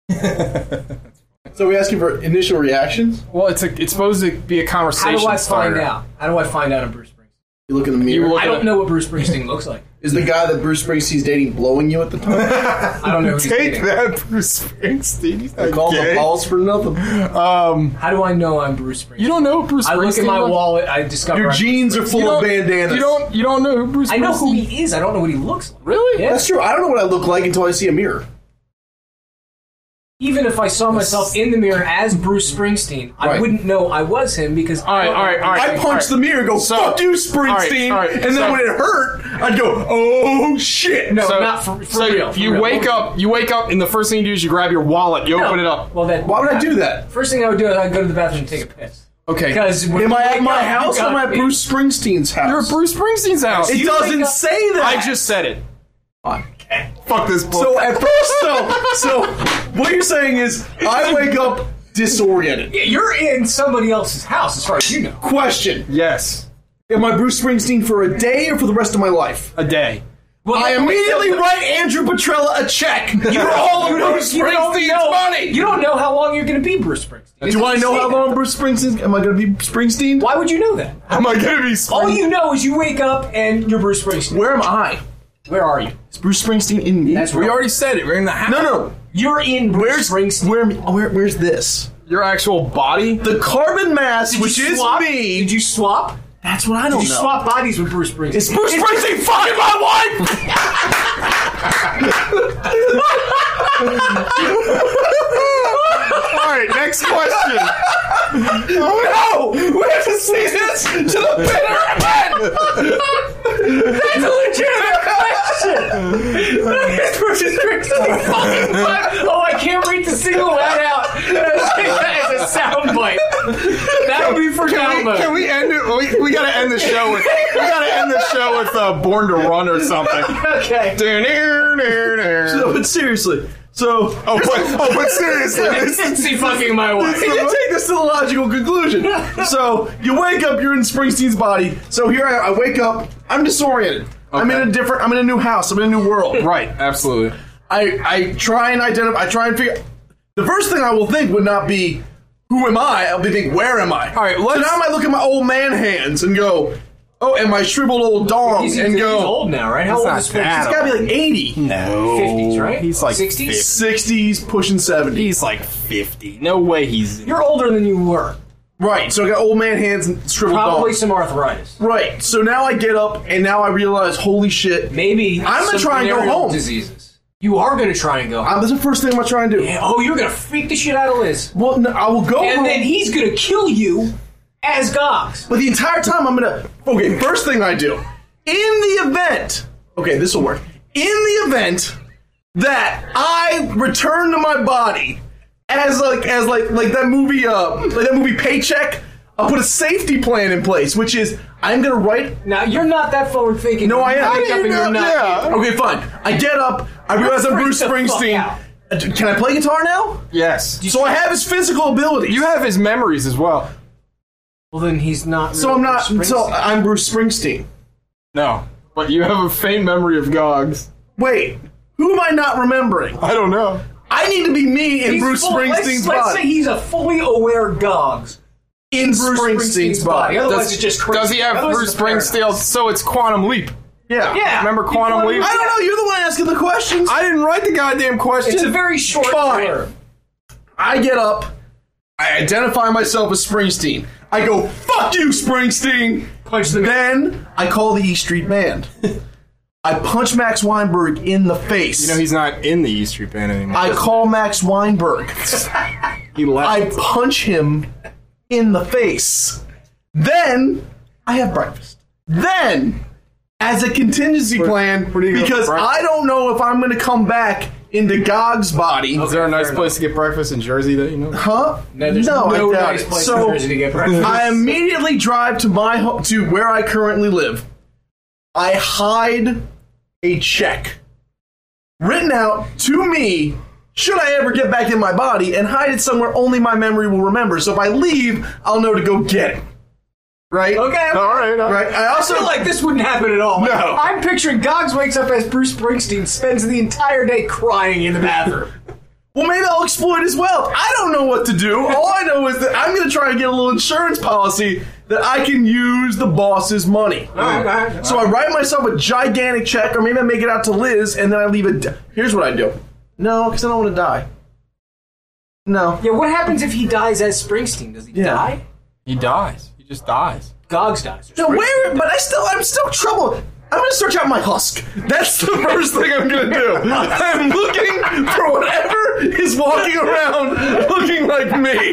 So we asking for initial reactions? Well, it's a, it's supposed to be a How conversation do I starter. find out? How do I find out I'm Bruce Springsteen? You look in the mirror. look- I don't know what Bruce Springsteen looks like. Is the guy that Bruce Springsteen's dating blowing you at the time? I don't know who he's Take dating. that, Bruce Springsteen. He's not Call the gay. balls for nothing. Um, How do I know I'm Bruce Springsteen? you don't know who Bruce I Springsteen look at my looks- wallet. I discover Your I'm jeans are Bruce full You of don't- bandanas. You don't. You don't know who Bruce. Springsteen. I know who Springsteen- he is. I don't know what he looks like. Really? Yeah. That's true. I don't know what I look like until I see a mirror. Even if I saw myself in the mirror as Bruce Springsteen, I Right. wouldn't know I was him because All right. All right. All right. I punch all right. the mirror and go, So- fuck you, all right, Springsteen. all right, and then so- when it hurt, I'd go, oh, shit. No, So, not for, for so real. for you real. wake up, you wake up, and the first thing you do is you grab your wallet, you No. open it up. Well, then Why would I do that? First thing I would do is I'd go to the bathroom and take a piss. Okay. Because when Am you I at wake my up, you house or got am I at me. Bruce Springsteen's house? You're at Bruce Springsteen's house. It You- doesn't up- say that. I just said it. Fine. Fuck this book. So at first, so, so what you're saying is, I wake up disoriented. Yeah, you're in somebody else's house, as far as you know. Question. Yes. Am I Bruce Springsteen for a day or for the rest of my life? A day. Well, I immediately write Andrew Petrella a check for all of Bruce you don't Springsteen's know, money. You don't know how long you're going to be Bruce Springsteen. Do I know how long Bruce Springsteen? Am I going to be Springsteen? Why would you know that? Am I going to be All you know is you wake up and you're Bruce Springsteen. Where am I? Where are you? Is Bruce Springsteen in me? That's We right. already said it. We're in the house. No, no. You're in Bruce Where's Springsteen. where, where? Where's this? Your actual body? The carbon mass, Did you which is swap? me. Did you swap? That's what I don't Did you know. swap bodies with Bruce Springsteen? Is Bruce Springsteen fucking my wife? All right, next question. No! We have to see this to the bitter end! That's a legitimate question! Is Bruce Springsteen fucking what? Oh, I can't wait to single that out as a soundbite. That would be for Can we, download. can we end it? We, we gotta end the show with. We gotta end the show with uh, "Born to Run" or something. Okay. No, but seriously. So, Oh, but oh, but seriously, this is See fucking my wife. you take this to the logical conclusion. So, you wake up, you're in Springsteen's body. So here I, I wake up, I'm disoriented. I'm in a different, I'm in a new house, I'm in a new world. right. Absolutely. I, I try and identify, I try and figure, the first thing I will think would not be, who am I? I'll be thinking, where am I? All right, So let's- now I might look at my old man hands and go, oh, and my shriveled old dong, He's, and he's go, old now, right? How It's old not is that Springsteen? it's gotta be like eighty. No, fifties, right? He's like sixties? sixties, pushing seventy. He's like fifty. No way he's. You're older than you were. Right, so I got old man hands and shriveled Probably dong. some arthritis. Right, so now I get up and now I realize, holy shit, Maybe I'm gonna some try and go venereal home. diseases. You are going to try and go home. I'm, that's the first thing I'm gonna try and do. Yeah, oh, you're going to freak the shit out of Liz. Well, no, I will go And home, then he's going to kill you as Gogs. but the entire time I'm gonna. Okay, first thing I do in the event. Okay, this will work. In the event that I return to my body as like as like like that movie uh like that movie Paycheck, I'll put a safety plan in place, which is I'm gonna write. Now, you're not that forward thinking. No, I am. You wake up and you're not. Yeah. Okay, fine. I get up. I realize I'm freak Bruce the fuck Springsteen. out. Uh, Can I play guitar now? Yes. So I have his physical abilities. You have his memories as well. Well, then he's not. So really I'm not. Bruce So Springsteen. I'm Bruce Springsteen. No, but you have a faint memory of Gogs. Wait, who am I not remembering? I don't know. I need to be me in He's Bruce full- Springsteen's let's, let's body. say he's a fully aware Gogs. in Bruce Springsteen's body. Otherwise, Does, it's just crazy. does he have Otherwise, Bruce it's a paradox. Springsteen? So it's Quantum Leap. Yeah. Yeah. Remember You Quantum plug Leap? it I don't know. You're the one asking the questions. I didn't write the goddamn question. It's a very short Fine. word. I get up. I identify myself as Springsteen. I go, fuck you, Springsteen. Punch the Then I call the E Street Band. I punch Max Weinberg in the face. You know he's not in the E Street Band anymore. I call Max Weinberg. he left. I punch him in the face. Then I have breakfast. Then, as a contingency plan, where do you go for because breakfast? I don't know if I'm going to come back into Gog's body. Is there a nice fair place to get breakfast in Jersey that you know? Huh? No, there's no, no I doubt nice it. place so, in Jersey to get breakfast. I immediately drive to my home, to where I currently live. I hide a check written out to me. Should I ever get back in my body, and hide it somewhere only my memory will remember. So if I leave, I'll know to go get it. Right? Okay. All right. all right. Right. I also I feel like this wouldn't happen at all. No. I'm picturing Gogs wakes up as Bruce Springsteen, spends the entire day crying in the bathroom. Well, maybe I'll exploit his wealth. I don't know what to do. All I know is that I'm going to try and get a little insurance policy that I can use the boss's money. All right, all right, all So I write myself a gigantic check, or maybe I make it out to Liz, and then I leave it. Here's what I do. No, because I don't want to die. No. Yeah, what happens if he dies as Springsteen? Does he Yeah. die? He dies. He just dies. Gogs dies. No, where? But I still, I'm still troubled. I'm going to search out my husk. That's the first thing I'm going to do. I'm looking for whatever is walking around looking like me.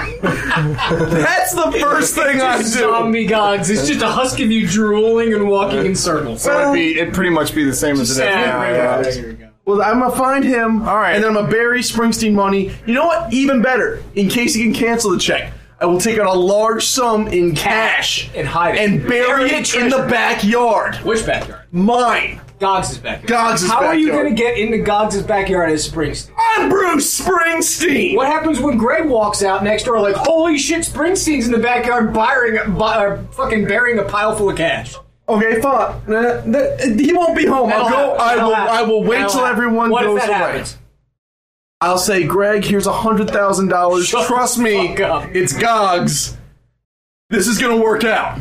That's the first thing I do. Zombie Gogs. It's just a husk of you drooling and walking in circles. So it'd be it'd pretty much be the same as it is Yeah, now. right, yeah. right, here we go. Well, I'm gonna find him, All right. and then I'm gonna bury Springsteen money. You know what? Even better, in case he can cancel the check, I will take out a large sum in cash And hide it. and bury Bury it the in the treasure. backyard. Which backyard? Mine. Gogs' backyard. Gogs' How backyard. are you going to get into Gogs' backyard as Springsteen? I'm Bruce Springsteen! What happens when Greg walks out next door like, holy shit, Springsteen's in the backyard burying, bu- uh, fucking burying a pile full of cash? Okay, fine. Uh, th- he won't be home. I'll That'll go. happen. I That'll will. happen. I will wait That'll till happen. everyone What goes if that away. happens? I'll say, Greg, here's a hundred thousand dollars. Shut Trust the me, fuck up. it's Gogs. This is gonna work out.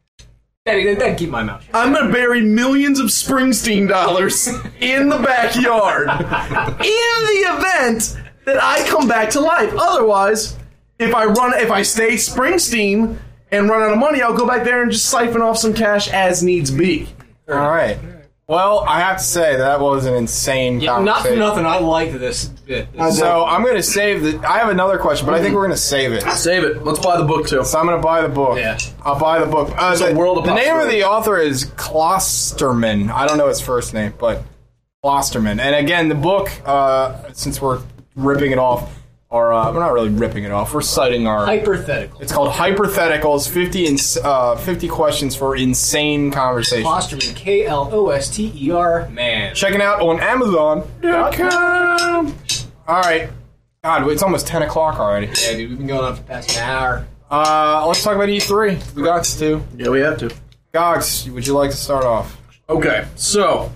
Daddy, then keep my mouth shut. I'm gonna bury millions of Springsteen dollars in the backyard in the event that I come back to life. Otherwise, if I run, if I stay Springsteen and run out of money, I'll go back there and just siphon off some cash as needs be. All right. Well, I have to say that was an insane Yeah, not for conversation. nothing, I liked this bit. So I'm going to save the. I have another question, but I think we're going to save it. Save it. Let's buy the book too. So I'm going to buy the book. Yeah. I'll buy the book. Uh, It's a the, world of the name of possibilities. the author is Klosterman. I don't know his first name, but Klosterman. And again, the book, uh, since we're ripping it off, or uh, we're not really ripping it off, we're citing our. Hypothetical. It's called Hypotheticals, fifty, ins- uh, fifty questions for insane conversation. Klosterman, K L O S T E R, man. Checking out on Amazon dot com. All right. God, it's almost ten o'clock already. Yeah, dude, we've been going on for past an hour. Uh, let's talk about E three. We got to. Yeah, we have to. Gogs, would you like to start off? Okay, so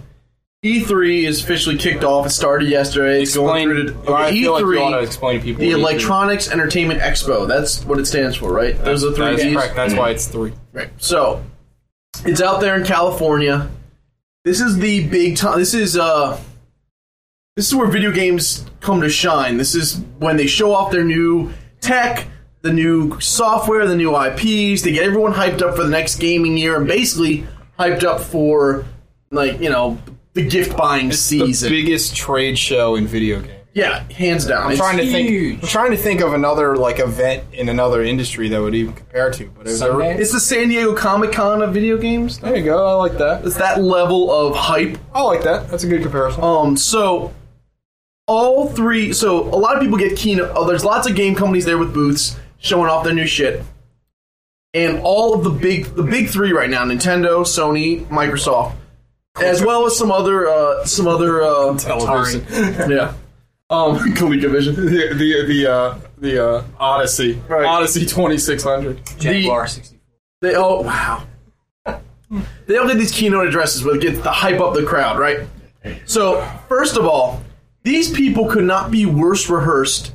E three is officially kicked off. It started yesterday. It's going through to I okay, feel like you ought to E three, explain to people. the what E three Electronics Entertainment Expo. That's what it stands for, right? Those are the That three is Ds. correct. That's why it's three. Right. So it's out there in California. This is the big time. This is uh, this is where video games come to shine. This is when they show off their new tech, the new software, the new I Ps. They get everyone hyped up for the next gaming year, and basically hyped up for, like, you know, the gift buying season. The biggest trade show in video games. Yeah, hands down. I'm It's trying to huge. think. I'm trying to think of another like event in another industry that would even compare to. But is there, Sundance? It's the San Diego Comic Con of video games. there you go. I like that. It's that level of hype. I like that. That's a good comparison. Um, so all three. So a lot of people get keynote. Oh, there's lots of game companies there with booths showing off their new shit, and all of the big, the big three right now: Nintendo, Sony, Microsoft, as well as some other, uh, some other, uh, Television. yeah, um, ColecoVision. the the the uh, the uh, Odyssey. Right. Odyssey twenty-six hundred. Jaguar sixty-four. They oh wow. They all get these keynote addresses where it gets to hype up the crowd, right? So first of all, these people could not be worse rehearsed.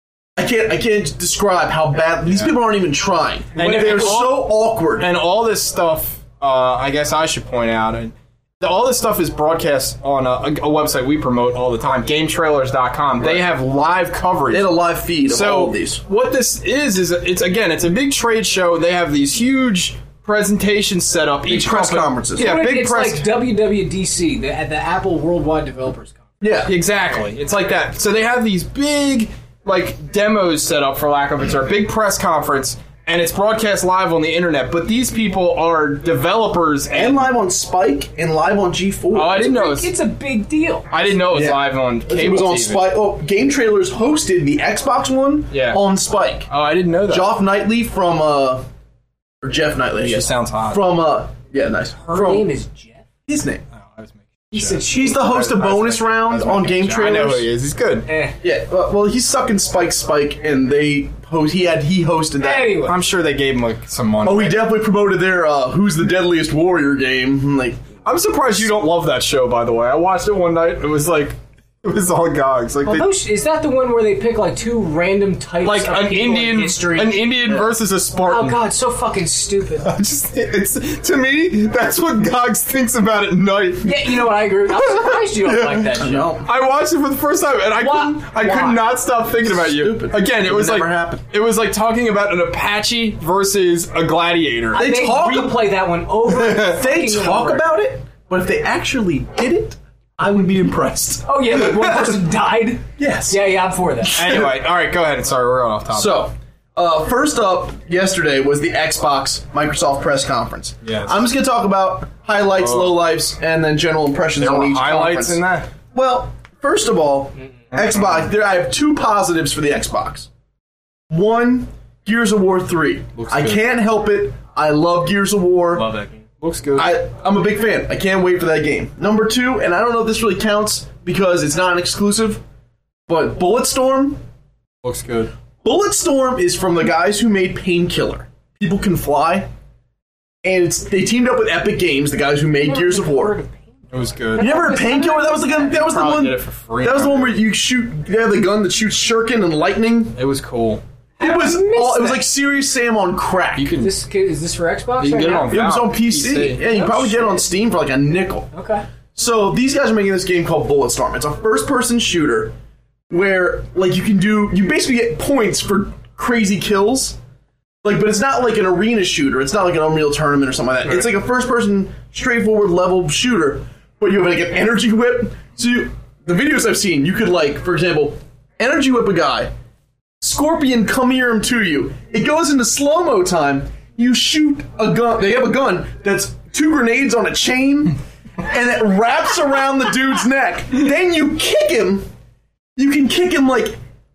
I can't I can't describe how bad these people aren't even trying. And- They're and all- so awkward. And all this stuff, uh, I guess I should point out, and all this stuff is broadcast on a, a website we promote all the time, game trailers dot com. They have live coverage. They had a live feed of so all of these. what this is is it's again it's a big trade show. They have these huge presentations set up. Each press company- conferences. Yeah, big it's press. like W W D C, the, the Apple Worldwide Developers Conference. Yeah. Exactly. It's like that. So they have these big, like, demos set up, for lack of a term, big press conference, and it's broadcast live on the internet. But these people are developers and, And live on Spike and live on G four. oh, I didn't know. It was, It's a big deal. I didn't know it was Yeah. live on cable. It was on T V. Spike. Oh, Game Trailers hosted the Xbox one Yeah. on Spike. Oh, I didn't know that. Geoff Knightley from uh or Jeff Knightley, I She guess. sounds hot. From uh yeah, nice. Her From name is Jeff. his name. Oh, I was making He said He's the host of I was bonus making- I round was on making Game a joke. I know Trailers. who he is. He's good. Eh. Yeah, well, well, he's sucking Spike Spike, and they host. He had he hosted that. Anyway. I'm sure they gave him like, some money. Oh, he definitely promoted their uh, "Who's the Deadliest Warrior" game. I'm like, I'm surprised you don't love that show, by the way. I watched it one night. It was like, it was all gogs. Like, Well, they, those, is that the one where they pick like two random types like of an people in Indian, history? an Indian versus a Spartan. Oh god, so fucking stupid. Just, it's to me, that's what Gogs thinks about at night. Yeah, you know what? I agree. with- I'm surprised you don't like that show. no. I watched it for the first time, and I Why? couldn't. I Why? could not stop thinking about you. Stupid. Again, it It was would like never happen. it was like talking about an Apache versus a gladiator. They They talk- replay that one over. and They fucking talk over. about it, but if they actually did it, I would be impressed. Oh yeah, like one person died. Yes. Yeah, yeah, I'm for that. Anyway, all right, go ahead. Sorry, we're going off topic. So, uh, first up yesterday was the Xbox Microsoft press conference. Yes. I'm just going to talk about highlights, Oh. lowlights, and then general impressions there on were each highlights conference. in that. Well, first of all, Xbox. There, I have two positives for the Xbox. One, Gears of War three. Looks I good. can't help it. I love Gears of War. Love that game. Looks good. I, I'm a big fan. I can't wait for that game. Number two, and I don't know if this really counts because it's not an exclusive, but Bulletstorm. Looks good. Bulletstorm is from the guys who made Painkiller. People Can Fly. And it's, they teamed up with Epic Games, the guys who made Gears of War. It was good. You never heard of Painkiller? That was the gun. That was the Probably one. did it for free. That was the one where you shoot. They have the gun that shoots shuriken and lightning. It was cool. It was. I missed All, it was that. like Serious Sam on crack. You can. This is this for Xbox? You can right get it now? on- It was on P C. P C. Yeah, you Oh, probably get it on shit. Steam for like a nickel. Okay. So these guys are making this game called Bulletstorm. It's a first-person shooter where, like, you can do. You basically get points for crazy kills. Like, but it's not like an arena shooter. It's not like an Unreal Tournament or something like that. It's like a first-person, straightforward level shooter. But you have like an energy whip. So you, the videos I've seen, you could like, for example, energy whip a guy. Scorpion come near him to you. It goes into slow-mo time. You shoot a gun. They have a gun that's two grenades on a chain, and it wraps around the dude's neck. Then you kick him. You can kick him like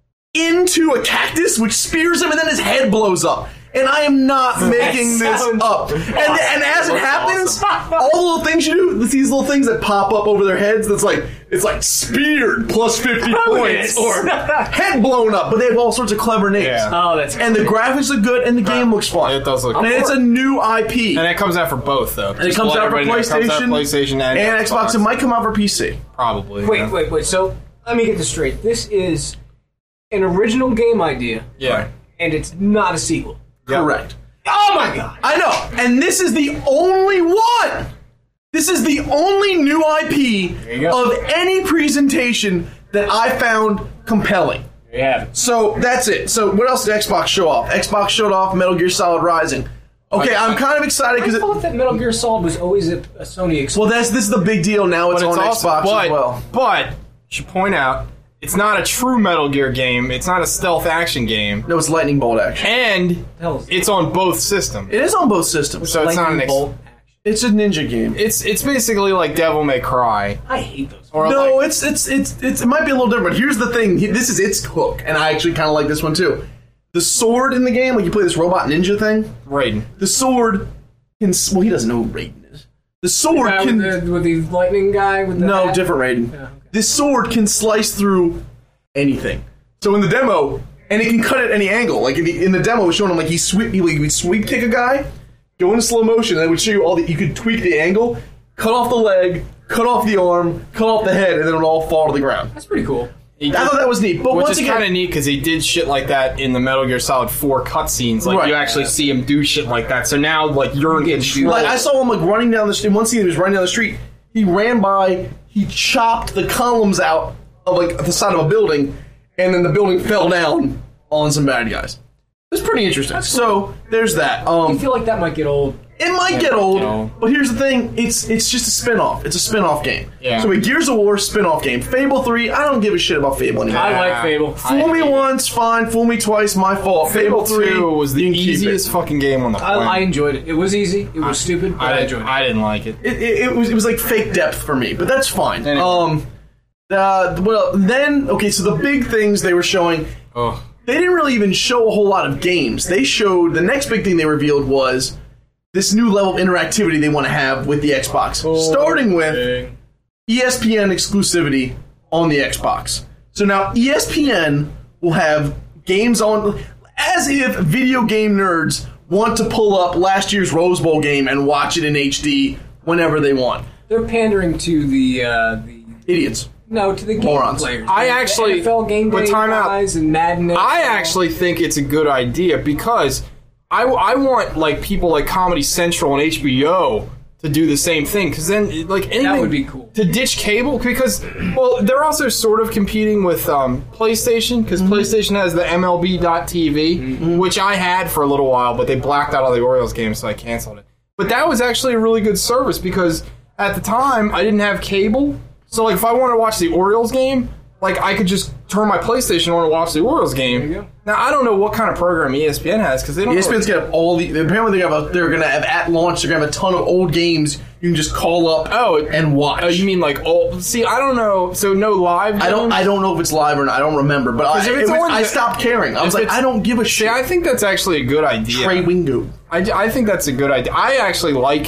into a cactus, which spears him, and then his head blows up. And I am not making this sounds up. And, and as it That's happens, awesome. all the little things you do, these little things that pop up over their heads, that's like, it's like speared plus fifty points, yes. or head blown up, but they have all sorts of clever names. Yeah. Oh, that's And the graphics look good, and the game looks fun. It does look And good. it's a new I P. And it comes out for both, though. And it comes out for PlayStation, PlayStation and, and Xbox. It might come out for P C. Probably. Wait, yeah. wait, wait. So let me get this straight. This is an original game idea, Yeah. and it's not a sequel. Yeah. Correct. Oh my god! I know. And this is the only one. This is the only new I P you go. of any presentation that I found compelling. There you have it. So that's it. So what else did Xbox show off? Xbox showed off Metal Gear Solid Rising. Okay, I'm kind of excited I because it. thought that Metal Gear Solid was always a, a Sony exclusive. Well, that's this is the big deal now. It's But on it's also, Xbox but, as well. But, should point out, it's not a true Metal Gear game. It's not a stealth action game. No, it's lightning bolt action. And hell is it? it's on both systems. It is on both systems. So it's not an Lightning ex- bolt action. It's a ninja game. It's it's basically like Devil May Cry. I hate those. Or No, like, it's, it's it's it's it might be a little different. But here's the thing. He- This is its hook, and I actually kind of like this one too. The sword in the game, like you play this robot ninja thing. Raiden. The sword can. s- Well, he doesn't know who Raiden is. The sword Guy can. with, the, with the lightning guy with the No, hat? different Raiden. Yeah, okay. This sword can slice through anything. So in the demo, and it can cut at any angle. Like in the, in the demo, it was showing him like he sweep, he would sweep kick a guy, go into slow motion, and it would show you all the. You could tweak the angle, cut off the leg, cut off the arm, cut off the head, and then it would all fall to the ground. That's pretty cool. He I did- thought that was neat. But Which once is again, kind of neat because he did shit like that in the Metal Gear Solid four cutscenes. Like Right. you actually see him do shit like that. So now, like you're in control. like I saw him like running down the street. One scene, he was running down the street. He ran by. He chopped the columns out of like the side of a building, and then the building fell down on some bad guys. It's pretty interesting. So there's that. I Um, feel like that might get old. it might get old, know. but here's the thing: it's it's just a spin-off. It's a spin-off game. Yeah. So a Gears of War spin-off game. Fable three. I don't give a shit about Fable anymore. I like Fable. Fool me once, fine. Fool me twice, my fault. Fable, Fable three two was the you can keep easiest it. fucking game on the I, planet. I enjoyed it. It was easy. It was stupid, but I, I, enjoyed it. I didn't like it. It, it, it was it was like fake depth for me, but that's fine. Anyway. Um, uh, well then okay, so the big things they were showing, Oh, they didn't really even show a whole lot of games. They showed the next big thing they revealed was this new level of interactivity they want to have with the Xbox, starting with E S P N exclusivity on the Xbox. So now E S P N will have games on, as if video game nerds want to pull up last year's Rose Bowl game and watch it in H D whenever they want. They're pandering to the uh, the Idiots. no to the game Morons. players. I The actually- N F L game but day time out. guys and Madden. I actually think it's a good idea because I, I want like people like Comedy Central and H B O to do the same thing because then like anything would be cool. to ditch cable because well they're also sort of competing with um, PlayStation because Mm-hmm. PlayStation has the M L B dot T V Mm-hmm. which I had for a little while but they blacked out all the Orioles games so I canceled it. But that was actually a really good service because at the time I didn't have cable, so like if I wanted to watch the Orioles game, like I could just turn my PlayStation on and watch the Orioles game. There you go. Now I don't know what kind of program E S P N has because they don't. E S P N's got all the. Apparently, they have a, they're going to have at launch. They're going to have a ton of old games you can just call up. Oh, and watch. Oh, you mean like oh? See, I don't know. So no live. I don't. games? I don't know if it's live or not. I don't remember. But I, if it it's was- on I the- stopped caring. I was if like, it's- I don't give a See, shit. I think that's actually a good idea. Trey Wingo. I, I think that's a good idea. I actually like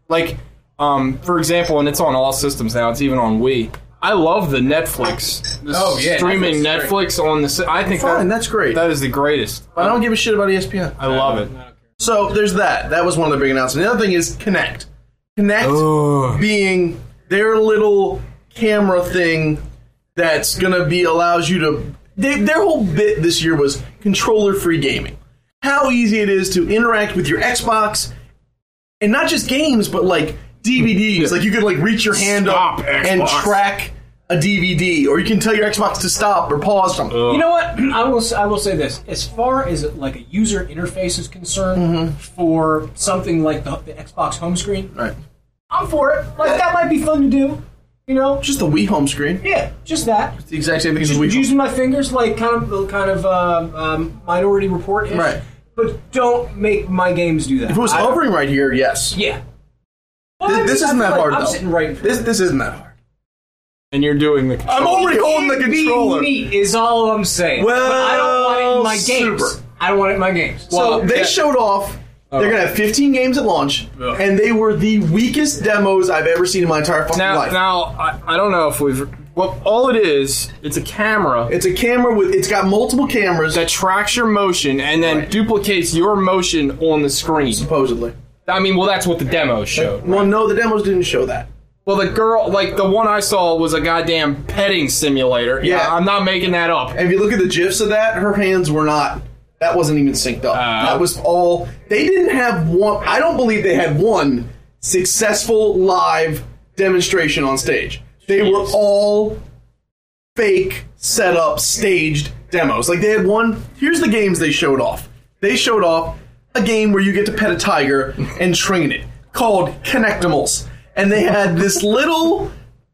Like, um, for example, and it's on all systems now. It's even on Wii. I love the Netflix. The Oh, yeah, streaming Netflix Netflix, is on the. I think Fine, that, that's great. that is the greatest. I don't give a shit about E S P N. I love it. So there's that. That was one of the big announcements. The other thing is Kinect. Kinect Ugh. being their little camera thing that's gonna be allows you to. They, their whole bit this year was controller-free gaming. How easy it is to interact with your Xbox, and not just games, but like D V Ds. Like you could like reach your hand Stop, up and Xbox. track a D V D, or you can tell your Xbox to stop or pause something. You know what? I will. I will say this: as far as like a user interface is concerned, Mm-hmm. for something like the, the Xbox home screen, Right. I'm for it. Like that might be fun to do. You know, Just the Wii home screen. yeah, just that. The exact same thing as Just the Wii. using my fingers, like kind of, kind of um, um, Minority Report, Right. But don't make my games do that. If it was I don't- hovering right here, yes. yeah. Well, This, I this mean, I isn't feel that like hard, I'm though. sitting right in front. This this isn't that hard. And you're doing the. I'm already holding the It'd be controller. neat is all I'm saying. Well, but I don't want it in my games. super. I don't want it in my games. So Well, they yeah. showed off. They're gonna have fifteen games at launch, Ugh. and they were the weakest demos I've ever seen in my entire fucking Now, life. now I, I don't know if we've. Well, all it is, it's a camera It's a camera with. It's got multiple cameras. that tracks your motion and then Right. duplicates your motion on the screen. supposedly. I mean, well, that's what the demo showed. Well, no, the demos didn't show that. Well, the girl, like the one I saw, was a goddamn petting simulator. Yeah, Yeah. I'm not making that up. And if you look at the gifs of that, her hands were not. That wasn't even synced up. Uh, that was all. They didn't have one. I don't believe they had one successful live demonstration on stage. They were Jeez. all fake, set up, staged demos. Like they had one. Here's the games they showed off. They showed off a game where you get to pet a tiger and train it called Connectimals. And they had this little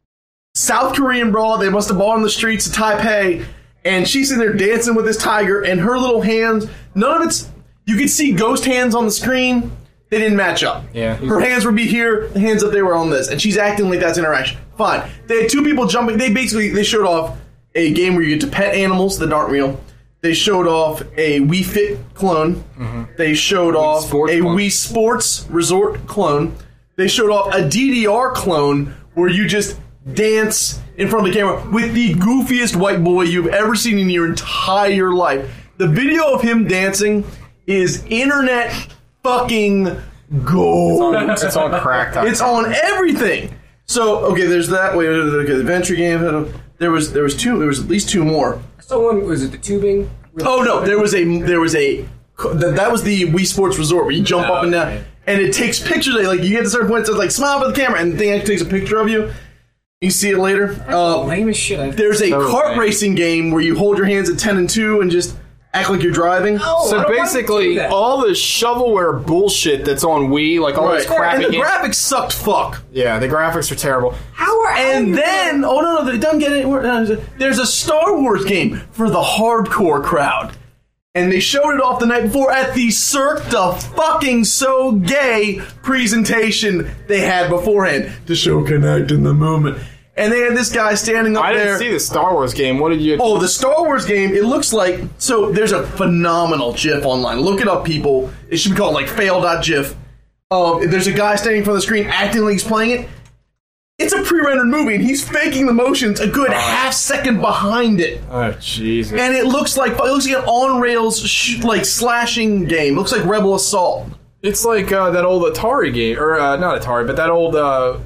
South Korean broad they must have bought on the streets of Taipei, and she's in there dancing with this tiger, and her little hands, none of it's, you could see ghost hands on the screen, they didn't match up. Yeah. Her hands would be here, the hands up there were on this, and she's acting like that's interaction. Fine. They had two people jumping, they basically, they showed off a game where you get to pet animals that aren't real. They showed off a Wii Fit clone. They showed off Sports a clone. Wii Sports Resort clone. They showed off a D D R clone where you just dance in front of the camera with the goofiest white boy you've ever seen in your entire life. The video of him dancing is internet fucking gold. It's on crack. It's on everything. So okay, there's that. Wait, okay, the adventure game. There was there was two. There was at least two more. Someone was it the tubing? Oh no, there was a there was a that that was the Wii Sports Resort where you jump up and down, and it takes pictures. Like you get to a certain point, it says like smile for the camera, and the thing actually takes a picture of you. You see it later. Uh, Lame as shit. I've- there's a So kart lame. racing game where you hold your hands at ten and two and just act like you're driving. Oh, I So don't wanna basically, do that. all the shovelware bullshit that's on Wii, like all this Right. crappy And the games- graphics sucked fuck. Yeah, the graphics are terrible. How are And how are then, oh no, no, it doesn't get it. There's a Star Wars game for the hardcore crowd. And they showed it off the night before at the Cirque du fucking So Gay presentation they had beforehand to show Connect in the movement. And they had this guy standing up I there. didn't see the Star Wars game. What did you? Oh, the Star Wars game, it looks like... So, there's a phenomenal GIF online. Look it up, people. It should be called, like, fail.gif. Uh, there's a guy standing in front of the screen acting like he's playing it. It's a pre-rendered movie, and he's faking the motions a good half second behind it. Oh, Jesus. And it looks like it looks like an on-rails, sh- like, slashing game. It looks like Rebel Assault. It's like uh, that old Atari game, or uh, not Atari, but that old uh,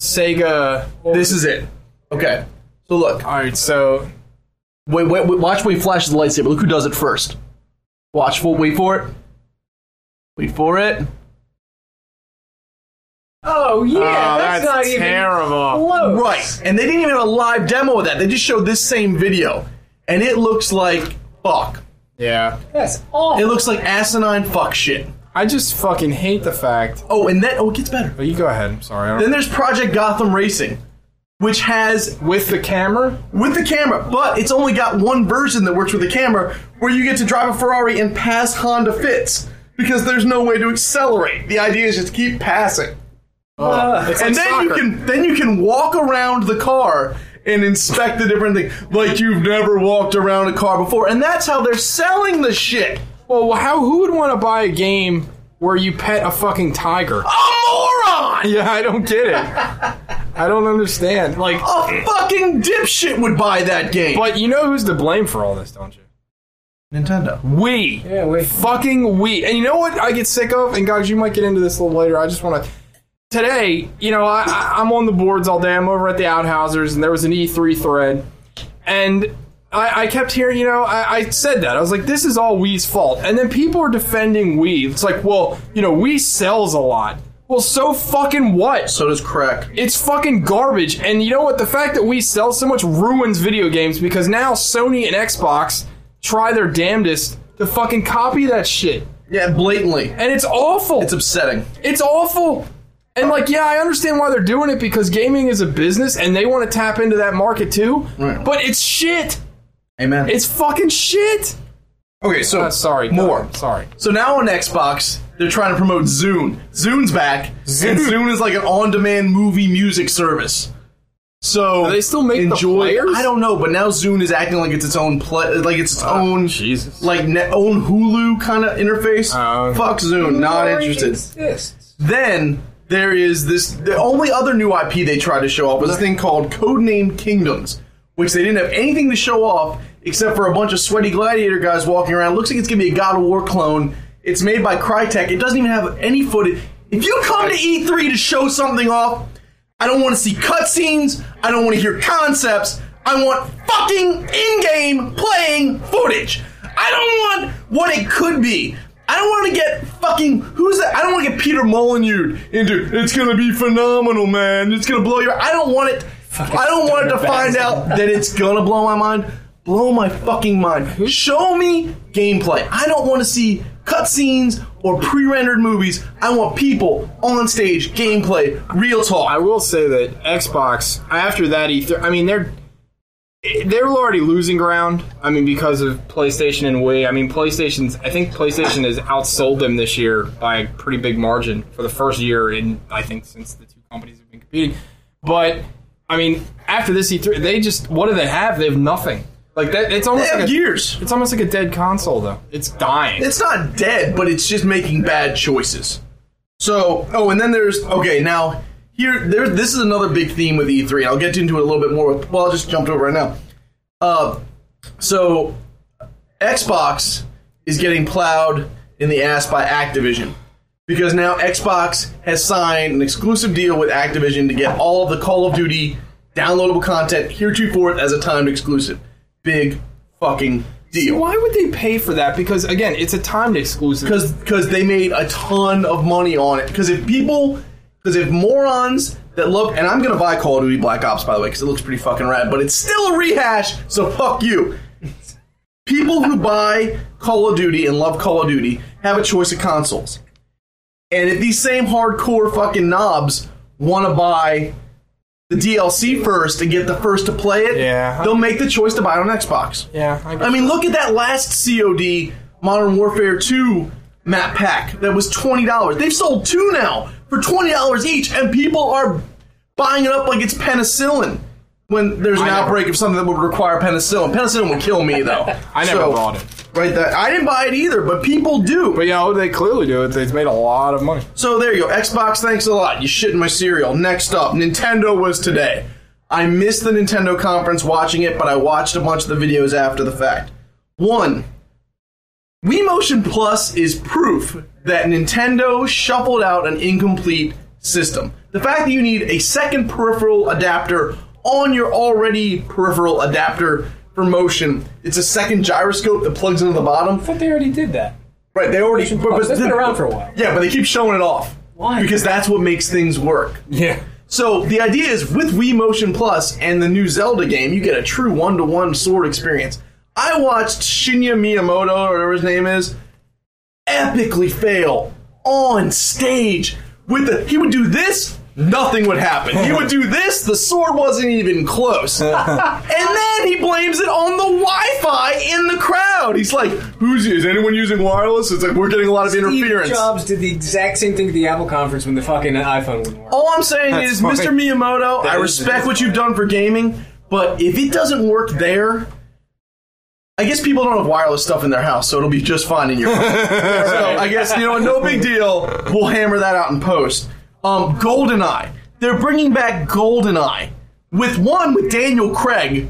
Sega. This is it. Okay. So, look. All right, so Wait, wait, wait, watch when he flashes the lightsaber. Look who does it first. Watch, for, wait for it. Wait for it. Oh yeah, oh, that's, that's, not even terrible. close. Right. And they didn't even have a live demo of that. They just showed this same video. And it looks like fuck. Yeah, That's awful. It looks like asinine fuck shit. I just fucking hate the fact. Oh, and then, oh, it gets better. But you go ahead. I'm sorry. I don't, Then there's Project Gotham Racing, which has, with the camera. with the camera, but it's only got one version that works with the camera, where you get to drive a Ferrari and pass Honda Fits, because there's no way to accelerate. The idea is just keep passing. Oh, it's And like then you soccer. can then you can walk around the car and inspect the different things like you've never walked around a car before, and that's how they're selling the shit. Well, how? Who would want to buy a game where you pet a fucking tiger. A moron! Yeah, I don't get it. I don't understand. Like, a fucking dipshit would buy that game. But you know who's to blame for all this, don't you? Nintendo. We. Yeah, we. Fucking we. And you know what I get sick of? And guys, you might get into this a little later. I just want to... Today, you know, I, I, I'm on the boards all day. I'm over at the Outhousers, and there was an E three thread. And I, I kept hearing, you know, I, I said that. I was like, this is all Wii's fault. And then people are defending Wii. It's like, well, you know, Wii sells a lot. Well, so fucking what? So does crack. It's fucking garbage. And you know what? The fact that Wii sells so much ruins video games because now Sony and Xbox try their damnedest to fucking copy that shit. Yeah, blatantly. And it's awful. It's upsetting. It's awful. And, like, yeah, I understand why they're doing it because gaming is a business and they want to tap into that market too. Right. But it's shit. Amen. It's fucking shit. Okay, so... Uh, sorry. More. No, sorry. So now on Xbox, they're trying to promote Zune. Zune's back. Zune. And Zune is like an on-demand movie music service. So... Do they still make enjoy, the players? I don't know, but now Zune is acting like it's its own play... Like it's its Oh, own... Jesus. Like, ne- own Hulu kind of interface. Uh, Fuck Zune. Not interested. Exists. Then... There is this... The only other new I P they tried to show off was a thing called Codename Kingdoms, which they didn't have anything to show off except for a bunch of sweaty gladiator guys walking around. Looks like it's going to be a God of War clone. It's made by Crytek. It doesn't even have any footage. If you come to E three to show something off, I don't want to see cutscenes. I don't want to hear concepts. I want fucking in-game playing footage. I don't want what it could be. I don't want to get fucking... Who's that? I don't want to get Peter Molyneux into, it's going to be phenomenal, man. It's going to blow your... I don't want it... Fucking I don't want it to find out that it's going to blow my mind. Blow my fucking mind. Show me gameplay. I don't want to see cutscenes or pre-rendered movies. I want people on stage, gameplay, real talk. I will say that Xbox, after that E three... I mean, they're... They were already losing ground. I mean, because of PlayStation and Wii. I mean, PlayStation's. I think PlayStation has outsold them this year by a pretty big margin for the first year in, I think, since the two companies have been competing. But I mean, after this E three, they just what do they have? They have nothing. Like that. It's almost they have like a, years. It's almost like a dead console, though. It's dying. It's not dead, but it's just making bad choices. So, oh, and then there's okay now. Here, there. This is another big theme with E three. I'll get into it a little bit more. Well, I'll just jump over right now. Uh, so, Xbox is getting plowed in the ass by Activision because now Xbox has signed an exclusive deal with Activision to get all of the Call of Duty downloadable content heretofore as a timed exclusive. Big fucking deal. See, why would they pay for that? Because again, it's a timed exclusive. Because because they made a ton of money on it. Because if people. Because if morons that love... And I'm going to buy Call of Duty Black Ops, by the way, because it looks pretty fucking rad. But it's still a rehash, so fuck you. People who buy Call of Duty and love Call of Duty have a choice of consoles. And if these same hardcore fucking knobs want to buy the D L C first and get the first to play it, yeah. they'll make the choice to buy it on Xbox. Yeah, I, I mean, look at that last C O D Modern Warfare two map pack that was twenty dollars. They've sold two now for twenty dollars each, and people are buying it up like it's penicillin when there's an I outbreak never, of something that would require penicillin. Penicillin would kill me, though. I never so, bought it. Right, that I didn't buy it either, but people do. But, you know, they clearly do it. They've made a lot of money. So there you go. Xbox, thanks a lot. You shit in my cereal. Next up, Nintendo was today. I missed the Nintendo conference watching it, but I watched a bunch of the videos after the fact. One, Wii Motion Plus is proof that Nintendo shuffled out an incomplete system. The fact that you need a second peripheral adapter on your already peripheral adapter for motion, it's a second gyroscope that plugs into the bottom. I thought they already did that. Right, they already... But, but, that's been around for a while. Yeah, but they keep showing it off. Why? Because that's what makes things work. Yeah. So the idea is, with Wii Motion Plus and the new Zelda game, you get a true one-to-one sword experience. I watched Shinya Miyamoto, or whatever his name is, epically fail on stage. With the, he would do this, nothing would happen. He would do this, the sword wasn't even close. And then he blames it on the Wi-Fi in the crowd. He's like, "Who's is anyone using wireless?" It's like, we're getting a lot of Steve interference. Jobs did the exact same thing at the Apple conference when the fucking iPhone wouldn't work. All I'm saying That's is, funny. Mister Miyamoto, That I is- respect what you've done for gaming, but if it doesn't work there, I guess people don't have wireless stuff in their house, so it'll be just fine in your house. So I guess, you know, no big deal. We'll hammer that out in post. Um, GoldenEye. They're bringing back GoldenEye with one with Daniel Craig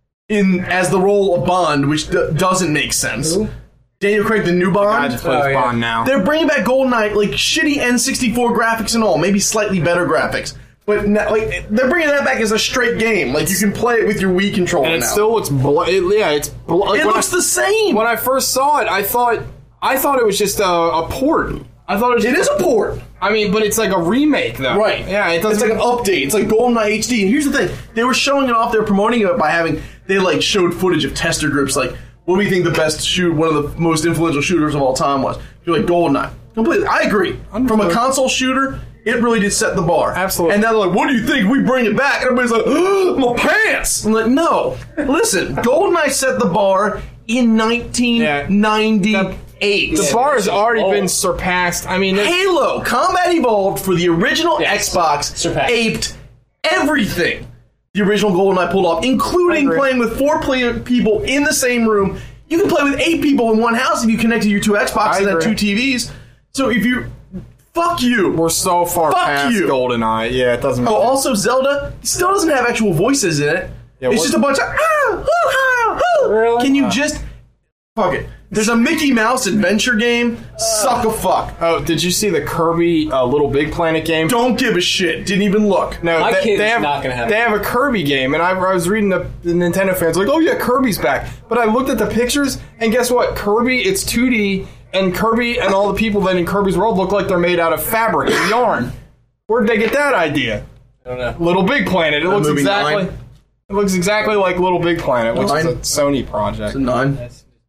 in as the role of Bond, which d- doesn't make sense. Who? Daniel Craig, the new Bond. I just plays Oh, yeah. Bond now. They're bringing back GoldenEye, like shitty N sixty-four graphics and all, maybe slightly better graphics. But not, like they're bringing that back as a straight game. Like you can play it with your Wii controller and it now. still looks bl- it, yeah, it's bl- like it when looks I, the same. When I first saw it, I thought I thought it was just a, a port. I thought it was It is a port. I mean, but it's like a remake though. Right. Yeah, it It's doesn't like an update. It's like GoldenEye H D. And here's the thing. They were showing it off. They were promoting it by having, they like showed footage of tester groups. Like, what do we think the best shoot, one of the most influential shooters of all time was? You're like, GoldenEye. Completely. I agree. From a console shooter, it really did set the bar. Absolutely. And now they're like, what do you think? We bring it back. And everybody's like, oh, my pants. I'm like, no. Listen, GoldenEye set the bar in nineteen ninety-eight. the bar has already been surpassed. I mean, it's- Halo Combat Evolved for the original Xbox Surpassed. aped everything the original GoldenEye pulled off, including playing with four play- people in the same room. You can play with eight people in one house if you connected your two Xboxes and agree. two T Vs. So if you... Fuck you. we're so far Fuck past you. GoldenEye. Yeah, it doesn't. Oh, also Zelda still doesn't have actual voices in it. Yeah, it's what- just a bunch of... Ah, hoo, ha, hoo. Really? Can you just... Fuck it. There's a Mickey Mouse adventure game. Suck a fuck. Oh, did you see the Kirby uh, Little Big Planet game? Don't give a shit. Didn't even look. No, My they, kid's they have, not gonna have They it. have a Kirby game, and I, I was reading the, the Nintendo fans like, oh yeah, Kirby's back. But I looked at the pictures, and guess what? Kirby, it's two D, and Kirby and all the people that in Kirby's world look like they're made out of fabric and yarn. Where'd they get that idea? I don't know. Little Big Planet. It looks movie exactly. nine? It looks exactly like Little Big Planet, which Nine? is a Sony project. Nine.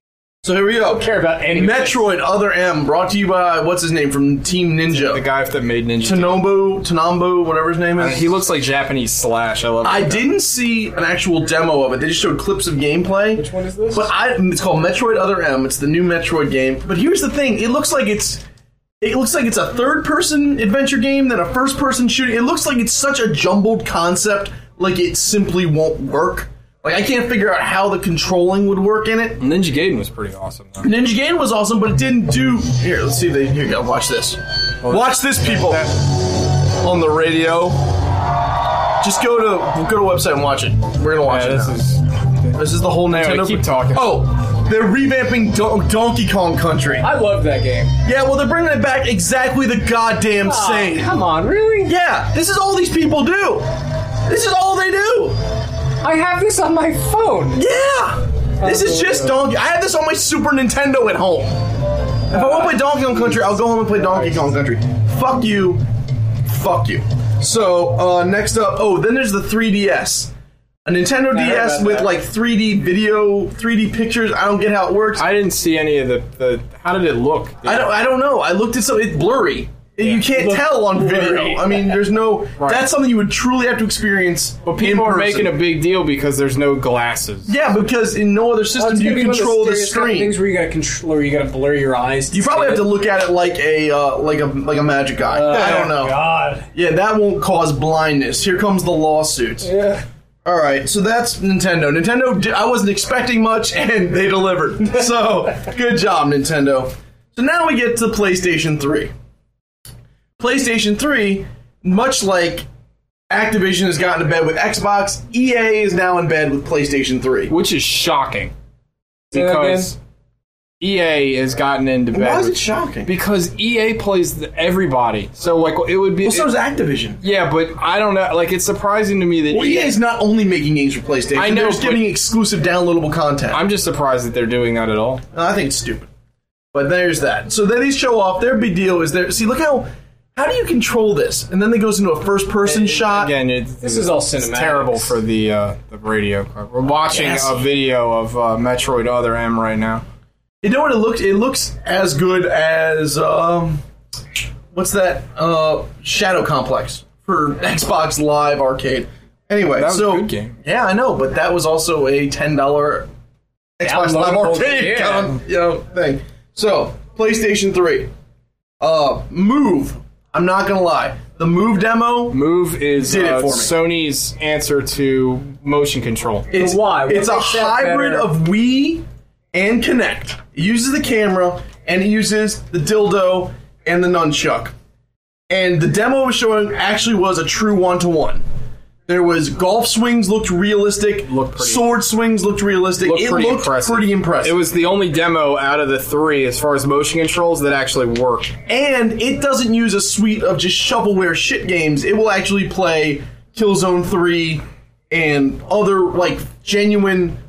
So here we go. Don't care about any Metroid Other M, brought to you by, what's his name, from Team The Ninja. guy that made Ninja. Tanobu, Tanambo, whatever his name Uh, is. he looks like Japanese Slash. I love. I that guy. didn't see an actual demo of it. They just showed clips of gameplay. Which one is this? But I, it's called Metroid Other M. It's the new Metroid game. But here's the thing. It looks like it's... It looks like it's a third-person adventure game than a first-person shooting. It looks like it's such a jumbled concept, like it simply won't work. Like, I can't figure out how the controlling would work in it. Ninja Gaiden was pretty awesome though. Ninja Gaiden was awesome, but it didn't do... Here, let's see if they... Here you go, watch this. Watch this, people. On the radio. Just go to go to a website and watch it. We're gonna watch Yeah, it this now. is. This is the whole Anyway, Nintendo... keep talking. Oh, they're revamping Don- Donkey Kong Country. I love that game. Yeah, well, they're bringing it back exactly the goddamn Oh, same. come on, really? Yeah, this is all these people do. This is all they do. I have this on my phone. Yeah. This is just Donkey... I have this on my Super Nintendo at home. If I want to play Donkey Kong Country, I'll go home and play Donkey Kong Country. Fuck you. Fuck you. So, uh, next up... Oh, then there's the three D S. A Nintendo I D heard S about with, that. like, three D video, three D pictures. I don't get how it works. I, I didn't see any of the, the. How did it look? don't I don't know. I looked at some... It's blurry. You can't look tell on video. blurry. I mean, there's no... That's something you would truly have to experience But people in are person. making a big deal because there's no glasses. Yeah, because in no other system do you control the screen. Things where you gotta control, or you gotta blur your eyes. You probably have to look at it like a uh, like a like a magic eye. I don't know. God. Yeah, that won't cause blindness. Here comes the lawsuits. Yeah. All right, so that's Nintendo. Nintendo, di- I wasn't expecting much, and they delivered. So good job, Nintendo. So now we get to PlayStation three. PlayStation three, much like Activision has gotten to bed with Xbox, E A is now in bed with PlayStation three. Which is shocking. Say that Because E A has gotten into bed. Why is with- it shocking? Because E A plays the, everybody. So, like, it would be. Well, so it- does Activision. yeah, but I don't know. Like, it's surprising to me that Well, E A is not only making games for PlayStation. I know, they're just but- giving exclusive downloadable content. I'm just surprised that they're doing that at all. I think it's stupid. But there's that. So then these show off. Their big deal is there. See, look how how do you control this? And then they goes into a first person shot. Again, it's, This is all it's cinematics. terrible for the uh, the radio card. We're watching Yes. a video of uh, Metroid Other M right now. You know what it looks? It looks as good as um, what's that? Uh, Shadow Complex for Xbox Live Arcade. Anyway, That was so a good game. yeah, I know, but that was also a ten dollar Xbox Live Downloadable, Arcade yeah. kind of, you know, thing. So PlayStation three, uh, Move. I'm not gonna lie, the Move demo. Move is Did it uh, for me. Sony's answer to motion control. It's why? What It's a makes that hybrid better? of Wii and Kinect. It uses the camera, and it uses the dildo and the nunchuck. And the demo it was showing actually was a true one-to-one. There was golf swings looked realistic. Looked pretty. Sword swings looked realistic. Looked it pretty looked impressive. pretty impressive. It was the only demo out of the three, as far as motion controls, that actually worked. And it doesn't use a suite of just shovelware shit games. It will actually play Killzone three and other, like, genuine,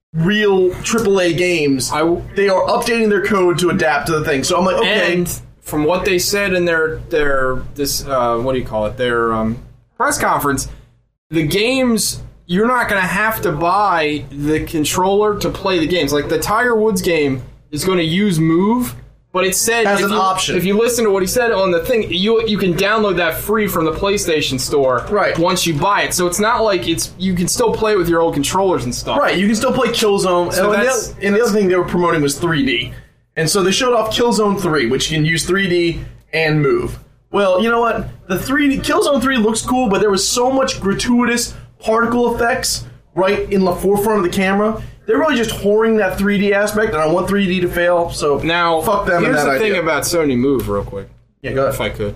real triple A games. I w- they are updating their code to adapt to the thing. So I'm like, okay. And from what they said in their, their this, uh, what do you call it, their um, press conference, the games, you're not going to have to buy the controller to play the games. Like, the Tiger Woods game is going to use Move, but it said... As if an you, option. If you listen to what he said on the thing, you you can download that free from the PlayStation Store Right. once you buy it. So it's not like it's... You can still play it with your old controllers and stuff. Right, you can still play Killzone. So and, the that's- other, and the other thing they were promoting was three D. And so they showed off Killzone three, which can use three D and move. Well, you know what? The three D Killzone three looks cool, but there was so much gratuitous particle effects right in the forefront of the camera. They're really just whoring that three D aspect, and I want three D to fail, so Now, fuck them and here's that the idea. thing about Sony Move, real quick, yeah, go if ahead. I could.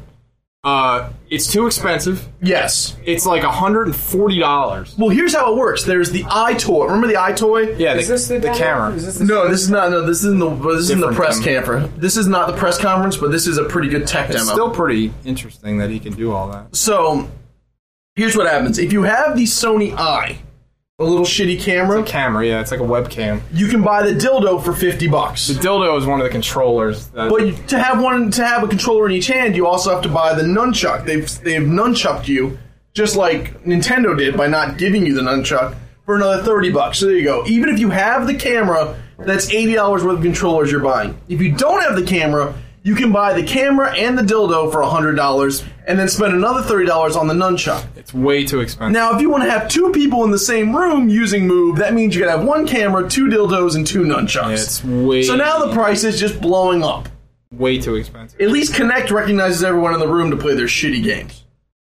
Uh, it's too expensive. Yes. It's like one hundred forty dollars. Well, here's how it works. There's the iToy. Remember the iToy? Yeah, Is the, this the, the demo? camera. Is this the No, this is not. No, this isn't the. This isn't the Different press demo. conference. This is not the press conference, but this is a pretty good tech It's demo. still pretty interesting that he can do all that. So, here's what happens. If you have the Sony Eye, a little shitty camera, Camera, yeah, it's like a webcam. you can buy the dildo for fifty bucks. The dildo is one of the controllers. That, But you- to have one, to have a controller in each hand, you also have to buy the nunchuck. They've they've nunchucked you, just like Nintendo did by not giving you the nunchuck, for another thirty bucks. So there you go. Even if you have the camera, that's eighty dollars worth of controllers you're buying. If you don't have the camera, you can buy the camera and the dildo for one hundred dollars, and then spend another thirty dollars on the nunchuck. it's way too expensive. Now, if you want to have two people in the same room using Move, that means you gotta have one camera, two dildos, and two nunchucks. Yeah, it's way, So now the price is just blowing up. way too expensive. At least Kinect recognizes everyone in the room to play their shitty games.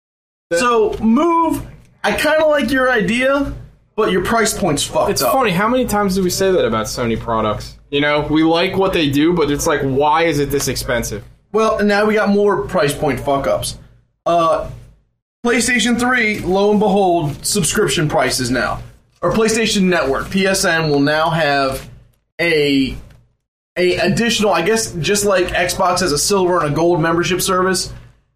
So, Move, I kind of like your idea, but your price point's fucked It's up. funny, how many times do we say that about Sony products? You know, we like what they do, but it's like, why is it this expensive? Well, and now we got more price point fuck-ups. Uh, PlayStation three, lo and behold, subscription prices now. Or PlayStation Network, P S N, will now have a a additional, I guess, just like Xbox has a silver and a gold membership service,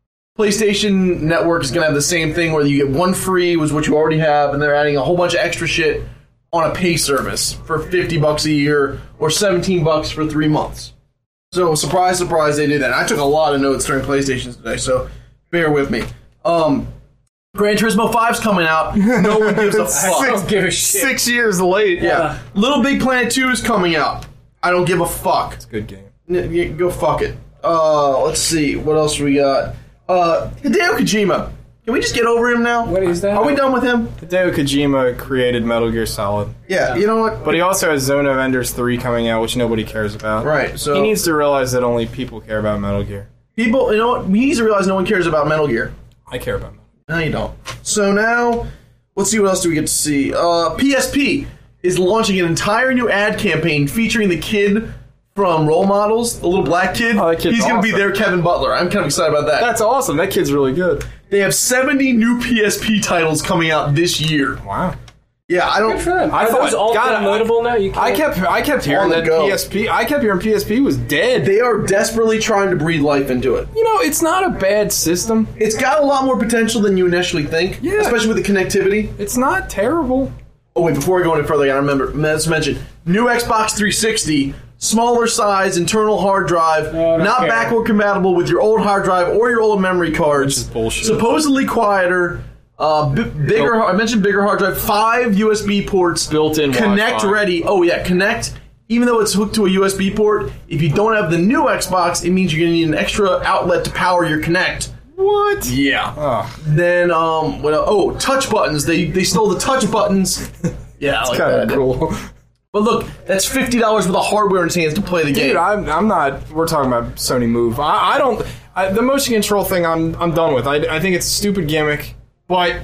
PlayStation Network is going to have the same thing where you get one free, was what you already have, and they're adding a whole bunch of extra shit on a pay service for fifty bucks a year or seventeen bucks for three months. So, surprise, surprise, they did that. I took a lot of notes during PlayStation today, so bear with me. Um, Gran Turismo five's coming out. No one gives a fuck. I don't give a shit. Six years late. Yeah. Little Big Planet two is coming out. I don't give a fuck. It's a good game. N- y- Go fuck it. Uh, let's see. What else we got? Uh, Hideo Kojima. Can we just get over him now? What is that? Are we done with him? Hideo Kojima created Metal Gear Solid. Yeah, you know what? But he also has Zone of Enders three coming out, which nobody cares about. Right, so... He needs to realize that only people care about Metal Gear. People, you know what? We need to realize no one cares about Metal Gear. I care about Metal Gear. No, you don't. So now, let's see what else do we get to see. Uh, P S P is launching an entire new ad campaign featuring the kid from Role Models, the little black kid. Oh, that kid's He's going to be awesome. their Kevin Butler. I'm kind of excited about that. That's awesome. That kid's really good. They have seventy new P S P titles coming out this year. Wow. Yeah, I don't... Good for them. I Are thought- those all God, I- downloadable now? You can't... I kept I kept hearing On the that go. P S P. I kept hearing P S P was dead. They are desperately trying to breathe life into it. you know, it's not a bad system. It's got a lot more potential than you initially think, Yeah. especially with the connectivity. It's not terrible. Oh, wait, before we go any further, I gotta remember, let's mention, new Xbox three sixty, smaller size, internal hard drive, don't not care. backward compatible with your old hard drive or your old memory cards. Which is bullshit. Supposedly quieter, uh, b- bigger, I mentioned bigger hard drive, five U S B ports. Built-in Connect Wi-Fi. ready. Oh, yeah, Connect. Even though it's hooked to a U S B port, if you don't have the new Xbox, it means you're gonna need an extra outlet to power your Connect. What? Yeah. Oh, Then, um, what else? Oh, touch buttons. They they stole the touch buttons. Yeah, I like kind that. of cool. But look, that's fifty dollars worth of hardware in his hands to play the game. Dude, I'm, I'm not. We're talking about Sony Move. I, I don't. I, the motion control thing, I'm I'm done with. I, I think it's a stupid gimmick. But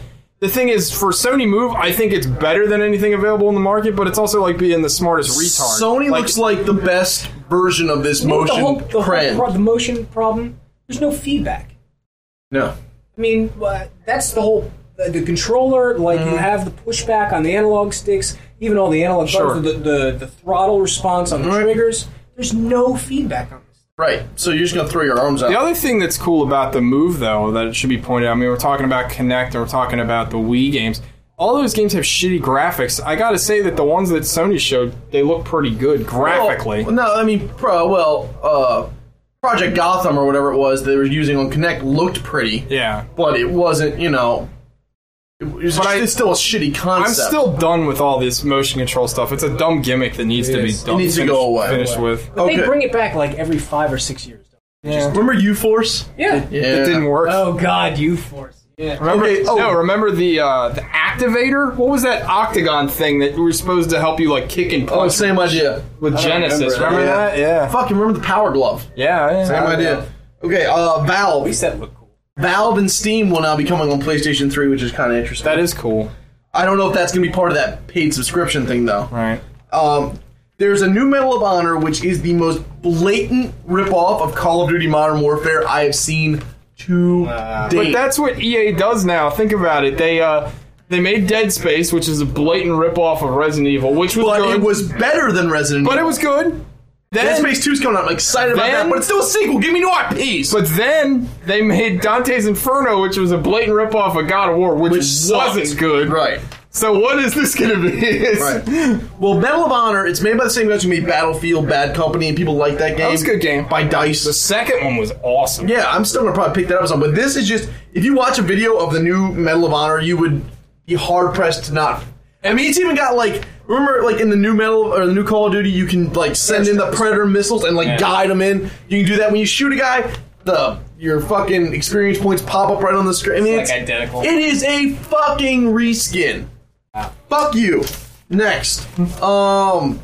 the thing is, for Sony Move, I think it's better than anything available in the market, but it's also like being the smartest retard. Sony like, looks like the best version of this You know what motion the whole, the, trend. whole pro- the motion problem. There's no feedback. No. I mean, uh, that's the whole the, the controller. Like Mm-hmm. you have the pushback on the analog sticks, even all the analog Sure. buttons, the, the the throttle response on the Right. triggers. There's no feedback on this. Right. So you're just gonna throw your arms out. The other thing that's cool about the Move, though, that it should be pointed out, I mean, we're talking about Kinect and we're talking about the Wii games. All those games have shitty graphics. I gotta say that the ones that Sony showed, they look pretty good graphically. Well, no, I mean, pro, well, uh, Project Gotham or whatever it was they were using on Kinect looked pretty, Yeah. but it wasn't, you know, it was But I- it's still a shitty I'm concept. still done with all this motion control stuff. It's a dumb gimmick that needs to be is. done. It needs to finished, go away. Finished with. But Okay. they bring it back like every five or six years. Yeah. Remember U-Force? Yeah. Yeah. It didn't work. Oh God, you force. Yeah. Remember? Okay, oh. No, remember the uh, the activator? What was that octagon thing that were supposed to help you like kick and Oh, punch same idea. with Genesis? remember Remember that. that? Yeah. Fucking remember the Power Glove? Yeah. yeah. Same idea. Okay, uh, At Valve. least that looked cool. Valve and Steam will now be coming on PlayStation three, which is kind of interesting. That is cool. I don't know if that's going to be part of that paid subscription thing, though. Right. Um, there's a new Medal of Honor, which is the most blatant ripoff of Call of Duty Modern Warfare I have seen to But date. that's what E A does now. Think about it. They uh they made Dead Space, which is a blatant ripoff of Resident Evil, which was but good. it was better than Resident but Evil. it was good. Then, Dead Space two's coming out. I'm excited about Then- that, but it's still a sequel. Give me new I Ps. But then they made Dante's Inferno, which was a blatant ripoff of God of War, which, Which wasn't sucked. good. Right. So what is this going to be? It's- Right. Well, Medal of Honor, it's made by the same guys who made Battlefield, Bad Company, and people like that game. That was a good game. By DICE. The second one was awesome. Yeah, I'm still gonna probably pick that up or something. But this is just, if you watch a video of the new Medal of Honor, you would be hard pressed to not. I mean, it's even got like, remember, like in the new Medal or the new Call of Duty, you can like send in the Predator missiles and like guide them in. You can do that when you shoot a guy. The your fucking experience points pop up right on the screen. I mean, It's like identical. It is a fucking reskin. Fuck you. Next, um,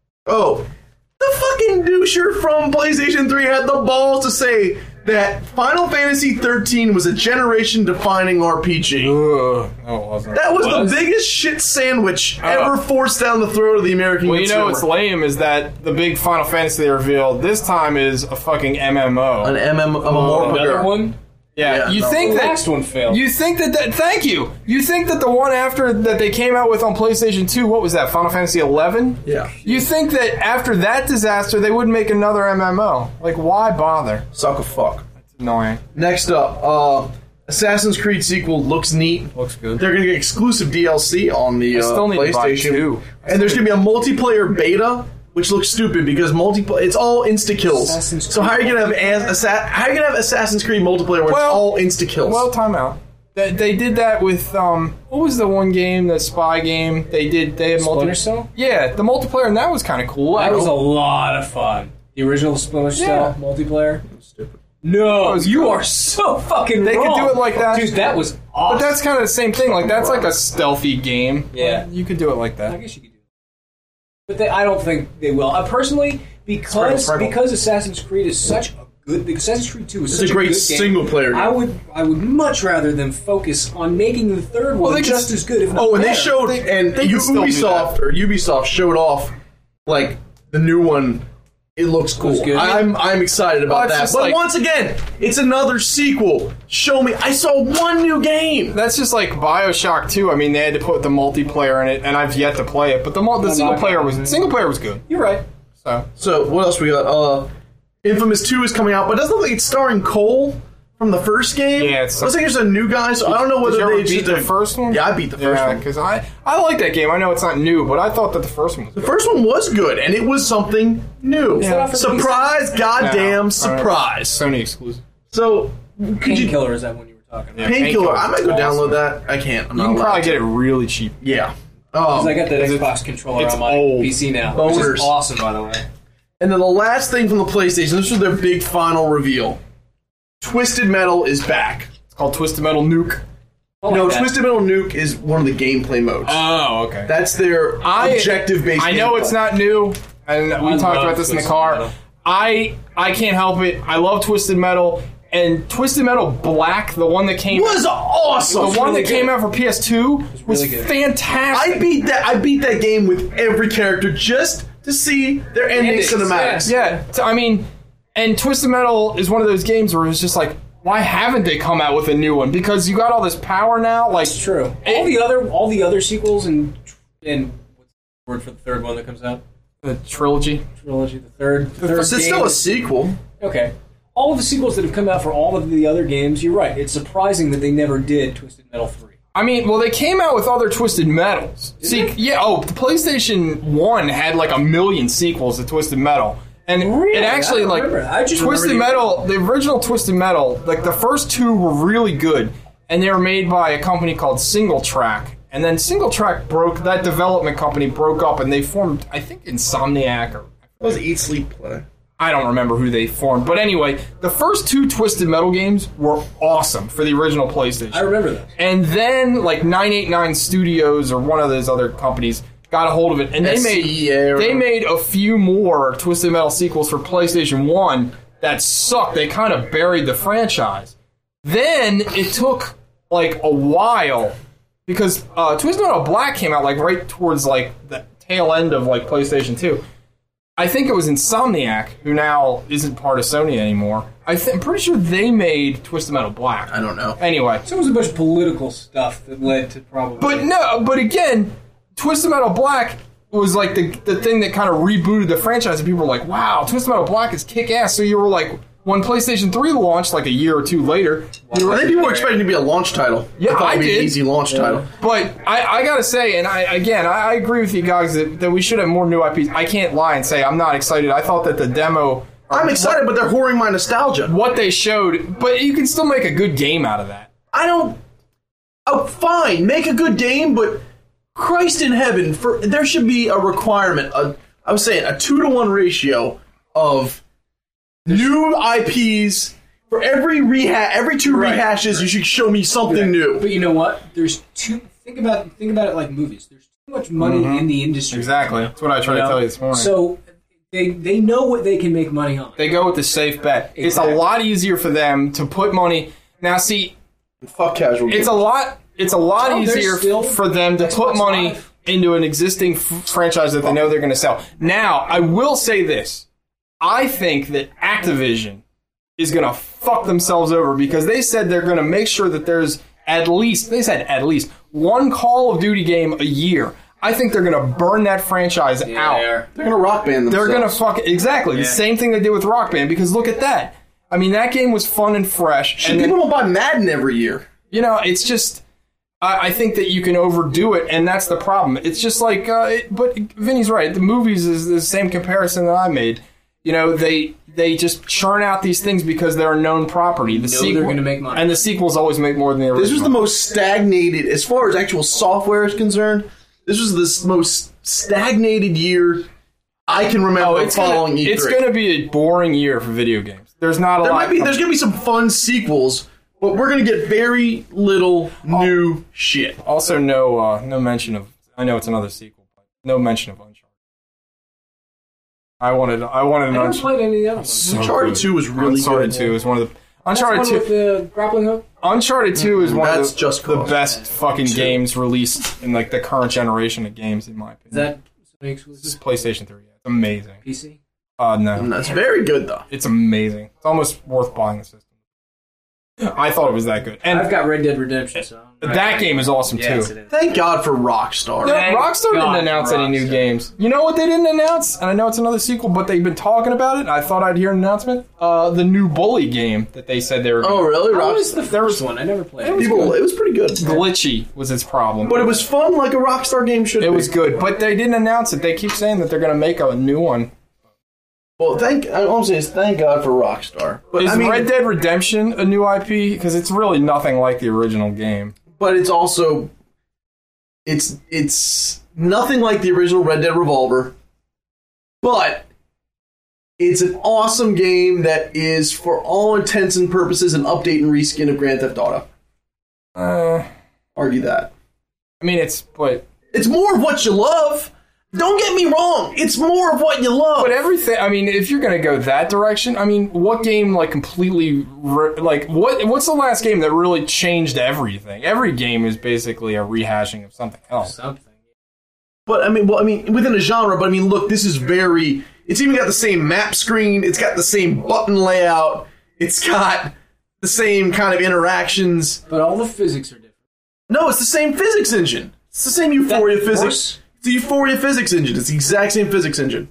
oh, the fucking doucher from PlayStation three had the balls to say that Final Fantasy thirteen was a generation-defining R P G. Ugh, no, it wasn't. That was, Was? the biggest shit sandwich Oh. ever forced down the throat of the American Well, you consumer. know what's lame is that the big Final Fantasy they revealed this time is a fucking M M O. An M M O. Another one. Yeah, Yeah, you no. think The that last one failed. You think that, that? Thank you. You think that the one after that they came out with on PlayStation two, what was that? Final Fantasy eleven. Yeah. You think that after that disaster they wouldn't make another M M O? Like, why bother? Suck a fuck. It's annoying. Next up, uh, Assassin's Creed sequel looks neat. Looks good. They're gonna get exclusive D L C on the uh, still need to buy PlayStation, two. and there's gonna be a multiplayer beta, which looks stupid because multiplayer it's all insta kills. Assassin's So how are you gonna have as- Assa- how are you gonna have Assassin's Creed multiplayer where Well- it's all insta kills? Well, time out. They, they did that with um. What was the one game? The spy game. They did. They had multi- Splinter Cell? Yeah, the multiplayer and that was kind of cool. That I was a hope- lot of fun. The original Splinter Yeah. Cell multiplayer. No, was you good. are so fucking They could wrong. do it like that. Dude, that was awesome. But that's kind of the same thing. Like that's like a stealthy game. Yeah. you could do it like I that. guess you could do it. But they, I don't think they will. Uh, personally, because Sprinkle. because Assassin's Creed is such a good Assassin's Creed two is It's such a great good game, single player game. I would I would much rather them focus on making the third one they could just s- as good. If not oh, and they better. showed They- and they U- can still do Ubisoft that. or Ubisoft showed off like the new one. It looks cool. Looks good. I'm I'm excited about Well, it's that. just But like- once again, it's another sequel. Show me. I saw one new game. That's just like Bioshock two. I mean, they had to put the multiplayer in it, and I've yet to play it. But the mul- the I'm single not player gonna- was single player was good. You're right. So So what else we got? Uh, Infamous two is coming out, but it doesn't look like it's starring Cole from the first game. Yeah, it's- looks like there's a new guy. So I don't know did whether you ever they beat just the first one? Yeah, I beat the first yeah, one. because I I like that game. I know it's not new, but I thought that the first one was The good. first one was good, and it was something new. that off of Surprise! Goddamn No. surprise! Sony exclusive. So could you Painkiller is that one you were talking about? Yeah. Painkiller? Painkiller I might go is download awesome. that. I can't. I'm You not can allowed probably to. get it really cheap. Yeah. Because Um, I got that it's- Xbox controller it's on my old. P C now, which Boners. is awesome, by the way. and then the last thing from the PlayStation. This was their big final reveal. Twisted Metal is back. It's called Twisted Metal Nuke. I No, like that. Twisted Metal Nuke is one of the gameplay modes. Oh, okay. That's their I- objective-based. I know gameplay. it's not new, and we I talked love about this in the Twisted car. Metal. I I can't help it. I love Twisted Metal, and Twisted Metal Black, the one that came was awesome. the one that came out for P S two was, really good. fantastic. I beat that. I beat that game with every character just to see their ending Endings, cinematics. Yeah, t- I mean, and Twisted Metal is one of those games where it's just like, why haven't they come out with a new one? Because you got all this power now. Like, It's true. All the other, all the other sequels and and what's the word for the third one that comes out? the trilogy. Trilogy. The third. The third It's game. still a sequel. Okay. All of the sequels that have come out for all of the other games, you're right. It's surprising that they never did Twisted Metal three. I mean, well, they came out with other Twisted Metals. See, yeah, oh, the PlayStation one had like a million sequels to Twisted Metal. And Really? it actually, I don't like, remember. I just Twisted remember the- Metal, the original Twisted Metal, like, the first two were really good. And they were made by a company called Single Track. And then Single Track broke, that development company broke up, and they formed, I think, Insomniac, or What was Eat Sleep Play? I don't remember who they formed. But anyway, the first two Twisted Metal games were awesome for the original PlayStation. I remember that. And then, like, nine eighty-nine Studios or one of those other companies got a hold of it, and they S made C E A or- they made a few more Twisted Metal sequels for PlayStation one that sucked. They kind of buried the franchise. Then it took like a while because uh, Twisted Metal Black came out like right towards like the tail end of like PlayStation two. I think it was Insomniac, who now isn't part of Sony anymore. I th- I'm pretty sure they made Twisted Metal Black. I don't know. Anyway, So it was a bunch of political stuff that led to probably. but no, but again, Twisted Metal Black was like the the thing that kind of rebooted the franchise, and people were like, "Wow, Twisted Metal Black is kick ass." So you were like, when PlayStation three launched, like a year or two later, you were, I think people were expecting it to be a launch title. Yeah, I thought I it'd be did. an easy launch title. But I, I gotta say, and I again, I, I agree with you guys that, that we should have more new I Ps. I can't lie and say I'm not excited. I thought that the demo, I'm excited, but they're whoring my nostalgia. what they showed, but you can still make a good game out of that. I don't. Oh, fine, make a good game, but Christ in heaven, for there should be a requirement. A, I was saying a two to one ratio of new I Ps for every rehash. Every two Right, rehashes, you should show me something new. But you know what? There's too. Think about think about it like movies. There's too much money in the industry. Exactly. That's what I tried you to know? tell you this morning. So they they know what they can make money on. They go with the safe bet. It's Exactly. a lot easier for them to put money. Now, see, Fuck casual. it's a lot. It's a lot Oh, there's easier still for them to put Xbox money Live. into an existing f- franchise that they know they're going to sell. Now, I will say this: I think that Activision is going to fuck themselves over because they said they're going to make sure that there's at least, they said at least, one Call of Duty game a year. I think they're going to burn that franchise out. They're gonna rock band themselves. They're going to fuck, exactly, the same thing they did with Rock Band, because look at that. I mean, that game was fun and fresh. Shit, and then, people don't buy Madden every year. you know, it's just, I, I think that you can overdo it, and that's the problem. It's just like, uh, it, but Vinny's right. The movies is the same comparison that I made. You know, they they just churn out these things because they're a known property. The know sequel, they're gonna make money. and the sequels always make more than the original. This was the most stagnated, as far as actual software is concerned. This was the s- most stagnated year I can remember Oh, it's following gonna, E three. it's going to be a boring year for video games. There's not a There lot. might be, there's going to be some fun sequels, but we're going to get very little new shit. Also, no uh, no mention of. I know it's another sequel, but no mention of Uncharted. I wanted I wanted an I never Uncharted. played any of the other ones. So Uncharted good. two was really Uncharted good. two is one of the That's Uncharted one two. with the grappling hook. Uncharted two is one That's of the, Just the Cause. best fucking games released in like the current generation of games, in my opinion. Is that Sony It's exclusive? PlayStation three. It's amazing. P C? Uh, no, That's very good, though. it's amazing. It's almost worth buying the system. I thought it was that good, and I've got Red Dead Redemption, so that game is awesome yes, too. it is. Thank God for Rockstar. No, Thank Rockstar God didn't announce for any new Rockstar. games. You know what they didn't announce? And I know it's another sequel, but they've been talking about it. And I thought I'd hear an announcement. Uh, the new Bully game that they said they were. Oh, really? What was Rockstar. the first one? I never played it. People, it was pretty good. glitchy was its problem. But it was fun like a Rockstar game should It be. was good, but they didn't announce it. They keep saying that they're going to make a new one. Well, thank, all I'm saying is thank God for Rockstar. But Is I mean, Red Dead Redemption a new I P? Because it's really nothing like the original game. but it's also, it's it's nothing like the original Red Dead Revolver, but it's an awesome game that is, for all intents and purposes, an update and reskin of Grand Theft Auto. Uh, Argue that. I mean, it's but It's more of what you love. Don't get me wrong. It's more of what you love. But everything, I mean, if you're going to go that direction, I mean, what game, like, completely, re- like, what? what's the last game that really changed everything? Every game is basically a rehashing of something else. Something. But, I mean, well, I mean, within a genre, but, I mean, look, this is very... It's even got the same map screen. It's got the same button layout. It's got the same kind of interactions. But all the physics are different. No, it's the same physics engine. It's the same Euphoria That physics. horse? It's the Euphoria physics engine. It's the exact same physics engine.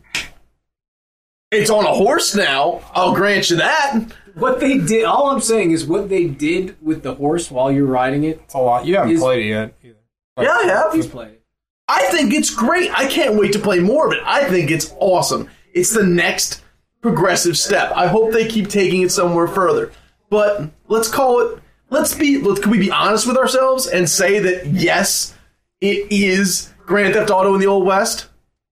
It's on a horse now. I'll grant you that. What they did, all I'm saying is what they did with the horse while you're riding it. It's a lot. You haven't Is- played it yet either. Like, Yeah, I have. Please play it. I think it's great. I can't wait to play more of it. I think it's awesome. It's the next progressive step. I hope they keep taking it somewhere further. But let's call it. Let's be. Let's, can we be honest with ourselves and say that yes, it is Grand Theft Auto in the Old West?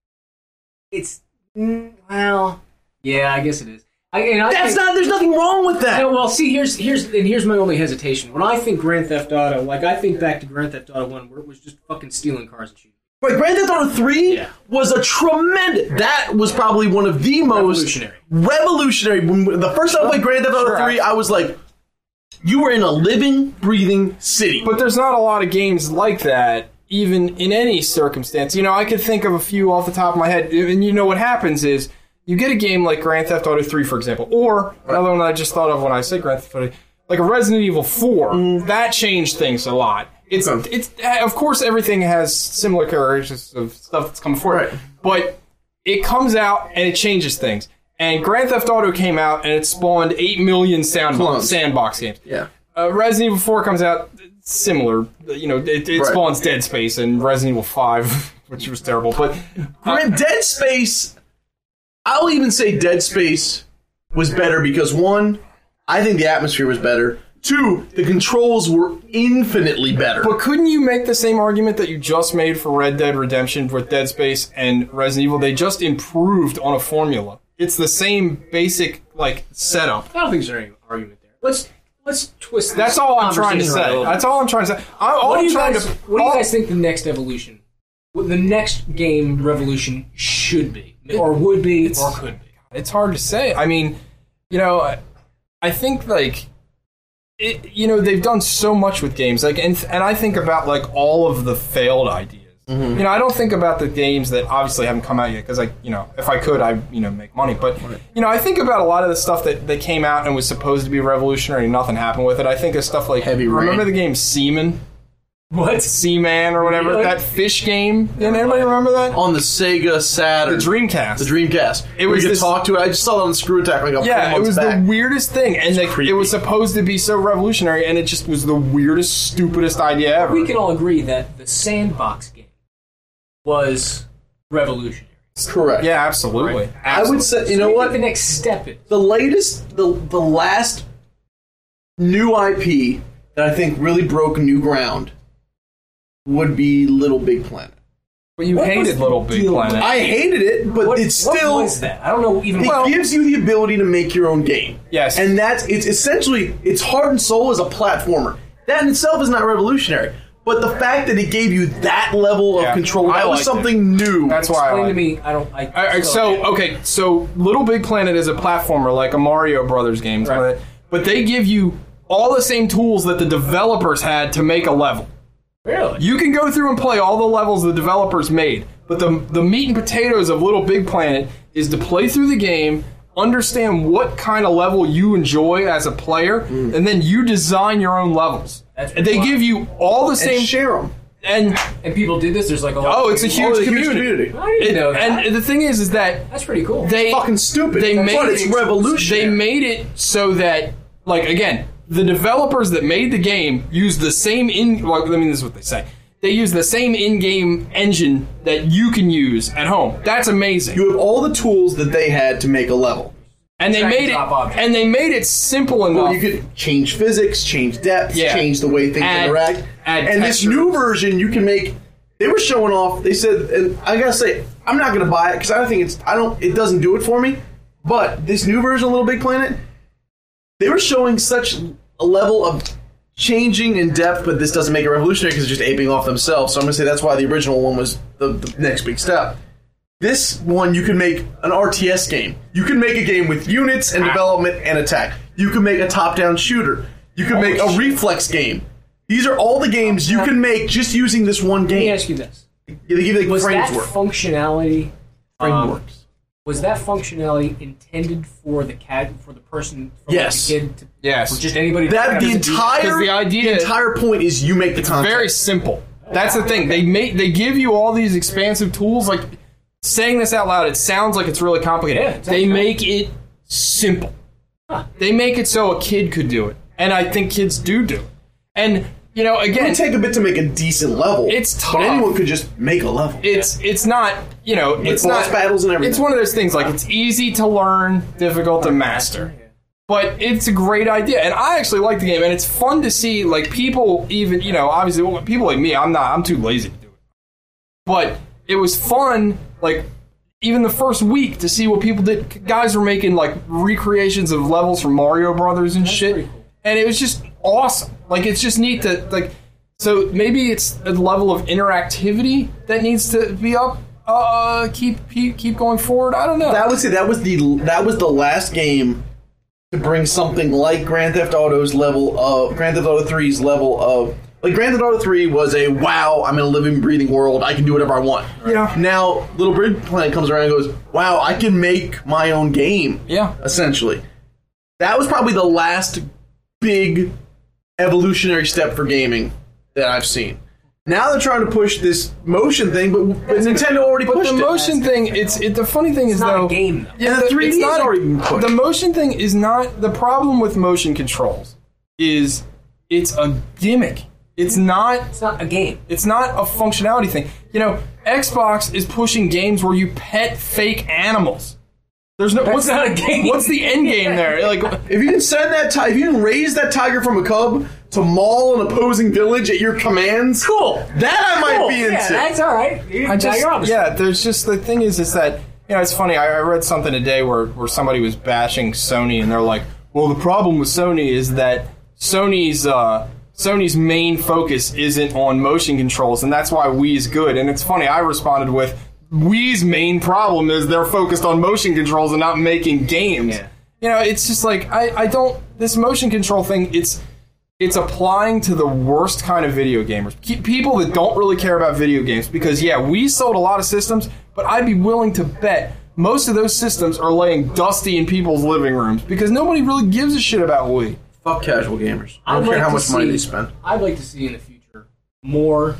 It's mm, well, yeah, I guess it is. I, and I That's think, not. There's nothing wrong with that. Yeah, well, see, here's here's and here's my only hesitation. When I think Grand Theft Auto, like I think back to Grand Theft Auto One, where it was just fucking stealing cars and shooting. Right, Grand Theft Auto three Yeah. was a tremendous. That was probably one of the most Revolutionary. revolutionary. When the first time I played Grand Theft Auto Sure. three, I was like, "You were in a living, breathing city." But there's not a lot of games like that, even in any circumstance. You know, I could think of a few off the top of my head. And you know what happens is, you get a game like Grand Theft Auto three, for example, or another one I just thought of when I said Grand Theft Auto, like a Resident Evil four. That changed things a lot. It's, Okay. it's of course, everything has similar characteristics of stuff that's come before it, Right. but it comes out and it changes things. And Grand Theft Auto came out and it spawned eight million sound Clones. sandbox games. Yeah. Uh, Resident Evil four comes out similar. You know, it, it Right. spawns Dead Space and Resident Evil five, which was terrible. But Grand Dead Space, I'll even say Dead Space was better because, one, I think the atmosphere was better. Two, the controls were infinitely better. But couldn't you make the same argument that you just made for Red Dead Redemption with Dead Space and Resident Evil? They just improved on a formula. It's the same basic, like, setup. I don't think there's any argument there. Let's let's twist. That's this all I'm trying to conversation around a say. little bit. That's all I'm trying to say. I, all What do I'm you trying guys? to. What do you all- guys think the next evolution, what the next game revolution should be, or would be, or could be? It's hard to say. I mean, you know, I, I think, like, it, you know, they've done so much with games. Like, and, and I think about, like, all of the failed ideas. Mm-hmm. You know, I don't think about the games that obviously haven't come out yet because, like, you know, if I could, I'd, you know, make money. But, you know, I think about a lot of the stuff that, that came out and was supposed to be revolutionary and nothing happened with it. I think of stuff like, Heavy Rain. remember the game Seaman? What? Seaman or whatever? Really? That fish game? Did anybody remember that? on the Sega Saturn. The Dreamcast. The Dreamcast. It Where was you could this- talk to it. I just saw it on Screw Attack like a Yeah, couple it was months back. the weirdest thing, and like, creepy. it was supposed to be so revolutionary, and it just was the weirdest, stupidest idea ever. We can all agree that the sandbox game was revolutionary. Correct. Yeah, absolutely. I would say, you know What do you what? think the next step is? The latest, the the last new I P that I think really broke new ground would be Little Big Planet. But you What was hated the Little Big deal? Planet. I hated it, but What, it's still what was that? I don't know even. it Well, gives you the ability to make your own game. Yes. And that's it's essentially its heart and soul is a platformer. That in itself is not revolutionary. But the fact that it gave you that level of Yeah, control, I that was liked something new. That's why I explain like to me. I don't. I, All right, so okay, so Little Big Planet is a platformer like a Mario Brothers game, something Right. like that, but they give you all the same tools that the developers had to make a level. Really? You can go through and play all the levels the developers made, but the the meat and potatoes of Little Big Planet is to play through the game, understand what kind of level you enjoy as a player, and then you design your own levels. That's And they fun. give you all the and same share them. and And people did this. There's like a whole oh, it's a huge, Oh, it's a huge community. community. I didn't It- know that. and the thing is, is that That's pretty cool. they Fucking stupid. They But made it's it, revolutionary. They made it so that, like, again, the developers that made the game use the same in. Well, I mean, this is what they say. They use the same in-game engine that you can use at home. That's amazing. You have all the tools that they had to make a level. and they drag made and it. drop objects. And they made it simple enough. Well, you could change physics, change depth, Yeah. change the way things Add- interact. add and this texture. new version, you can make. They were showing off. They said, and I gotta say, I'm not gonna buy it because I don't think it's. I don't. It doesn't do it for me. But this new version of Little Big Planet, they were showing such a level of changing in depth, but this doesn't make it revolutionary because it's just aping off themselves. So I'm gonna say that's why the original one was the, the next big step. This one, you can make an R T S game. You can make a game with units and development and attack. You can make a top-down shooter. You can make a reflex game. These are all the games you can make just using this one game. Let me ask you this. They give you like Was that framework. functionality... Frameworks. Um, was that functionality intended for the cat, for the person, for Yes. the kid, to, Yes. for just anybody? to That pick the up and do- entire Because the idea- the entire point is you make the content. Very simple. That's the thing. They make they give you all these expansive tools. Like saying this out loud, it sounds like it's really complicated. Yeah, it's they actually- make it simple. They make it so a kid could do it, and I think kids do do it. And you know, It again, would take a bit to make a decent level. It's tough. But anyone could just make a level. it's it's not you know it's boss not battles and everything. It's one of those things like it's easy to learn, difficult to master. But it's a great idea, and I actually like the game, and it's fun to see like people even you know obviously people like me. I'm not. I'm too lazy to do it. But it was fun, like even the first week to see what people did. Guys were making like recreations of levels from Mario Brothers and shit, pretty cool. and it was just awesome. Like it's just neat to like. So maybe it's a level of interactivity that needs to be up. Uh, keep keep keep going forward. I don't know. That was it. That was the that was the last game to bring something like Grand Theft Auto's level of Grand Theft Auto three's level of like Grand Theft Auto three was a wow, I'm in a living, breathing world. I can do whatever I want. Yeah. Now Little Big Planet comes around and goes, wow, I can make my own game. Yeah. Essentially, that was probably the last big evolutionary step for gaming that I've seen. Now they're trying to push this motion thing, but, but Nintendo already But pushed the it. motion thing, it's it. The funny thing is not though, a game, though. Yeah, And the three D it's is not a- already been pushed. The motion thing is not the problem with motion controls. Is it's a gimmick. It's not. It's not a game. It's not a functionality thing. You know, Xbox is pushing games where you pet fake animals. There's no. That's what's not a game. What's the end game there? Like, If you can send that, ti- if you can raise that tiger from a cub to maul an opposing village at your commands, Cool. that I might Cool. be into. Yeah, that's all right. You, I now just, you're on to yeah, there's just the thing is, is that you know it's funny. I, I read something today where where somebody was bashing Sony, and they're like, "Well, the problem with Sony is that Sony's uh, Sony's main focus isn't on motion controls, and that's why Wii's good." And it's funny. I responded with, "Wii's main problem is they're focused on motion controls and not making games." Yeah. You know, it's just like I, I don't this motion control thing. It's It's applying to the worst kind of video gamers. Ke- People that don't really care about video games. Because, yeah, we sold a lot of systems, but I'd be willing to bet most of those systems are laying dusty in people's living rooms because nobody really gives a shit about Wii. Fuck casual gamers. I don't I'd care like how to much money see- they spend. I'd like to see in the future more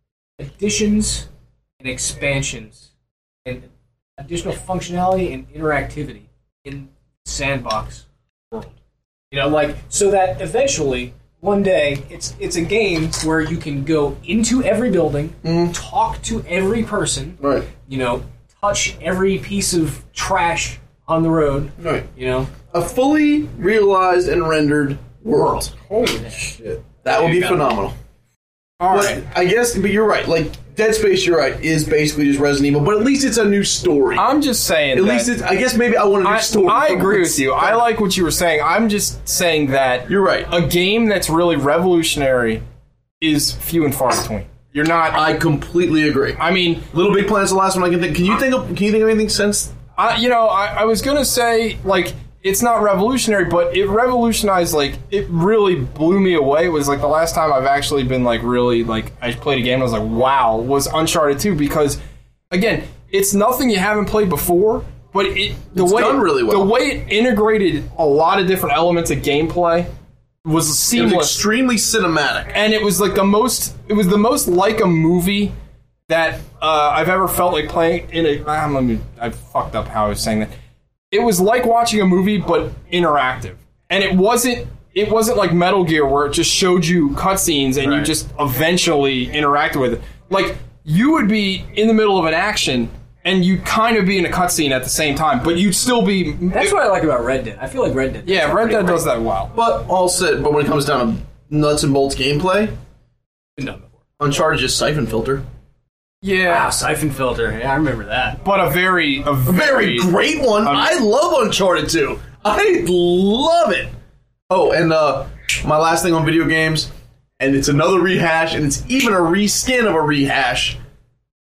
additions and expansions and additional functionality and interactivity in Sandbox world. You know, like so that eventually one day it's it's a game where you can go into every building, talk to every person, Right. you know, touch every piece of trash on the road, Right. you know. A fully realized and rendered world. Holy shit. That would There be you go. phenomenal. All But right. I guess, but you're right. Like Dead Space, you're right, is basically just Resident Evil. But at least it's a new story. I'm just saying at that least it's. I guess maybe I want a new I, story. I from agree what's- with you. I like what you were saying. I'm just saying that You're right. a game that's really revolutionary is few and far between. You're not. I completely agree. I mean, Little Big Planet's the last one I can think. Can you think of? Can you think of anything since? I, you know, I, I was gonna say like it's not revolutionary, but it revolutionized. Like it really blew me away. It was like the last time I've actually been like really like I played a game. And I was like, wow, was Uncharted two because again, it's nothing you haven't played before, but it the It's way done really well. the way it integrated a lot of different elements of gameplay was It was seamless. extremely cinematic. And it was like the most it was the most like a movie that uh, I've ever felt like playing in a I'm, let me, I fucked up how I was saying that. It was like watching a movie but interactive. And it wasn't it wasn't like Metal Gear where it just showed you cutscenes and you Right. just eventually interacted with it. Like you would be in the middle of an action and you'd kind of be in a cutscene at the same time, but you'd still be That's what I like about Red Dead. I feel like Red Dead. Yeah, Red Dead does that well. But all said, but when it comes down to nuts and bolts gameplay, Been done before. Uncharted just siphon filter. Yeah. Wow, Siphon Filter. Yeah, I remember that. But a very a Very very great one. Um, I love Uncharted two. I love it. Oh, and uh, my last thing on video games, and it's another rehash, and it's even a reskin of a rehash.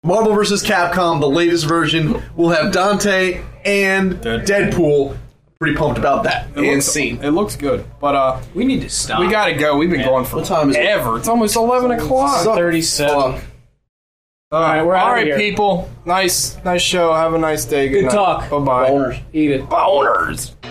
Marvel versus. Capcom, the latest version, will have Dante and Deadpool. Deadpool. Pretty pumped about that. It and looks, scene. It looks good, but uh, We need to stop. we gotta go. We've been Yeah. going for What time is it? ever. It's almost eleven o'clock. Suck thirty-seven. fuck. All right, we're all outta right, here. people. Nice, nice show. Have a nice day. Good night. talk. Bye bye. Boners. Eat it. Boners.